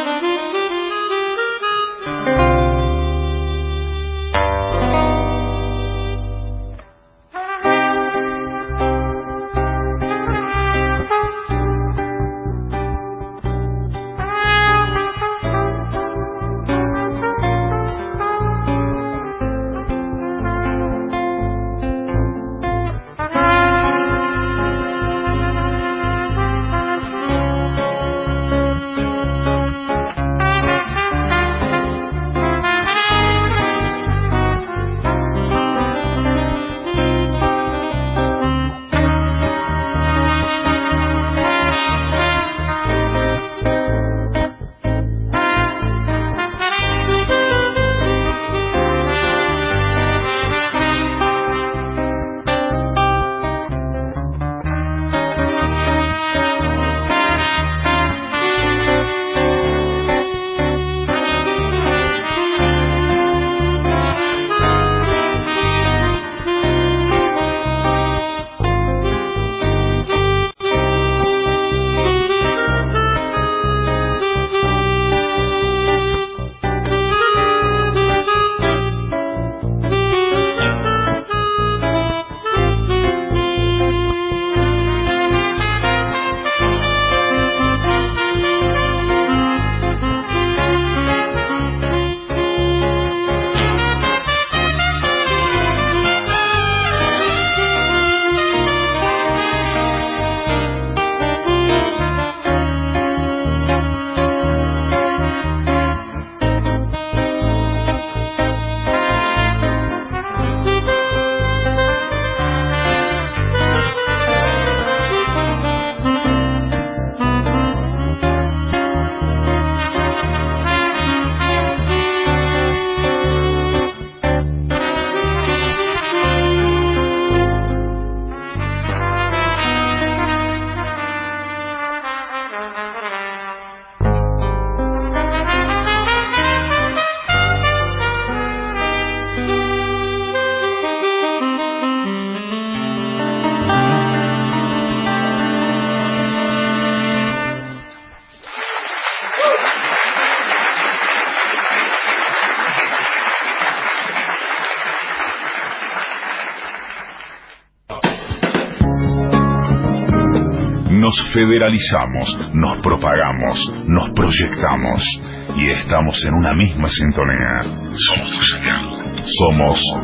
Nos federalizamos, nos propagamos, nos proyectamos y estamos en una misma sintonía. Somos tu señal. Somos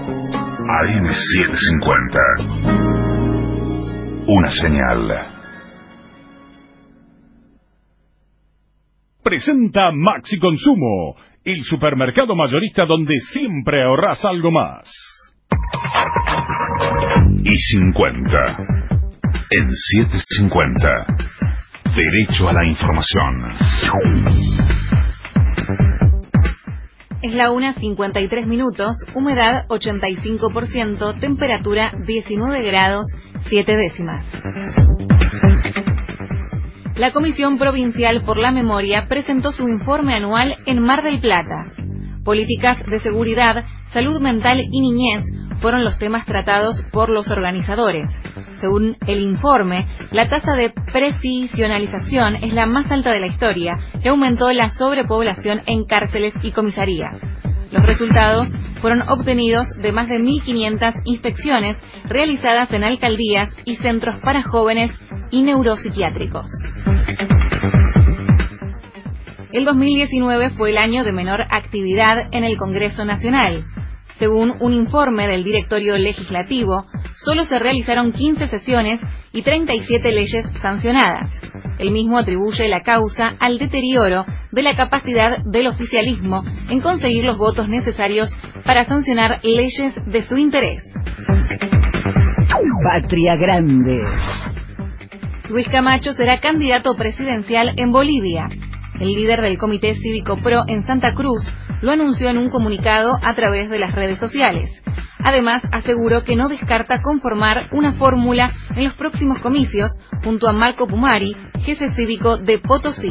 AM750. Una señal. Presenta Maxi Consumo, el supermercado mayorista donde siempre ahorrás algo más. Y 50. En 750. Derecho a la información. Es la 1:53, humedad 85%, temperatura 19 grados 7 décimas. La Comisión Provincial por la Memoria presentó su informe anual en Mar del Plata. Políticas de seguridad, salud mental y niñez fueron los temas tratados por los organizadores. Según el informe, la tasa de presisionalización es la más alta de la historia y aumentó la sobrepoblación en cárceles y comisarías. Los resultados fueron obtenidos de más de 1.500 inspecciones realizadas en alcaldías y centros para jóvenes y neuropsiquiátricos. El 2019 fue el año de menor actividad en el Congreso Nacional. Según un informe del Directorio Legislativo, solo se realizaron 15 sesiones y 37 leyes sancionadas. El mismo atribuye la causa al deterioro de la capacidad del oficialismo en conseguir los votos necesarios para sancionar leyes de su interés. Patria Grande. Luis Camacho será candidato presidencial en Bolivia. El líder del Comité Cívico PRO en Santa Cruz lo anunció en un comunicado a través de las redes sociales. Además, aseguró que no descarta conformar una fórmula en los próximos comicios junto a Marco Pumari, jefe cívico de Potosí.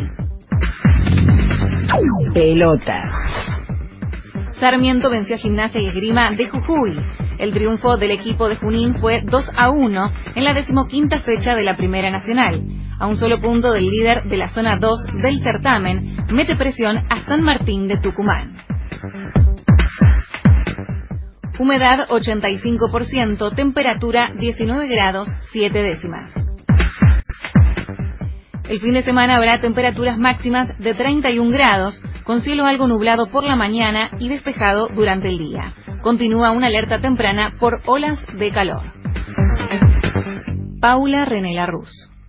Pelota. Sarmiento venció a Gimnasia y Esgrima de Jujuy. El triunfo del equipo de Junín fue 2-1 en la 15ª fecha de la Primera Nacional. a un solo punto del líder de la zona 2 del certamen, mete presión a San Martín de Tucumán. Humedad 85%, temperatura 19 grados 7 décimas. El fin de semana habrá temperaturas máximas de 31 grados, con cielo algo nublado por la mañana y despejado durante el día. Continúa una alerta temprana por olas de calor. Paula René Larruz.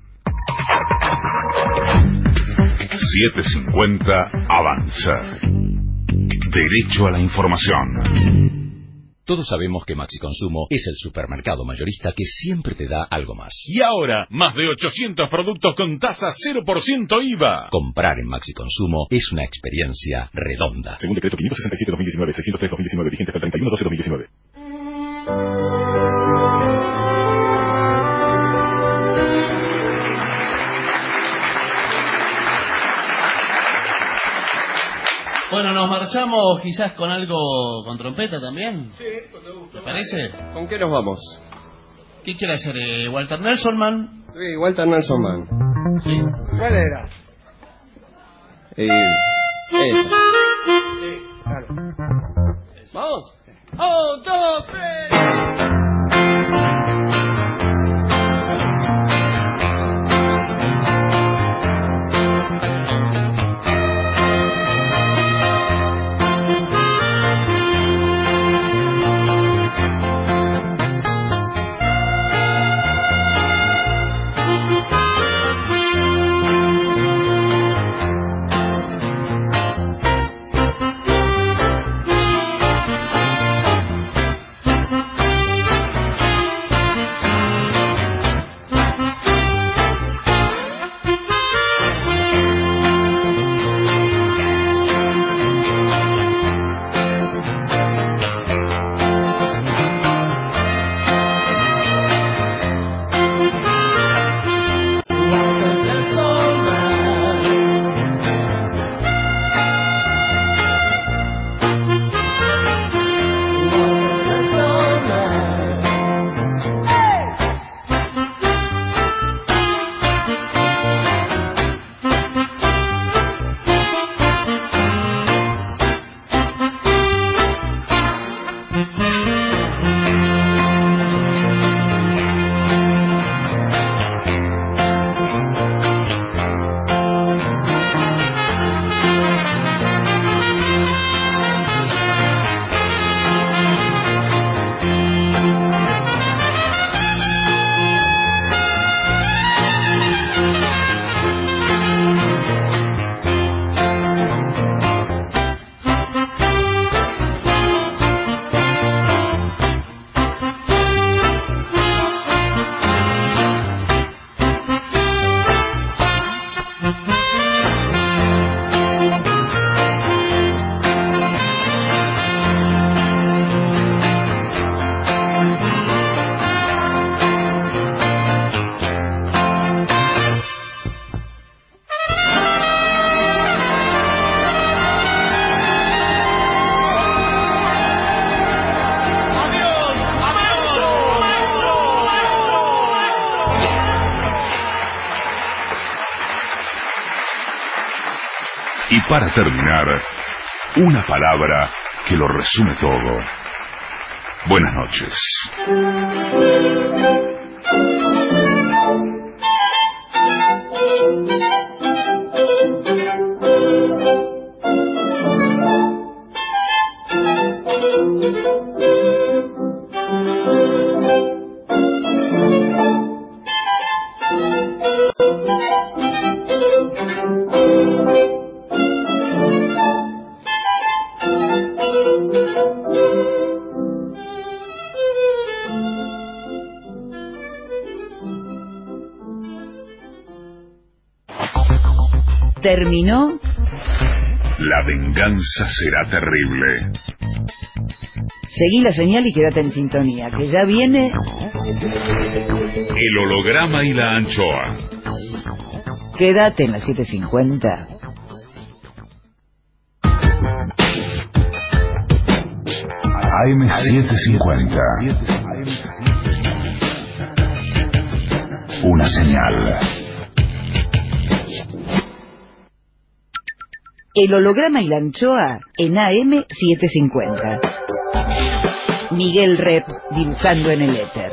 750 avanza. Derecho a la información. Todos sabemos que Maxi Consumo es el supermercado mayorista que siempre te da algo más. Y ahora, más de 800 productos con tasa 0% IVA. Comprar en Maxi Consumo es una experiencia redonda. Según decreto 567-2019, 603-2019, vigente hasta el 31/12/2019. Bueno, nos marchamos quizás con algo con trompeta también. Sí, cuando guste. ¿Te parece? ¿Con qué nos vamos? ¿Qué quiere hacer? ¿Walter Nelson Man? Sí, Walter Nelson Man. Sí. ¿Cuál era? Esa. Sí, claro. Vamos. 1, 2, 3. Y para terminar, una palabra que lo resume todo. Buenas noches. ¿Terminó? La venganza será terrible. Seguí la señal y quédate en sintonía, que ya viene... El holograma y la anchoa. Quédate en la 750. AM750. Una señal El holograma y la anchoa en AM 750. Miguel Rep dibujando en el éter.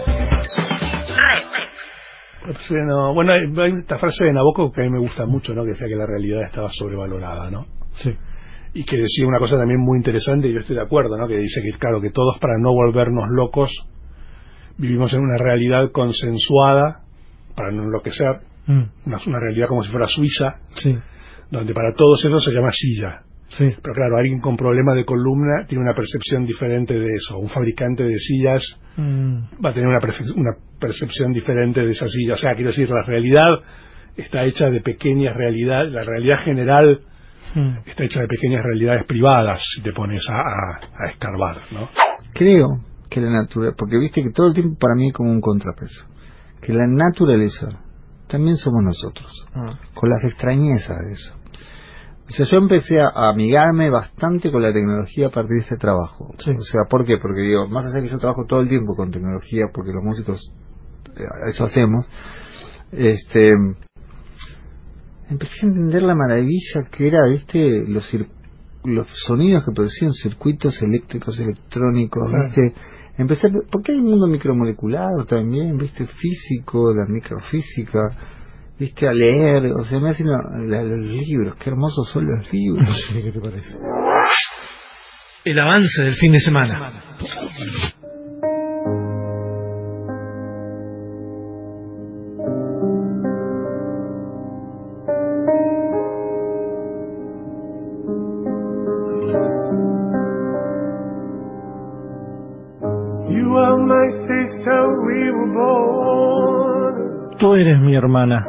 Bueno, hay esta frase de Nabokov que a mí me gusta mucho, ¿no? Que decía que la realidad estaba sobrevalorada, ¿no? Sí. Y que decía una cosa también muy interesante, y yo estoy de acuerdo, ¿no? Que dice que, claro, que todos, para no volvernos locos, vivimos en una realidad consensuada, para no enloquecer, una realidad como si fuera suiza, sí, donde para todos eso se llama silla. Sí. Pero claro, alguien con problema de columna tiene una percepción diferente de eso. Un fabricante de sillas va a tener una percepción diferente de esa silla. O sea, quiero decir, la realidad está hecha de pequeñas realidades, la realidad general está hecha de pequeñas realidades privadas, si te pones a escarbar, ¿no? Creo que la naturaleza, porque viste que todo el tiempo para mí es como un contrapeso, que la naturaleza también somos nosotros, con las extrañezas de eso. O sea, yo empecé a amigarme bastante con la tecnología a partir de este trabajo. Sí. O sea, ¿por qué? Porque digo, más allá de que yo trabajo todo el tiempo con tecnología, porque los músicos eso hacemos, empecé a entender la maravilla que era, los sonidos que producían circuitos eléctricos, electrónicos, ¿viste? Empecé, porque hay un mundo micromolecular también, ¿viste? Físico, la microfísica, ¿viste? A leer, o sea, me hacen los libros, qué hermosos son los libros. Sí, ¿qué te parece? El avance del fin de semana. Tú eres mi hermana.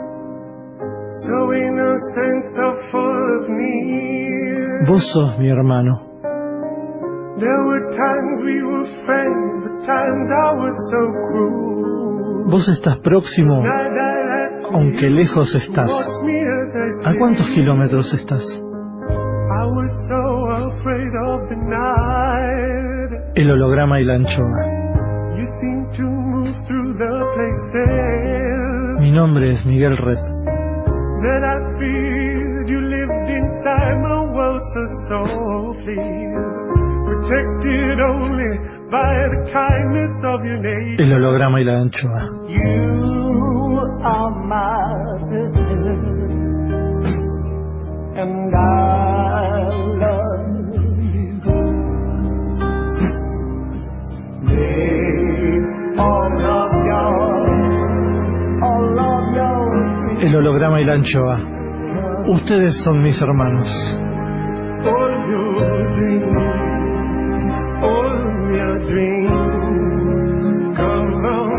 Vos sos mi hermano. Vos estás próximo, aunque lejos estás. ¿A cuántos kilómetros estás? El holograma y la anchoa. Mi nombre es Miguel Rep. El holograma y la anchoa. El holograma y la anchoa. Ustedes son mis hermanos. All your dreams come on.